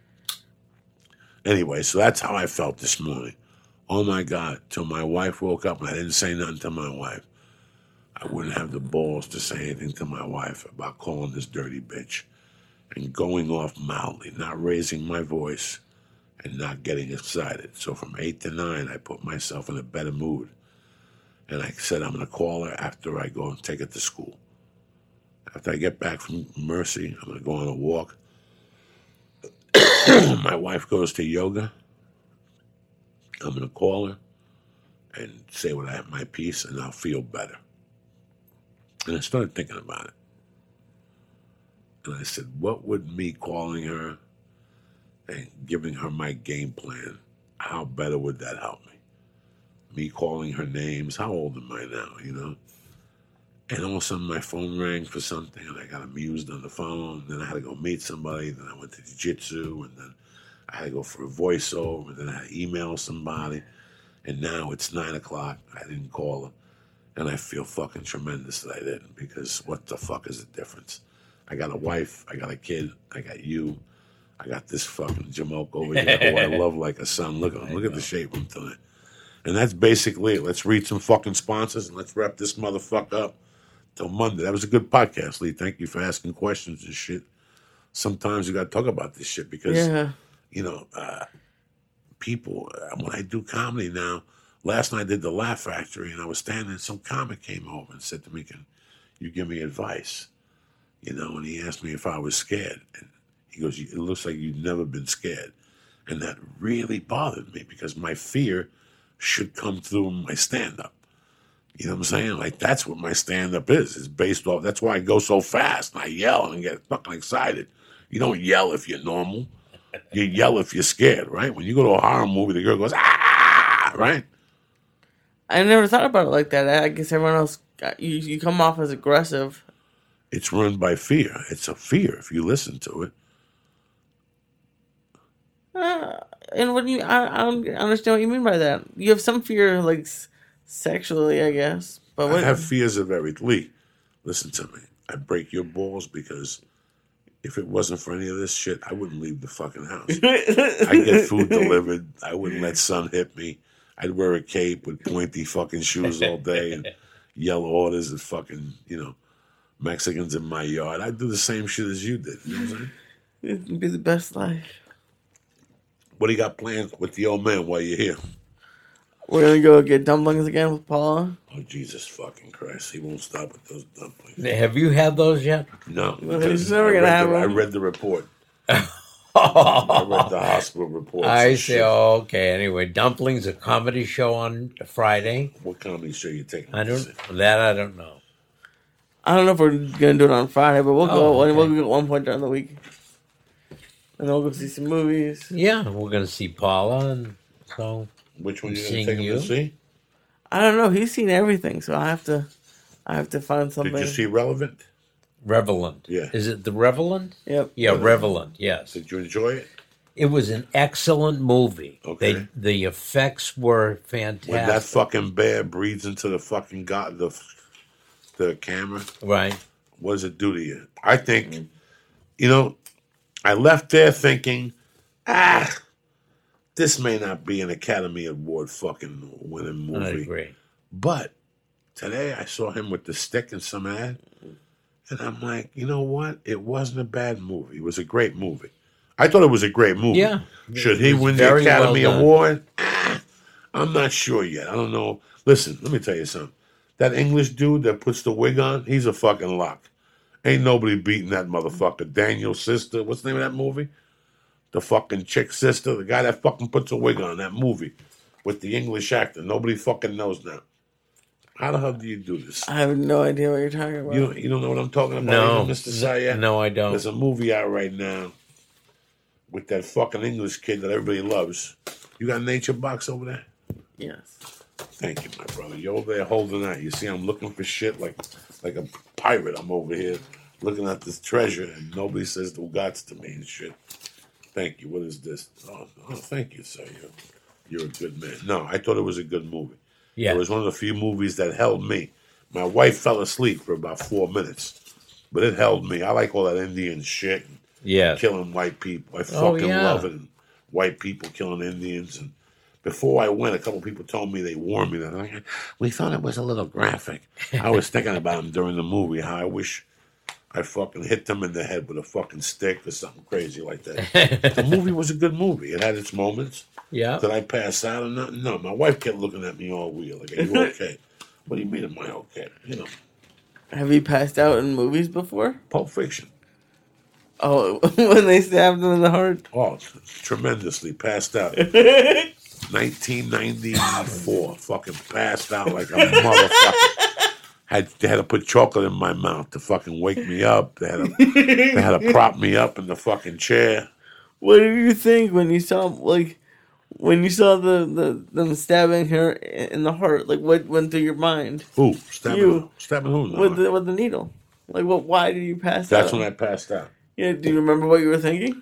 Anyway, so that's how I felt this morning. Oh, my God. Till my wife woke up and I didn't say nothing to my wife. I wouldn't have the balls to say anything to my wife about calling this dirty bitch and going off mildly, not raising my voice and not getting excited. So from eight to nine, I put myself in a better mood. And I said I'm going to call her after I go and take her to school. After I get back from Mercy, I'm going to go on a walk. My wife goes to yoga. I'm going to call her and say what I have my piece, and I'll feel better. And I started thinking about it. And I said, what would me calling her and giving her my game plan, how better would that help me? Me calling her names, how old am I now, you know? And all of a sudden my phone rang for something and I got amused on the phone. Then I had to go meet somebody. Then I went to jiu-jitsu and then I had to go for a voiceover. And then I had to email somebody. And now it's nine o'clock. I didn't call her. And I feel fucking tremendous that I didn't, because what the fuck is the difference? I got a wife, I got a kid, I got you, I got this fucking Jamoke over here who I love like a son. Look at him, look at the shape of him tonight. And that's basically it. Let's read some fucking sponsors and let's wrap this motherfucker up till Monday. That was a good podcast, Lee. Thank you for asking questions and shit. Sometimes you got to talk about this shit because, yeah. you know, uh, people, uh, when I do comedy now, last night I did the Laugh Factory, and I was standing, and some comic came over and said to me, can you give me advice? You know, and he asked me if I was scared. And he goes, it looks like you've never been scared. And that really bothered me because my fear should come through my stand-up. You know what I'm saying? Like, that's what my stand-up is. It's based off, that's why I go so fast, and I yell and get fucking excited. You don't yell if you're normal. You yell if you're scared, right? When you go to a horror movie, the girl goes, ah, right? I never thought about it like that. I guess everyone else, got, you, you come off as aggressive. It's run by fear. It's a fear if you listen to it. Uh, and what do you? I, I don't understand what you mean by that. You have some fear, like s- sexually, I guess. But I what? have fears of everything. Lee, listen to me. I break your balls because if it wasn't for any of this shit, I wouldn't leave the fucking house. I get food delivered. I wouldn't let sun hit me. I'd wear a cape with pointy fucking shoes all day and yell orders at fucking, you know, Mexicans in my yard. I'd do the same shit as you did. You know what I'm saying? It'd be the best life. What do you got planned with the old man while you're here? We're gonna go get dumplings again with Paula. Oh, Jesus fucking Christ. He won't stop with those dumplings. Have you had those yet? No. Well, because he's never I gonna read have the, I them. read the report. I read the hospital report. I so see. shit. Oh, okay. Anyway, Dumplings, a comedy show on Friday. What comedy show you taking? I me to see? don't. That I don't know. I don't know if we're gonna do it on Friday, but we'll go. Oh, okay. We'll go at one point during the week, and then we'll go see some movies. Yeah, we're going to see Paula, and so Which one you going Seeing to take him you? to see? I don't know. He's seen everything, so I have to. I have to find something. Did you see Relevant? Revelant. Yeah. Is it the Revelant? Yep. Yeah, Yeah. Revelant. Yes. Did you enjoy it? It was an excellent movie. Okay. They, the effects were fantastic. When that fucking bear breathes into the fucking god, the the camera, right. what does it do to you? I think, you know, I left there thinking, ah, this may not be an Academy Award fucking winning I movie. agree. But today I saw him with the stick and some ad, and I'm like, you know what? It wasn't a bad movie. It was a great movie. I thought it was a great movie. Yeah. Should he It was win the very Academy well done. Award? Ah, I'm not sure yet. I don't know. Listen, let me tell you something. That English dude that puts the wig on, he's a fucking lock. Ain't nobody beating that motherfucker. Daniel's sister. What's the name of that movie? The fucking chick sister. The guy that fucking puts a wig on that movie with the English actor. Nobody fucking knows now. How the hell do you do this? I have no idea what you're talking about. You don't, you don't know what I'm talking about, No. either, Mister Sayed? No, I don't. There's a movie out right now with that fucking English kid that everybody loves. You got Nature Box over there? Yes. Thank you, my brother. You're over there holding out. You see, I'm looking for shit like like a pirate. I'm over here looking at this treasure, and nobody says the gods to me and shit. Thank you. What is this? Oh, oh thank you, sir. You're, you're a good man. No, I thought it was a good movie. Yeah. It was one of the few movies that held me. My wife fell asleep for about four minutes, but it held me. I like all that Indian shit and Yeah. killing white people. I Oh, fucking yeah. love it. And white people killing Indians. And before I went, a couple people told me, they warned me that like, we thought it was a little graphic. I was thinking about them during the movie, how I wish I fucking hit them in the head with a fucking stick or something crazy like that. The movie was a good movie. It had its moments. Yeah. Did I pass out or not? No, my wife kept looking at me all weird. Like, are you okay? What do you mean, am I okay? You know, Have you passed out in movies before? Pulp Fiction. Oh, when they stabbed him in the heart. Oh, tremendously passed out. nineteen ninety-four, fucking passed out like a motherfucker. Had they had to put chocolate in my mouth to fucking wake me up. They had to, they had to prop me up in the fucking chair. What did you think when you saw like when you saw the, the them stabbing her in the heart? Like what went through your mind Who stabbing? You. Stabbing who? No, with the with the needle? Like what? Why did you pass that's out? when I passed out. Yeah. Do you remember what you were thinking?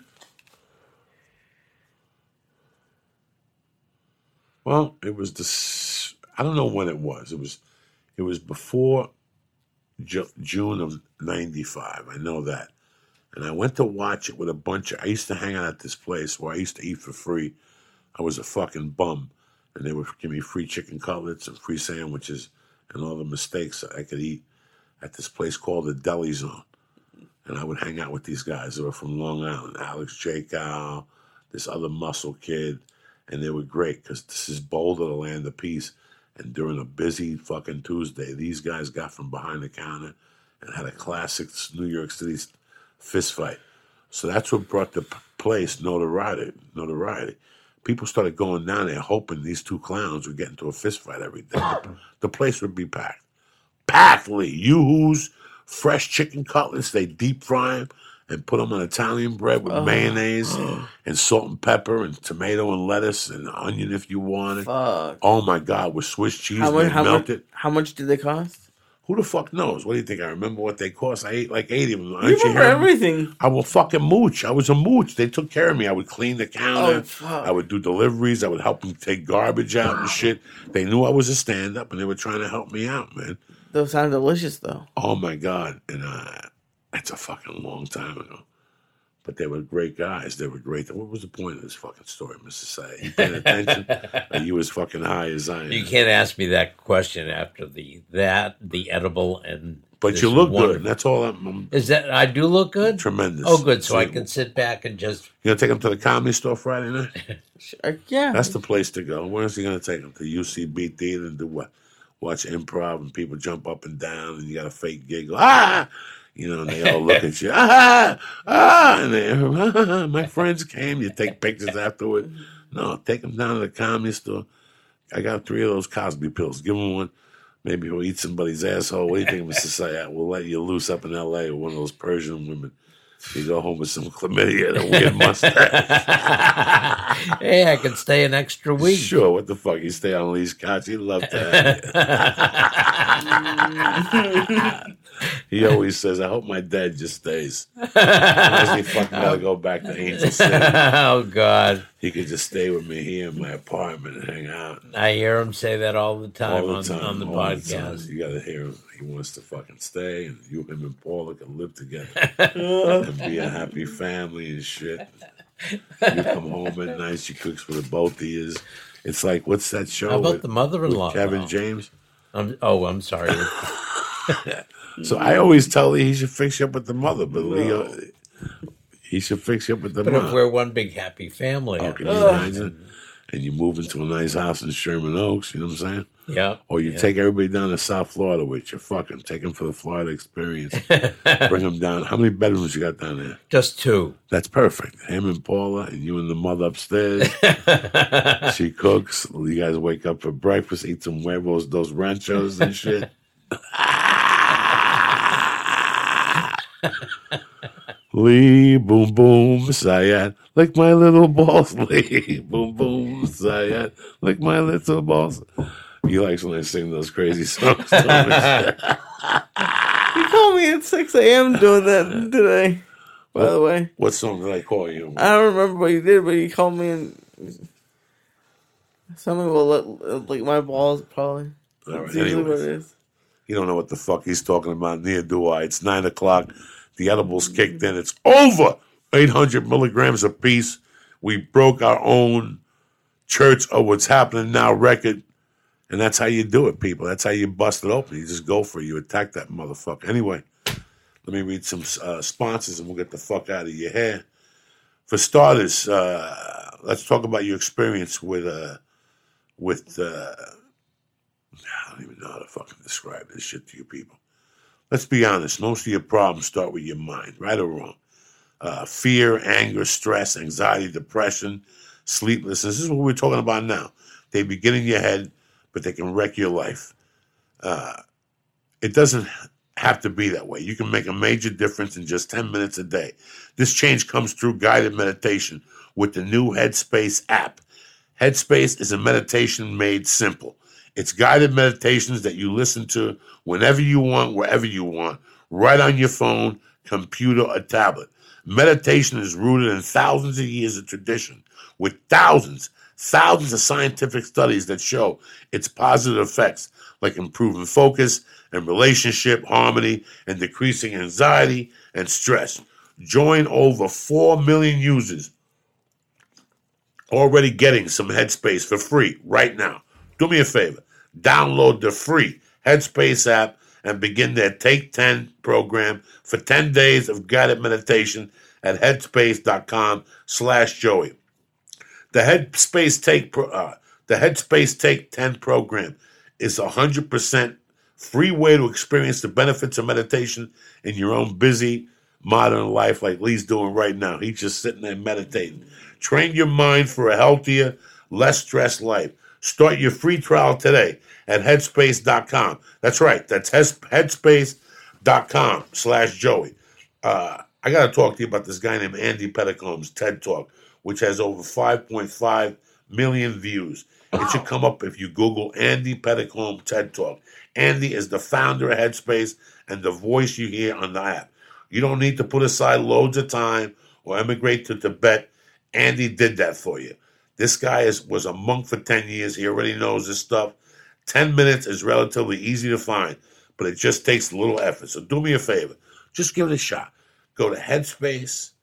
Well, it was this. I don't know when it was. It was, it was before Ju- June of ninety-five. I know that. And I went to watch it with a bunch of. I used to hang out at this place where I used to eat for free. I was a fucking bum, and they would give me free chicken cutlets and free sandwiches and all the mistakes that I could eat at this place called the Deli Zone. And I would hang out with these guys. They were from Long Island. Alex Jacow, this other muscle kid. And they were great because this is Boulder, the land of peace. And during a busy fucking Tuesday, these guys got from behind the counter and had a classic New York City fist fight. So that's what brought the p- place notoriety. Notoriety. People started going down there hoping these two clowns would get into a fist fight every day. The, the place would be packed. Packed, Lee. Yoo-hoos, fresh chicken cutlets, they deep fry them and put them on Italian bread with Oh. mayonnaise and salt and pepper and tomato and lettuce and onion if you want it. Fuck. Oh my God, with Swiss cheese, How they much? How melt much? it. How much did they cost? Who the fuck knows? What do you think? I remember what they cost. I ate like eighty of them. You Aren't remember hearing me? everything. I will fucking mooch. I was a mooch. They took care of me. I would clean the counter. Oh, fuck. I would do deliveries. I would help them take garbage out and shit. They knew I was a stand-up, and they were trying to help me out, man. Those sound delicious, though. Oh, my God. And uh, that's a fucking long time ago. But they were great guys. They were great. What was the point of this fucking story, Mister Say? You paying attention? Or you as fucking high as I am? You can't ask me that question after the that, the edible, and But this you look wonderful- good. That's all I'm, I'm Is that I do look good? tremendous. Oh, good. So I See, can sit back and just. You going to take him to the Comedy Store Friday night? Uh, yeah. That's the place to go. Where is he going to take him? To U C B Theater and do what? Watch improv and people jump up and down and you got a fake giggle. Ah! You know, and they all look at you. Ah! Ah! And they, ah, my friends came. You take pictures afterward. No, take them down to the Comedy Store. I got three of those Cosby pills. Give him one. Maybe he'll eat somebody's asshole. What do you think, Mister Sayat? We'll let you loose up in L A with one of those Persian women. You go home with some chlamydia and a weird mustache. Hey, I can stay an extra week. Sure, what the fuck? You stay on Lee's couch. He'd love to have you. He always says, I hope my dad just stays. Unless he fucking gotta go back to Angel City. Oh, God. He could just stay with me here in my apartment and hang out. I hear him say that all the time, All the on, time. on the all the time. podcast. You gotta hear him. He wants to fucking stay, and you, him, and Paula can live together and be a happy family and shit. You come home at night, she cooks for the both of you. It's like, what's that show? How about with, the mother-in-law? with Kevin though? James? I'm, oh, I'm sorry. So I always tell Lee he should fix you up with the mother, but Lee, uh, he should fix you up with the But mom. if we're one big happy family, Oh, can you uh, imagine? And you move into a nice house in Sherman Oaks, you know what I'm saying? yeah. Or you yeah. take everybody down to South Florida with you. Fucking take them for the Florida experience. Bring them down. How many bedrooms you got down there? Just two. That's perfect. Him and Paula, and you and the mother upstairs. She cooks. You guys wake up for breakfast, eat some huevos, those ranchos and shit. Lee, boom, boom, Sayat, like my little balls. Lee, boom, boom, Sayat, like my little balls. He likes when I sing those crazy songs. You called me at six a.m. doing that today, by the way. What song did I call you? I don't remember what you did, but you called me and something will let, like my balls, probably. All right, That's usually what anyways. it is. You don't know what the fuck he's talking about. Neither do I. It's nine o'clock. The edibles kicked in. It's over. eight hundred milligrams apiece. We broke our own Church of What's Happening Now record. And that's how you do it, people. That's how you bust it open. You just go for it. You attack that motherfucker. Anyway, let me read some uh, sponsors and we'll get the fuck out of your hair. For starters, uh, let's talk about your experience with, uh, with uh, I don't even know how to fucking describe this shit to you people. Let's be honest. Most of your problems start with your mind, right or wrong. Uh, fear, anger, stress, anxiety, depression, sleeplessness. This is what we're talking about now. They begin in your head, but they can wreck your life. Uh, it doesn't have to be that way. You can make a major difference in just ten minutes a day. This change comes through guided meditation with the new Headspace app. Headspace is a meditation made simple. It's guided meditations that you listen to whenever you want, wherever you want, right on your phone, computer, or tablet. Meditation is rooted in thousands of years of tradition with thousands, thousands of scientific studies that show its positive effects, like improving focus and relationship harmony and decreasing anxiety and stress. Join over four million users already getting some Headspace for free right now. Do me a favor. Download the free Headspace app and begin their Take ten program for ten days of guided meditation at headspace.com slash Joey. The Headspace Take uh, the Headspace Take ten program is a one hundred percent free way to experience the benefits of meditation in your own busy modern life like Lee's doing right now. He's just sitting there meditating. Train your mind for a healthier, less stressed life. Start your free trial today at headspace dot com. That's right. That's headspace.com slash Joey. Uh, I got to talk to you about this guy named Andy Petticomb's TED Talk, which has over five point five million views. It should come up if you Google Andy Petitcombe TED Talk. Andy is the founder of Headspace and the voice you hear on the app. You don't need to put aside loads of time or emigrate to Tibet. Andy did that for you. This guy is was a monk for ten years. He already knows this stuff. ten minutes is relatively easy to find, but it just takes a little effort. So do me a favor. Just give it a shot. Go to headspace.com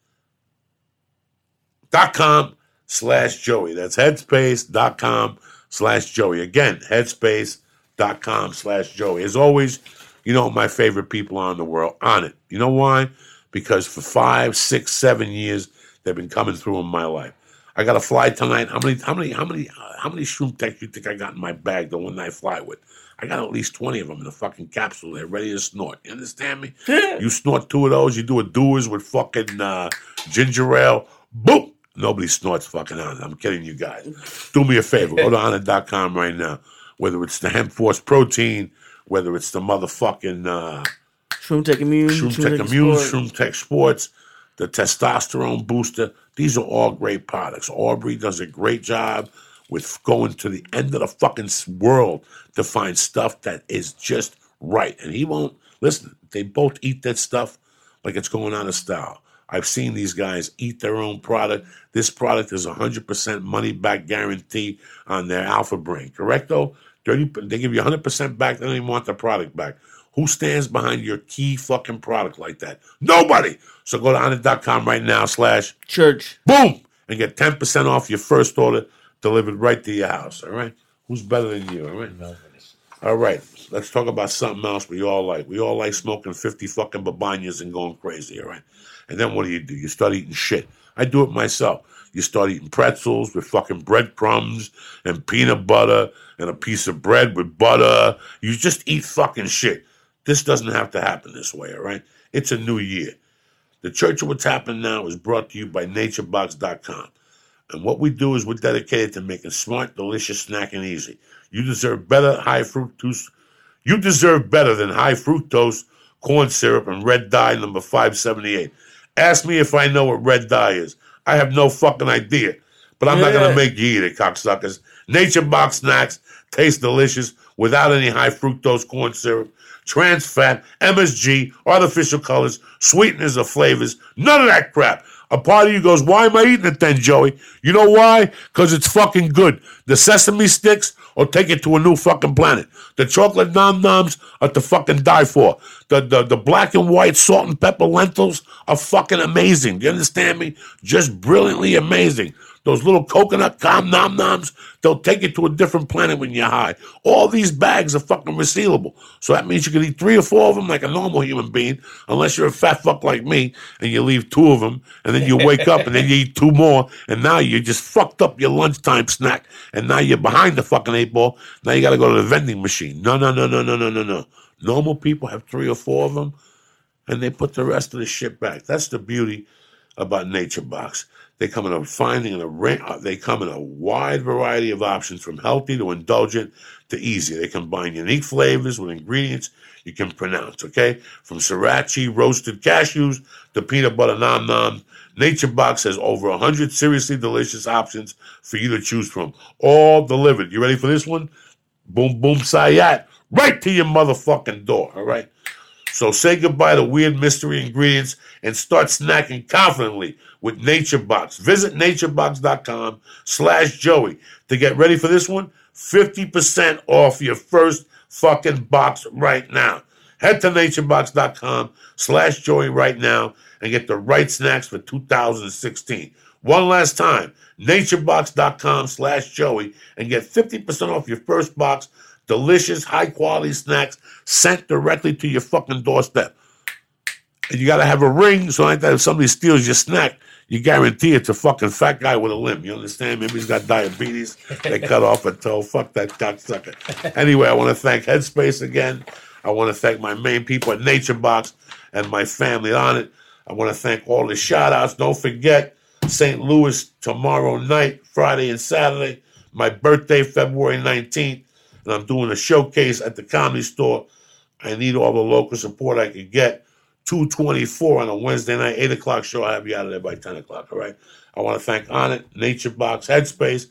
slash Joey. That's headspace.com slash Joey. Again, headspace.com slash Joey. As always, you know my favorite people are in the world on it. You know why? Because for five, six, seven years, they've been coming through in my life. I got to fly tonight. How many, how many, how many, uh, how many Shroom Tech you think I got in my bag the one I fly with? I got at least twenty of them in a fucking capsule. They're ready to snort. You understand me? You snort two of those, you do a doers with fucking uh, ginger ale. Boom! Nobody snorts fucking on it. I'm kidding you guys. Do me a favor. Go to honor dot com right now. Whether it's the Hemp Force protein, whether it's the motherfucking uh, Shroom Tech Immune, Shroom Tech Immune, Shroom Tech Sports, the testosterone booster. These are all great products. Aubrey does a great job with going to the end of the fucking world to find stuff that is just right. And he won't, listen, they both eat that stuff like it's going out of style. I've seen these guys eat their own product. This product is one hundred percent money back guarantee on their Alpha Brain. Correcto? thirty They give you one hundred percent back. They don't even want the product back. Who stands behind your key fucking product like that? Nobody. So go to honor dot com right now slash church. Boom! And get ten percent off your first order delivered right to your house. All right? Who's better than you? All right? Nobody's. All right. Let's talk about something else we all like. We all like smoking fifty fucking babanyas and going crazy. All right? And then what do you do? You start eating shit. I do it myself. You start eating pretzels with fucking breadcrumbs and peanut butter and a piece of bread with butter. You just eat fucking shit. This doesn't have to happen this way, all right? It's a new year. The Church of What's Happening Now is brought to you by nature box dot com. And what we do is we're dedicated to making smart, delicious snacking easy. You deserve better high fructose. You deserve better than high fructose corn syrup and red dye number five seventy-eight. Ask me if I know what red dye is. I have no fucking idea. But I'm yeah. not going to make you eat it, cocksuckers. Nature Box snacks taste delicious without any high fructose corn syrup, trans fat, M S G, artificial colors, sweeteners or flavors. None of that crap. A part of you goes, why am I eating it then, Joey? You know why? Because it's fucking good. The sesame sticks will take it to a new fucking planet. The chocolate nom-noms are to fucking die for. The, the, the black and white salt and pepper lentils are fucking amazing. Do you understand me? Just brilliantly amazing. Those little coconut com nom-noms, they'll take you to a different planet when you're high. All these bags are fucking resealable. So that means you can eat three or four of them like a normal human being, unless you're a fat fuck like me, and you leave two of them, and then you wake up, and then you eat two more, and now you just fucked up your lunchtime snack, and now you're behind the fucking eight ball. Now you got to go to the vending machine. No, no, no, no, no, no, no, no. Normal people have three or four of them, and they put the rest of the shit back. That's the beauty about Nature Box. They come in a finding in a they come in a wide variety of options, from healthy to indulgent to easy. They combine unique flavors with ingredients you can pronounce. Okay, from sriracha roasted cashews to peanut butter nom nom. Nature Box has over a hundred seriously delicious options for you to choose from, all delivered. You ready for this one? Boom boom sayat, right to your motherfucking door. All right. So say goodbye to weird mystery ingredients and start snacking confidently with Nature Box. Visit nature box dot com slash Joey to get ready for this one. fifty percent off your first fucking box right now. Head to nature box dot com slash Joey right now and get the right snacks for two thousand sixteen. One last time, nature box dot com slash Joey and get fifty percent off your first box. Delicious, high-quality snacks sent directly to your fucking doorstep. And you got to have a ring, so like that if somebody steals your snack, you guarantee it's a fucking fat guy with a limp. You understand? Maybe he's got diabetes. They cut off a toe. Fuck that cocksucker. Anyway, I want to thank Headspace again. I want to thank my main people at Nature Box and my family on it. I want to thank all the shout-outs. Don't forget, Saint Louis tomorrow night, Friday and Saturday. My birthday, February nineteenth. And I'm doing a showcase at the Comedy Store. I need all the local support I can get. two twenty-four on a Wednesday night, eight o'clock show. I'll have you out of there by ten o'clock, all right? I want to thank Onnit, Nature Box, Headspace.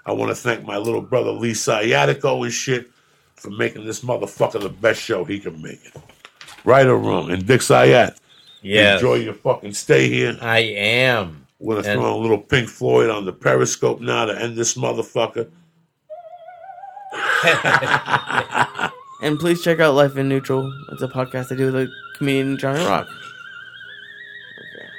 I want to thank my little brother Lee Sciatico and shit for making this motherfucker the best show he can make it. Right or wrong. And Dick Sciat, Yes. enjoy your fucking stay here. I am. We're going to And- throw a little Pink Floyd on the Periscope now to end this motherfucker. And please check out Life in Neutral. It's a podcast I do with a comedian, Johnny Rock. Okay.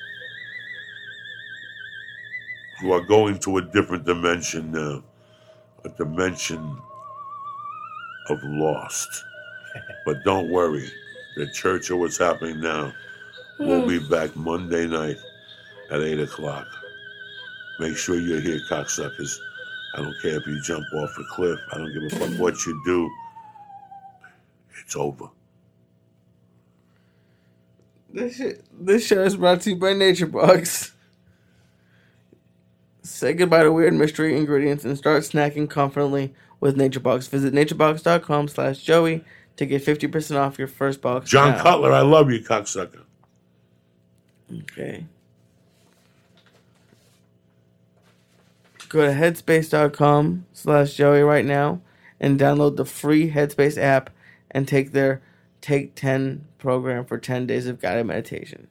You are going to a different dimension now. A dimension of lost. But don't worry. The Church of What's Happening Now will be back Monday night at eight o'clock. Make sure you're here, cocksuckers. I don't care if you jump off a cliff. I don't give a fuck what you do. It's over. This shit, this show is brought to you by NatureBox. Say goodbye to weird mystery ingredients and start snacking confidently with NatureBox. Visit naturebox.com slash Joey to get fifty percent off your first box. John now. Cutler, I love you, cocksucker. Okay. Go to headspace.com slash Joey right now and download the free Headspace app and take their Take ten program for ten days of guided meditation.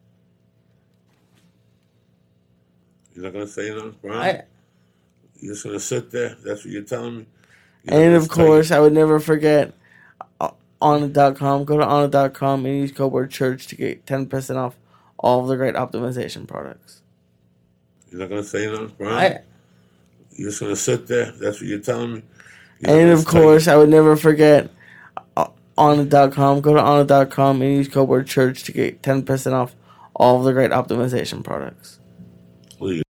You're not going to say nothing, Brian? I, You're just going to sit there? That's what you're telling me? You're and not of gonna course, I would never forget uh, Onnit dot com. Go to Onnit dot com and use code word church to get ten percent off all of the great optimization products. You're not going to say nothing, Brian? I, You're just going to sit there? That's what you're telling me? You're not and gonna of take course, it? I would never forget uh, Onnit dot com. Go to Onnit dot com and use code word church to get ten percent off all of the great optimization products. Please.